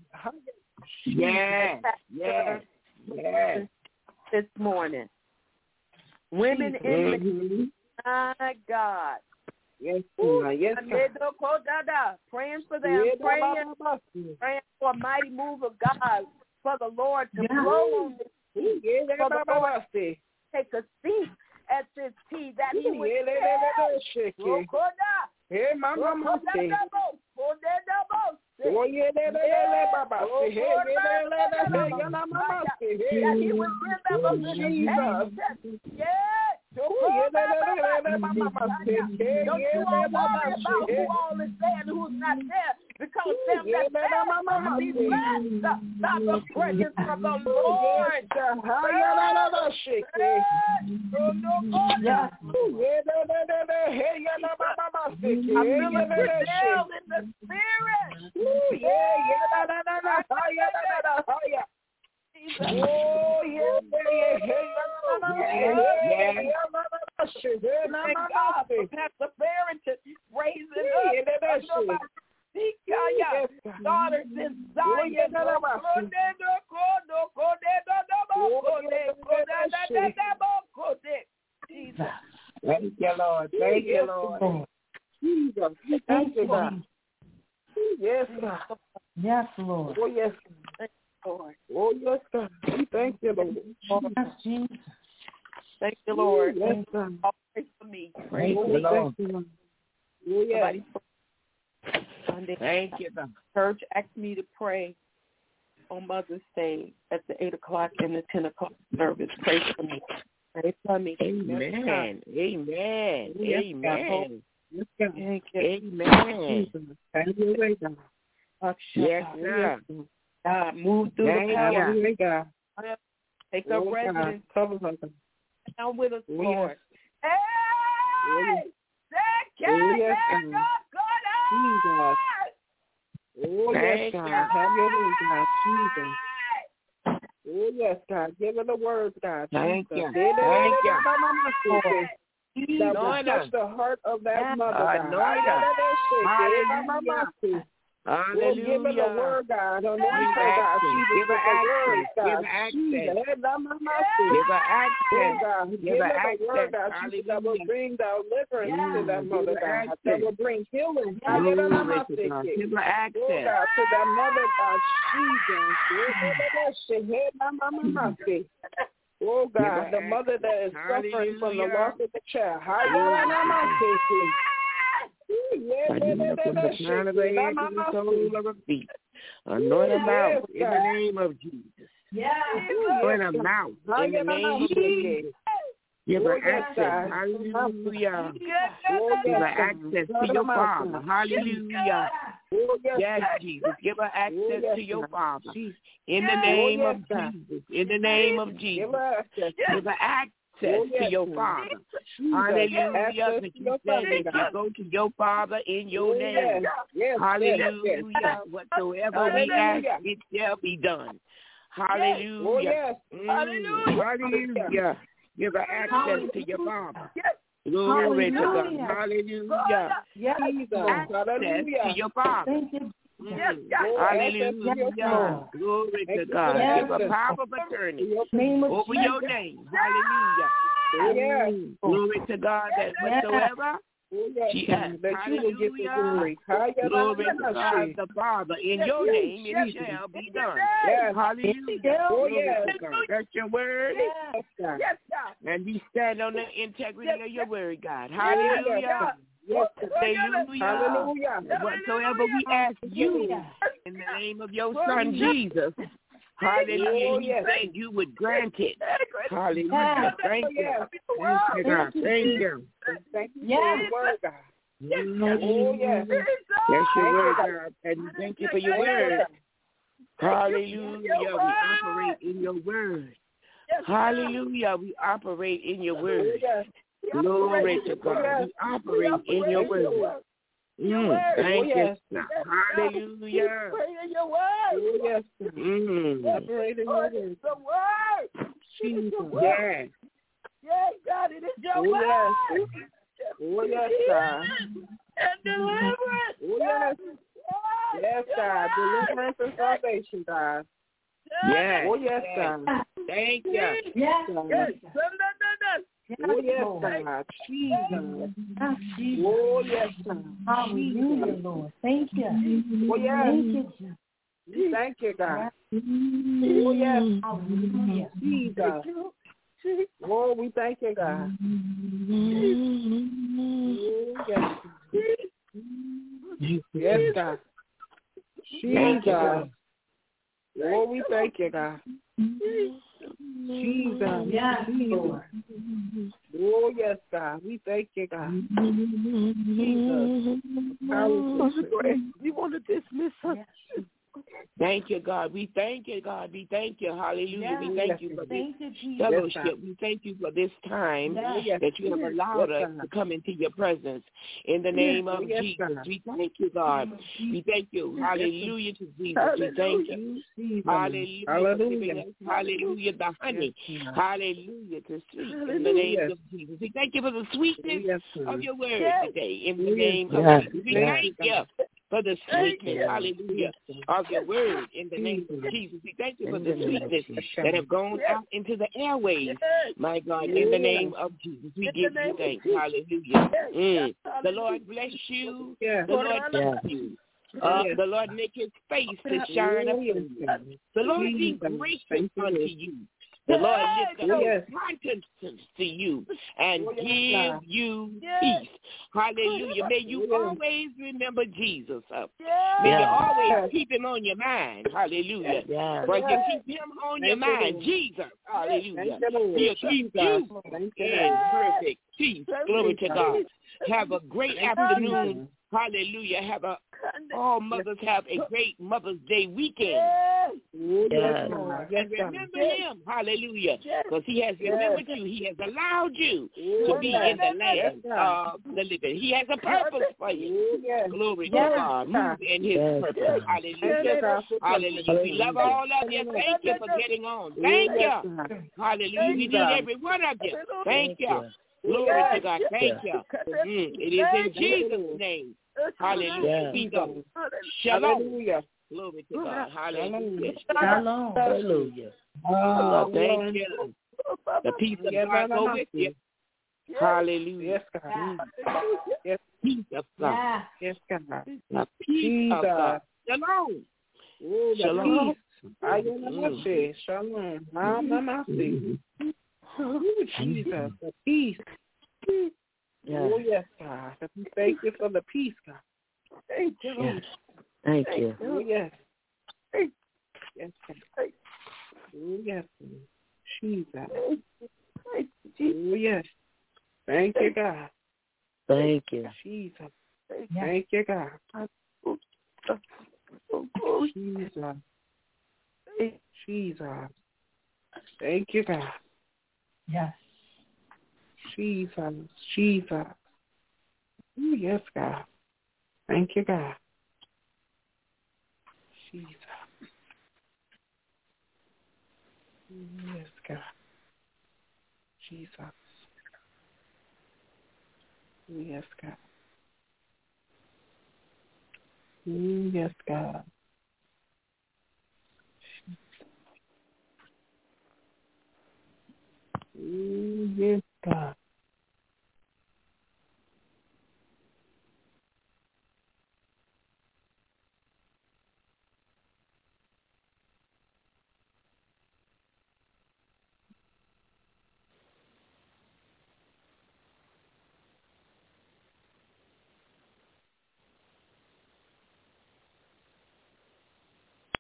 Yes. This morning. Women in men. My God. Yes, yes. Praying for them. Praying for a mighty move of God. For the Lord to blow on this tea. For the Lord to take a seat at this tea that he would Don't you all worry about who all is there and who's not there, because them that there be blessed by the presence of the Lord. I feel a prevail in the spirit. Oh, Thank God for Pastor Barrington raising up daughters in Zion. Jesus. Thank you, Lord. Thank you, Lord. Jesus. Thank you, God. Yes, God. Yes, Lord. Oh, yes, Lord. Oh, yes, God. Thank you, Lord. Yes, Jesus. Thank you, Lord. Yes, God. Pray for me. Pray for me. Oh, yes. Sunday. Thank you, God. Church asked me to pray on Mother's Day at the 8 o'clock and the 10 o'clock service. Pray for me. Pray for me. Amen. Amen. Amen. Thank you. Amen. Thank you, God. Yes, sir. God, move through the power. Take up residence. Cover her. Down with us, Lord. Hey! Jesus. Oh, yes, God. Have your way, God. Jesus. Oh, yes, God. Give her the words, God. Thank you. That will touch the heart of that mother, God. Hallelujah. We'll give her the word, God. Anoint her, God. Give her access. Give her access. Give her access. Give her the word, God. That will bring deliverance to that mother, God. That will bring healing. Give her access. To that mother, God. Oh, God, the mother that is suffering from the loss of the child. Anoint her mouth in the name of Jesus. Anoint her mouth in the name of Jesus. Give her access. Hallelujah. Give her access to your Father. Hallelujah. Yes, Jesus. Give her access to your Father. In the name of Jesus. In the name of Jesus. Give her access to your Father. Hallelujah. That you said that you go to your Father in your name. Hallelujah. Whatsoever we ask, it shall be done. Hallelujah. Hallelujah. Give her access to your Father. Glory to God. Hallelujah. Access to your Father. Hallelujah. Glory to God. Give a power of attorney over your name. Hallelujah. Glory to God that whatsoever she asks. Hallelujah. Glory to God the Father. In your name it shall be done. Hallelujah. Glory to God. That's your word. And we stand on the integrity of your word, God. Hallelujah. Hallelujah. Whatsoever we ask you in the name of your Son Jesus. Hallelujah. You said you would grant it. Hallelujah. Thank you. Thank you, God. Thank you. Thank you for your word, God. Oh, yes. That's your word, God. And thank you for your word. Hallelujah. We operate in your word. Hallelujah. We operate in your word. Glory to God. We operate in your word. Thank you. Hallelujah. Yes. Operate in your word. Yes. Yes, God, it is your word. Oh, yes, God. And deliverance. Oh, yes. Yes, God. Deliverance and salvation, God. Yes. Oh, yes, God. Thank you. Yes. Oh, yes, God. Jesus. Oh, yes, God. Hallelujah, Lord. Thank you. Oh, yes. Thank you, God. Oh, yes. Hallelujah. Jesus. Oh, we thank you, God. Oh, yes. Yes, God. Jesus. Oh, we thank you, God. Jesus. Yes, Lord. Oh, yes, God. We thank you, God. Jesus. You want to dismiss us? Thank you, God. We thank you, God. We thank you. Hallelujah. We thank you for this fellowship. We thank you for this time that you have allowed us to come into your presence. In the name of Jesus, we thank you, God. We thank you. Hallelujah to Jesus. We thank you. Hallelujah. Hallelujah. The honey. Hallelujah. To sweet in the name of Jesus. We thank you for the sweetness of your word today. In the name of Jesus. We thank you for the sweetness, hallelujah, of your word in the name of Jesus. We thank you for the sweetness that have gone out into the airways, my God, in the name of Jesus. We give you thanks, hallelujah. The Lord bless you. The Lord bless you. The Lord make his face to shine upon you. The Lord be gracious unto you. The Lord lift up his countenance to you and give you peace. Hallelujah. May you always remember Jesus. May you always keep him on your mind. Hallelujah. But you keep him on your mind, Jesus. Hallelujah. He'll keep you in perfect peace. Glory to God. Have a great afternoon. Hallelujah. Have a All mothers have a great Mother's Day weekend. Yes. Yes. And remember him. Hallelujah. Because he has remembered you. He has allowed you to be in the land of the living. He has a purpose for you. Glory to God. Move in his purpose. Hallelujah. Hallelujah. We love all of you. Thank you for getting on. Thank you. Hallelujah. We need every one of you. Thank you. Glory to God. Thank you. It is in Jesus' name. Hallelujah. Shalom. Glory to God. Hallelujah. Shalom. Hallelujah. Oh, thank you. The peace of God go with you. Hallelujah. Yes, God. Yes. Peace of God. Yes, God. The peace of God. Shalom. Shalom. Shalom. Shalom. Jesus, the peace. Oh, yes, God. Thank you for the peace, God. Thank you. Yes. Thank you. Oh, yes. Yes, God. Oh, yes. Jesus. Oh, yes. Thank you, God. Thank you. Jesus. Thank you, God. Jesus. Jesus. Thank you, God. Yes. Jesus. Jesus. Oh, yes, God. Thank you, God. Jesus. Yes, God. Jesus. Yes, God. Yes, God.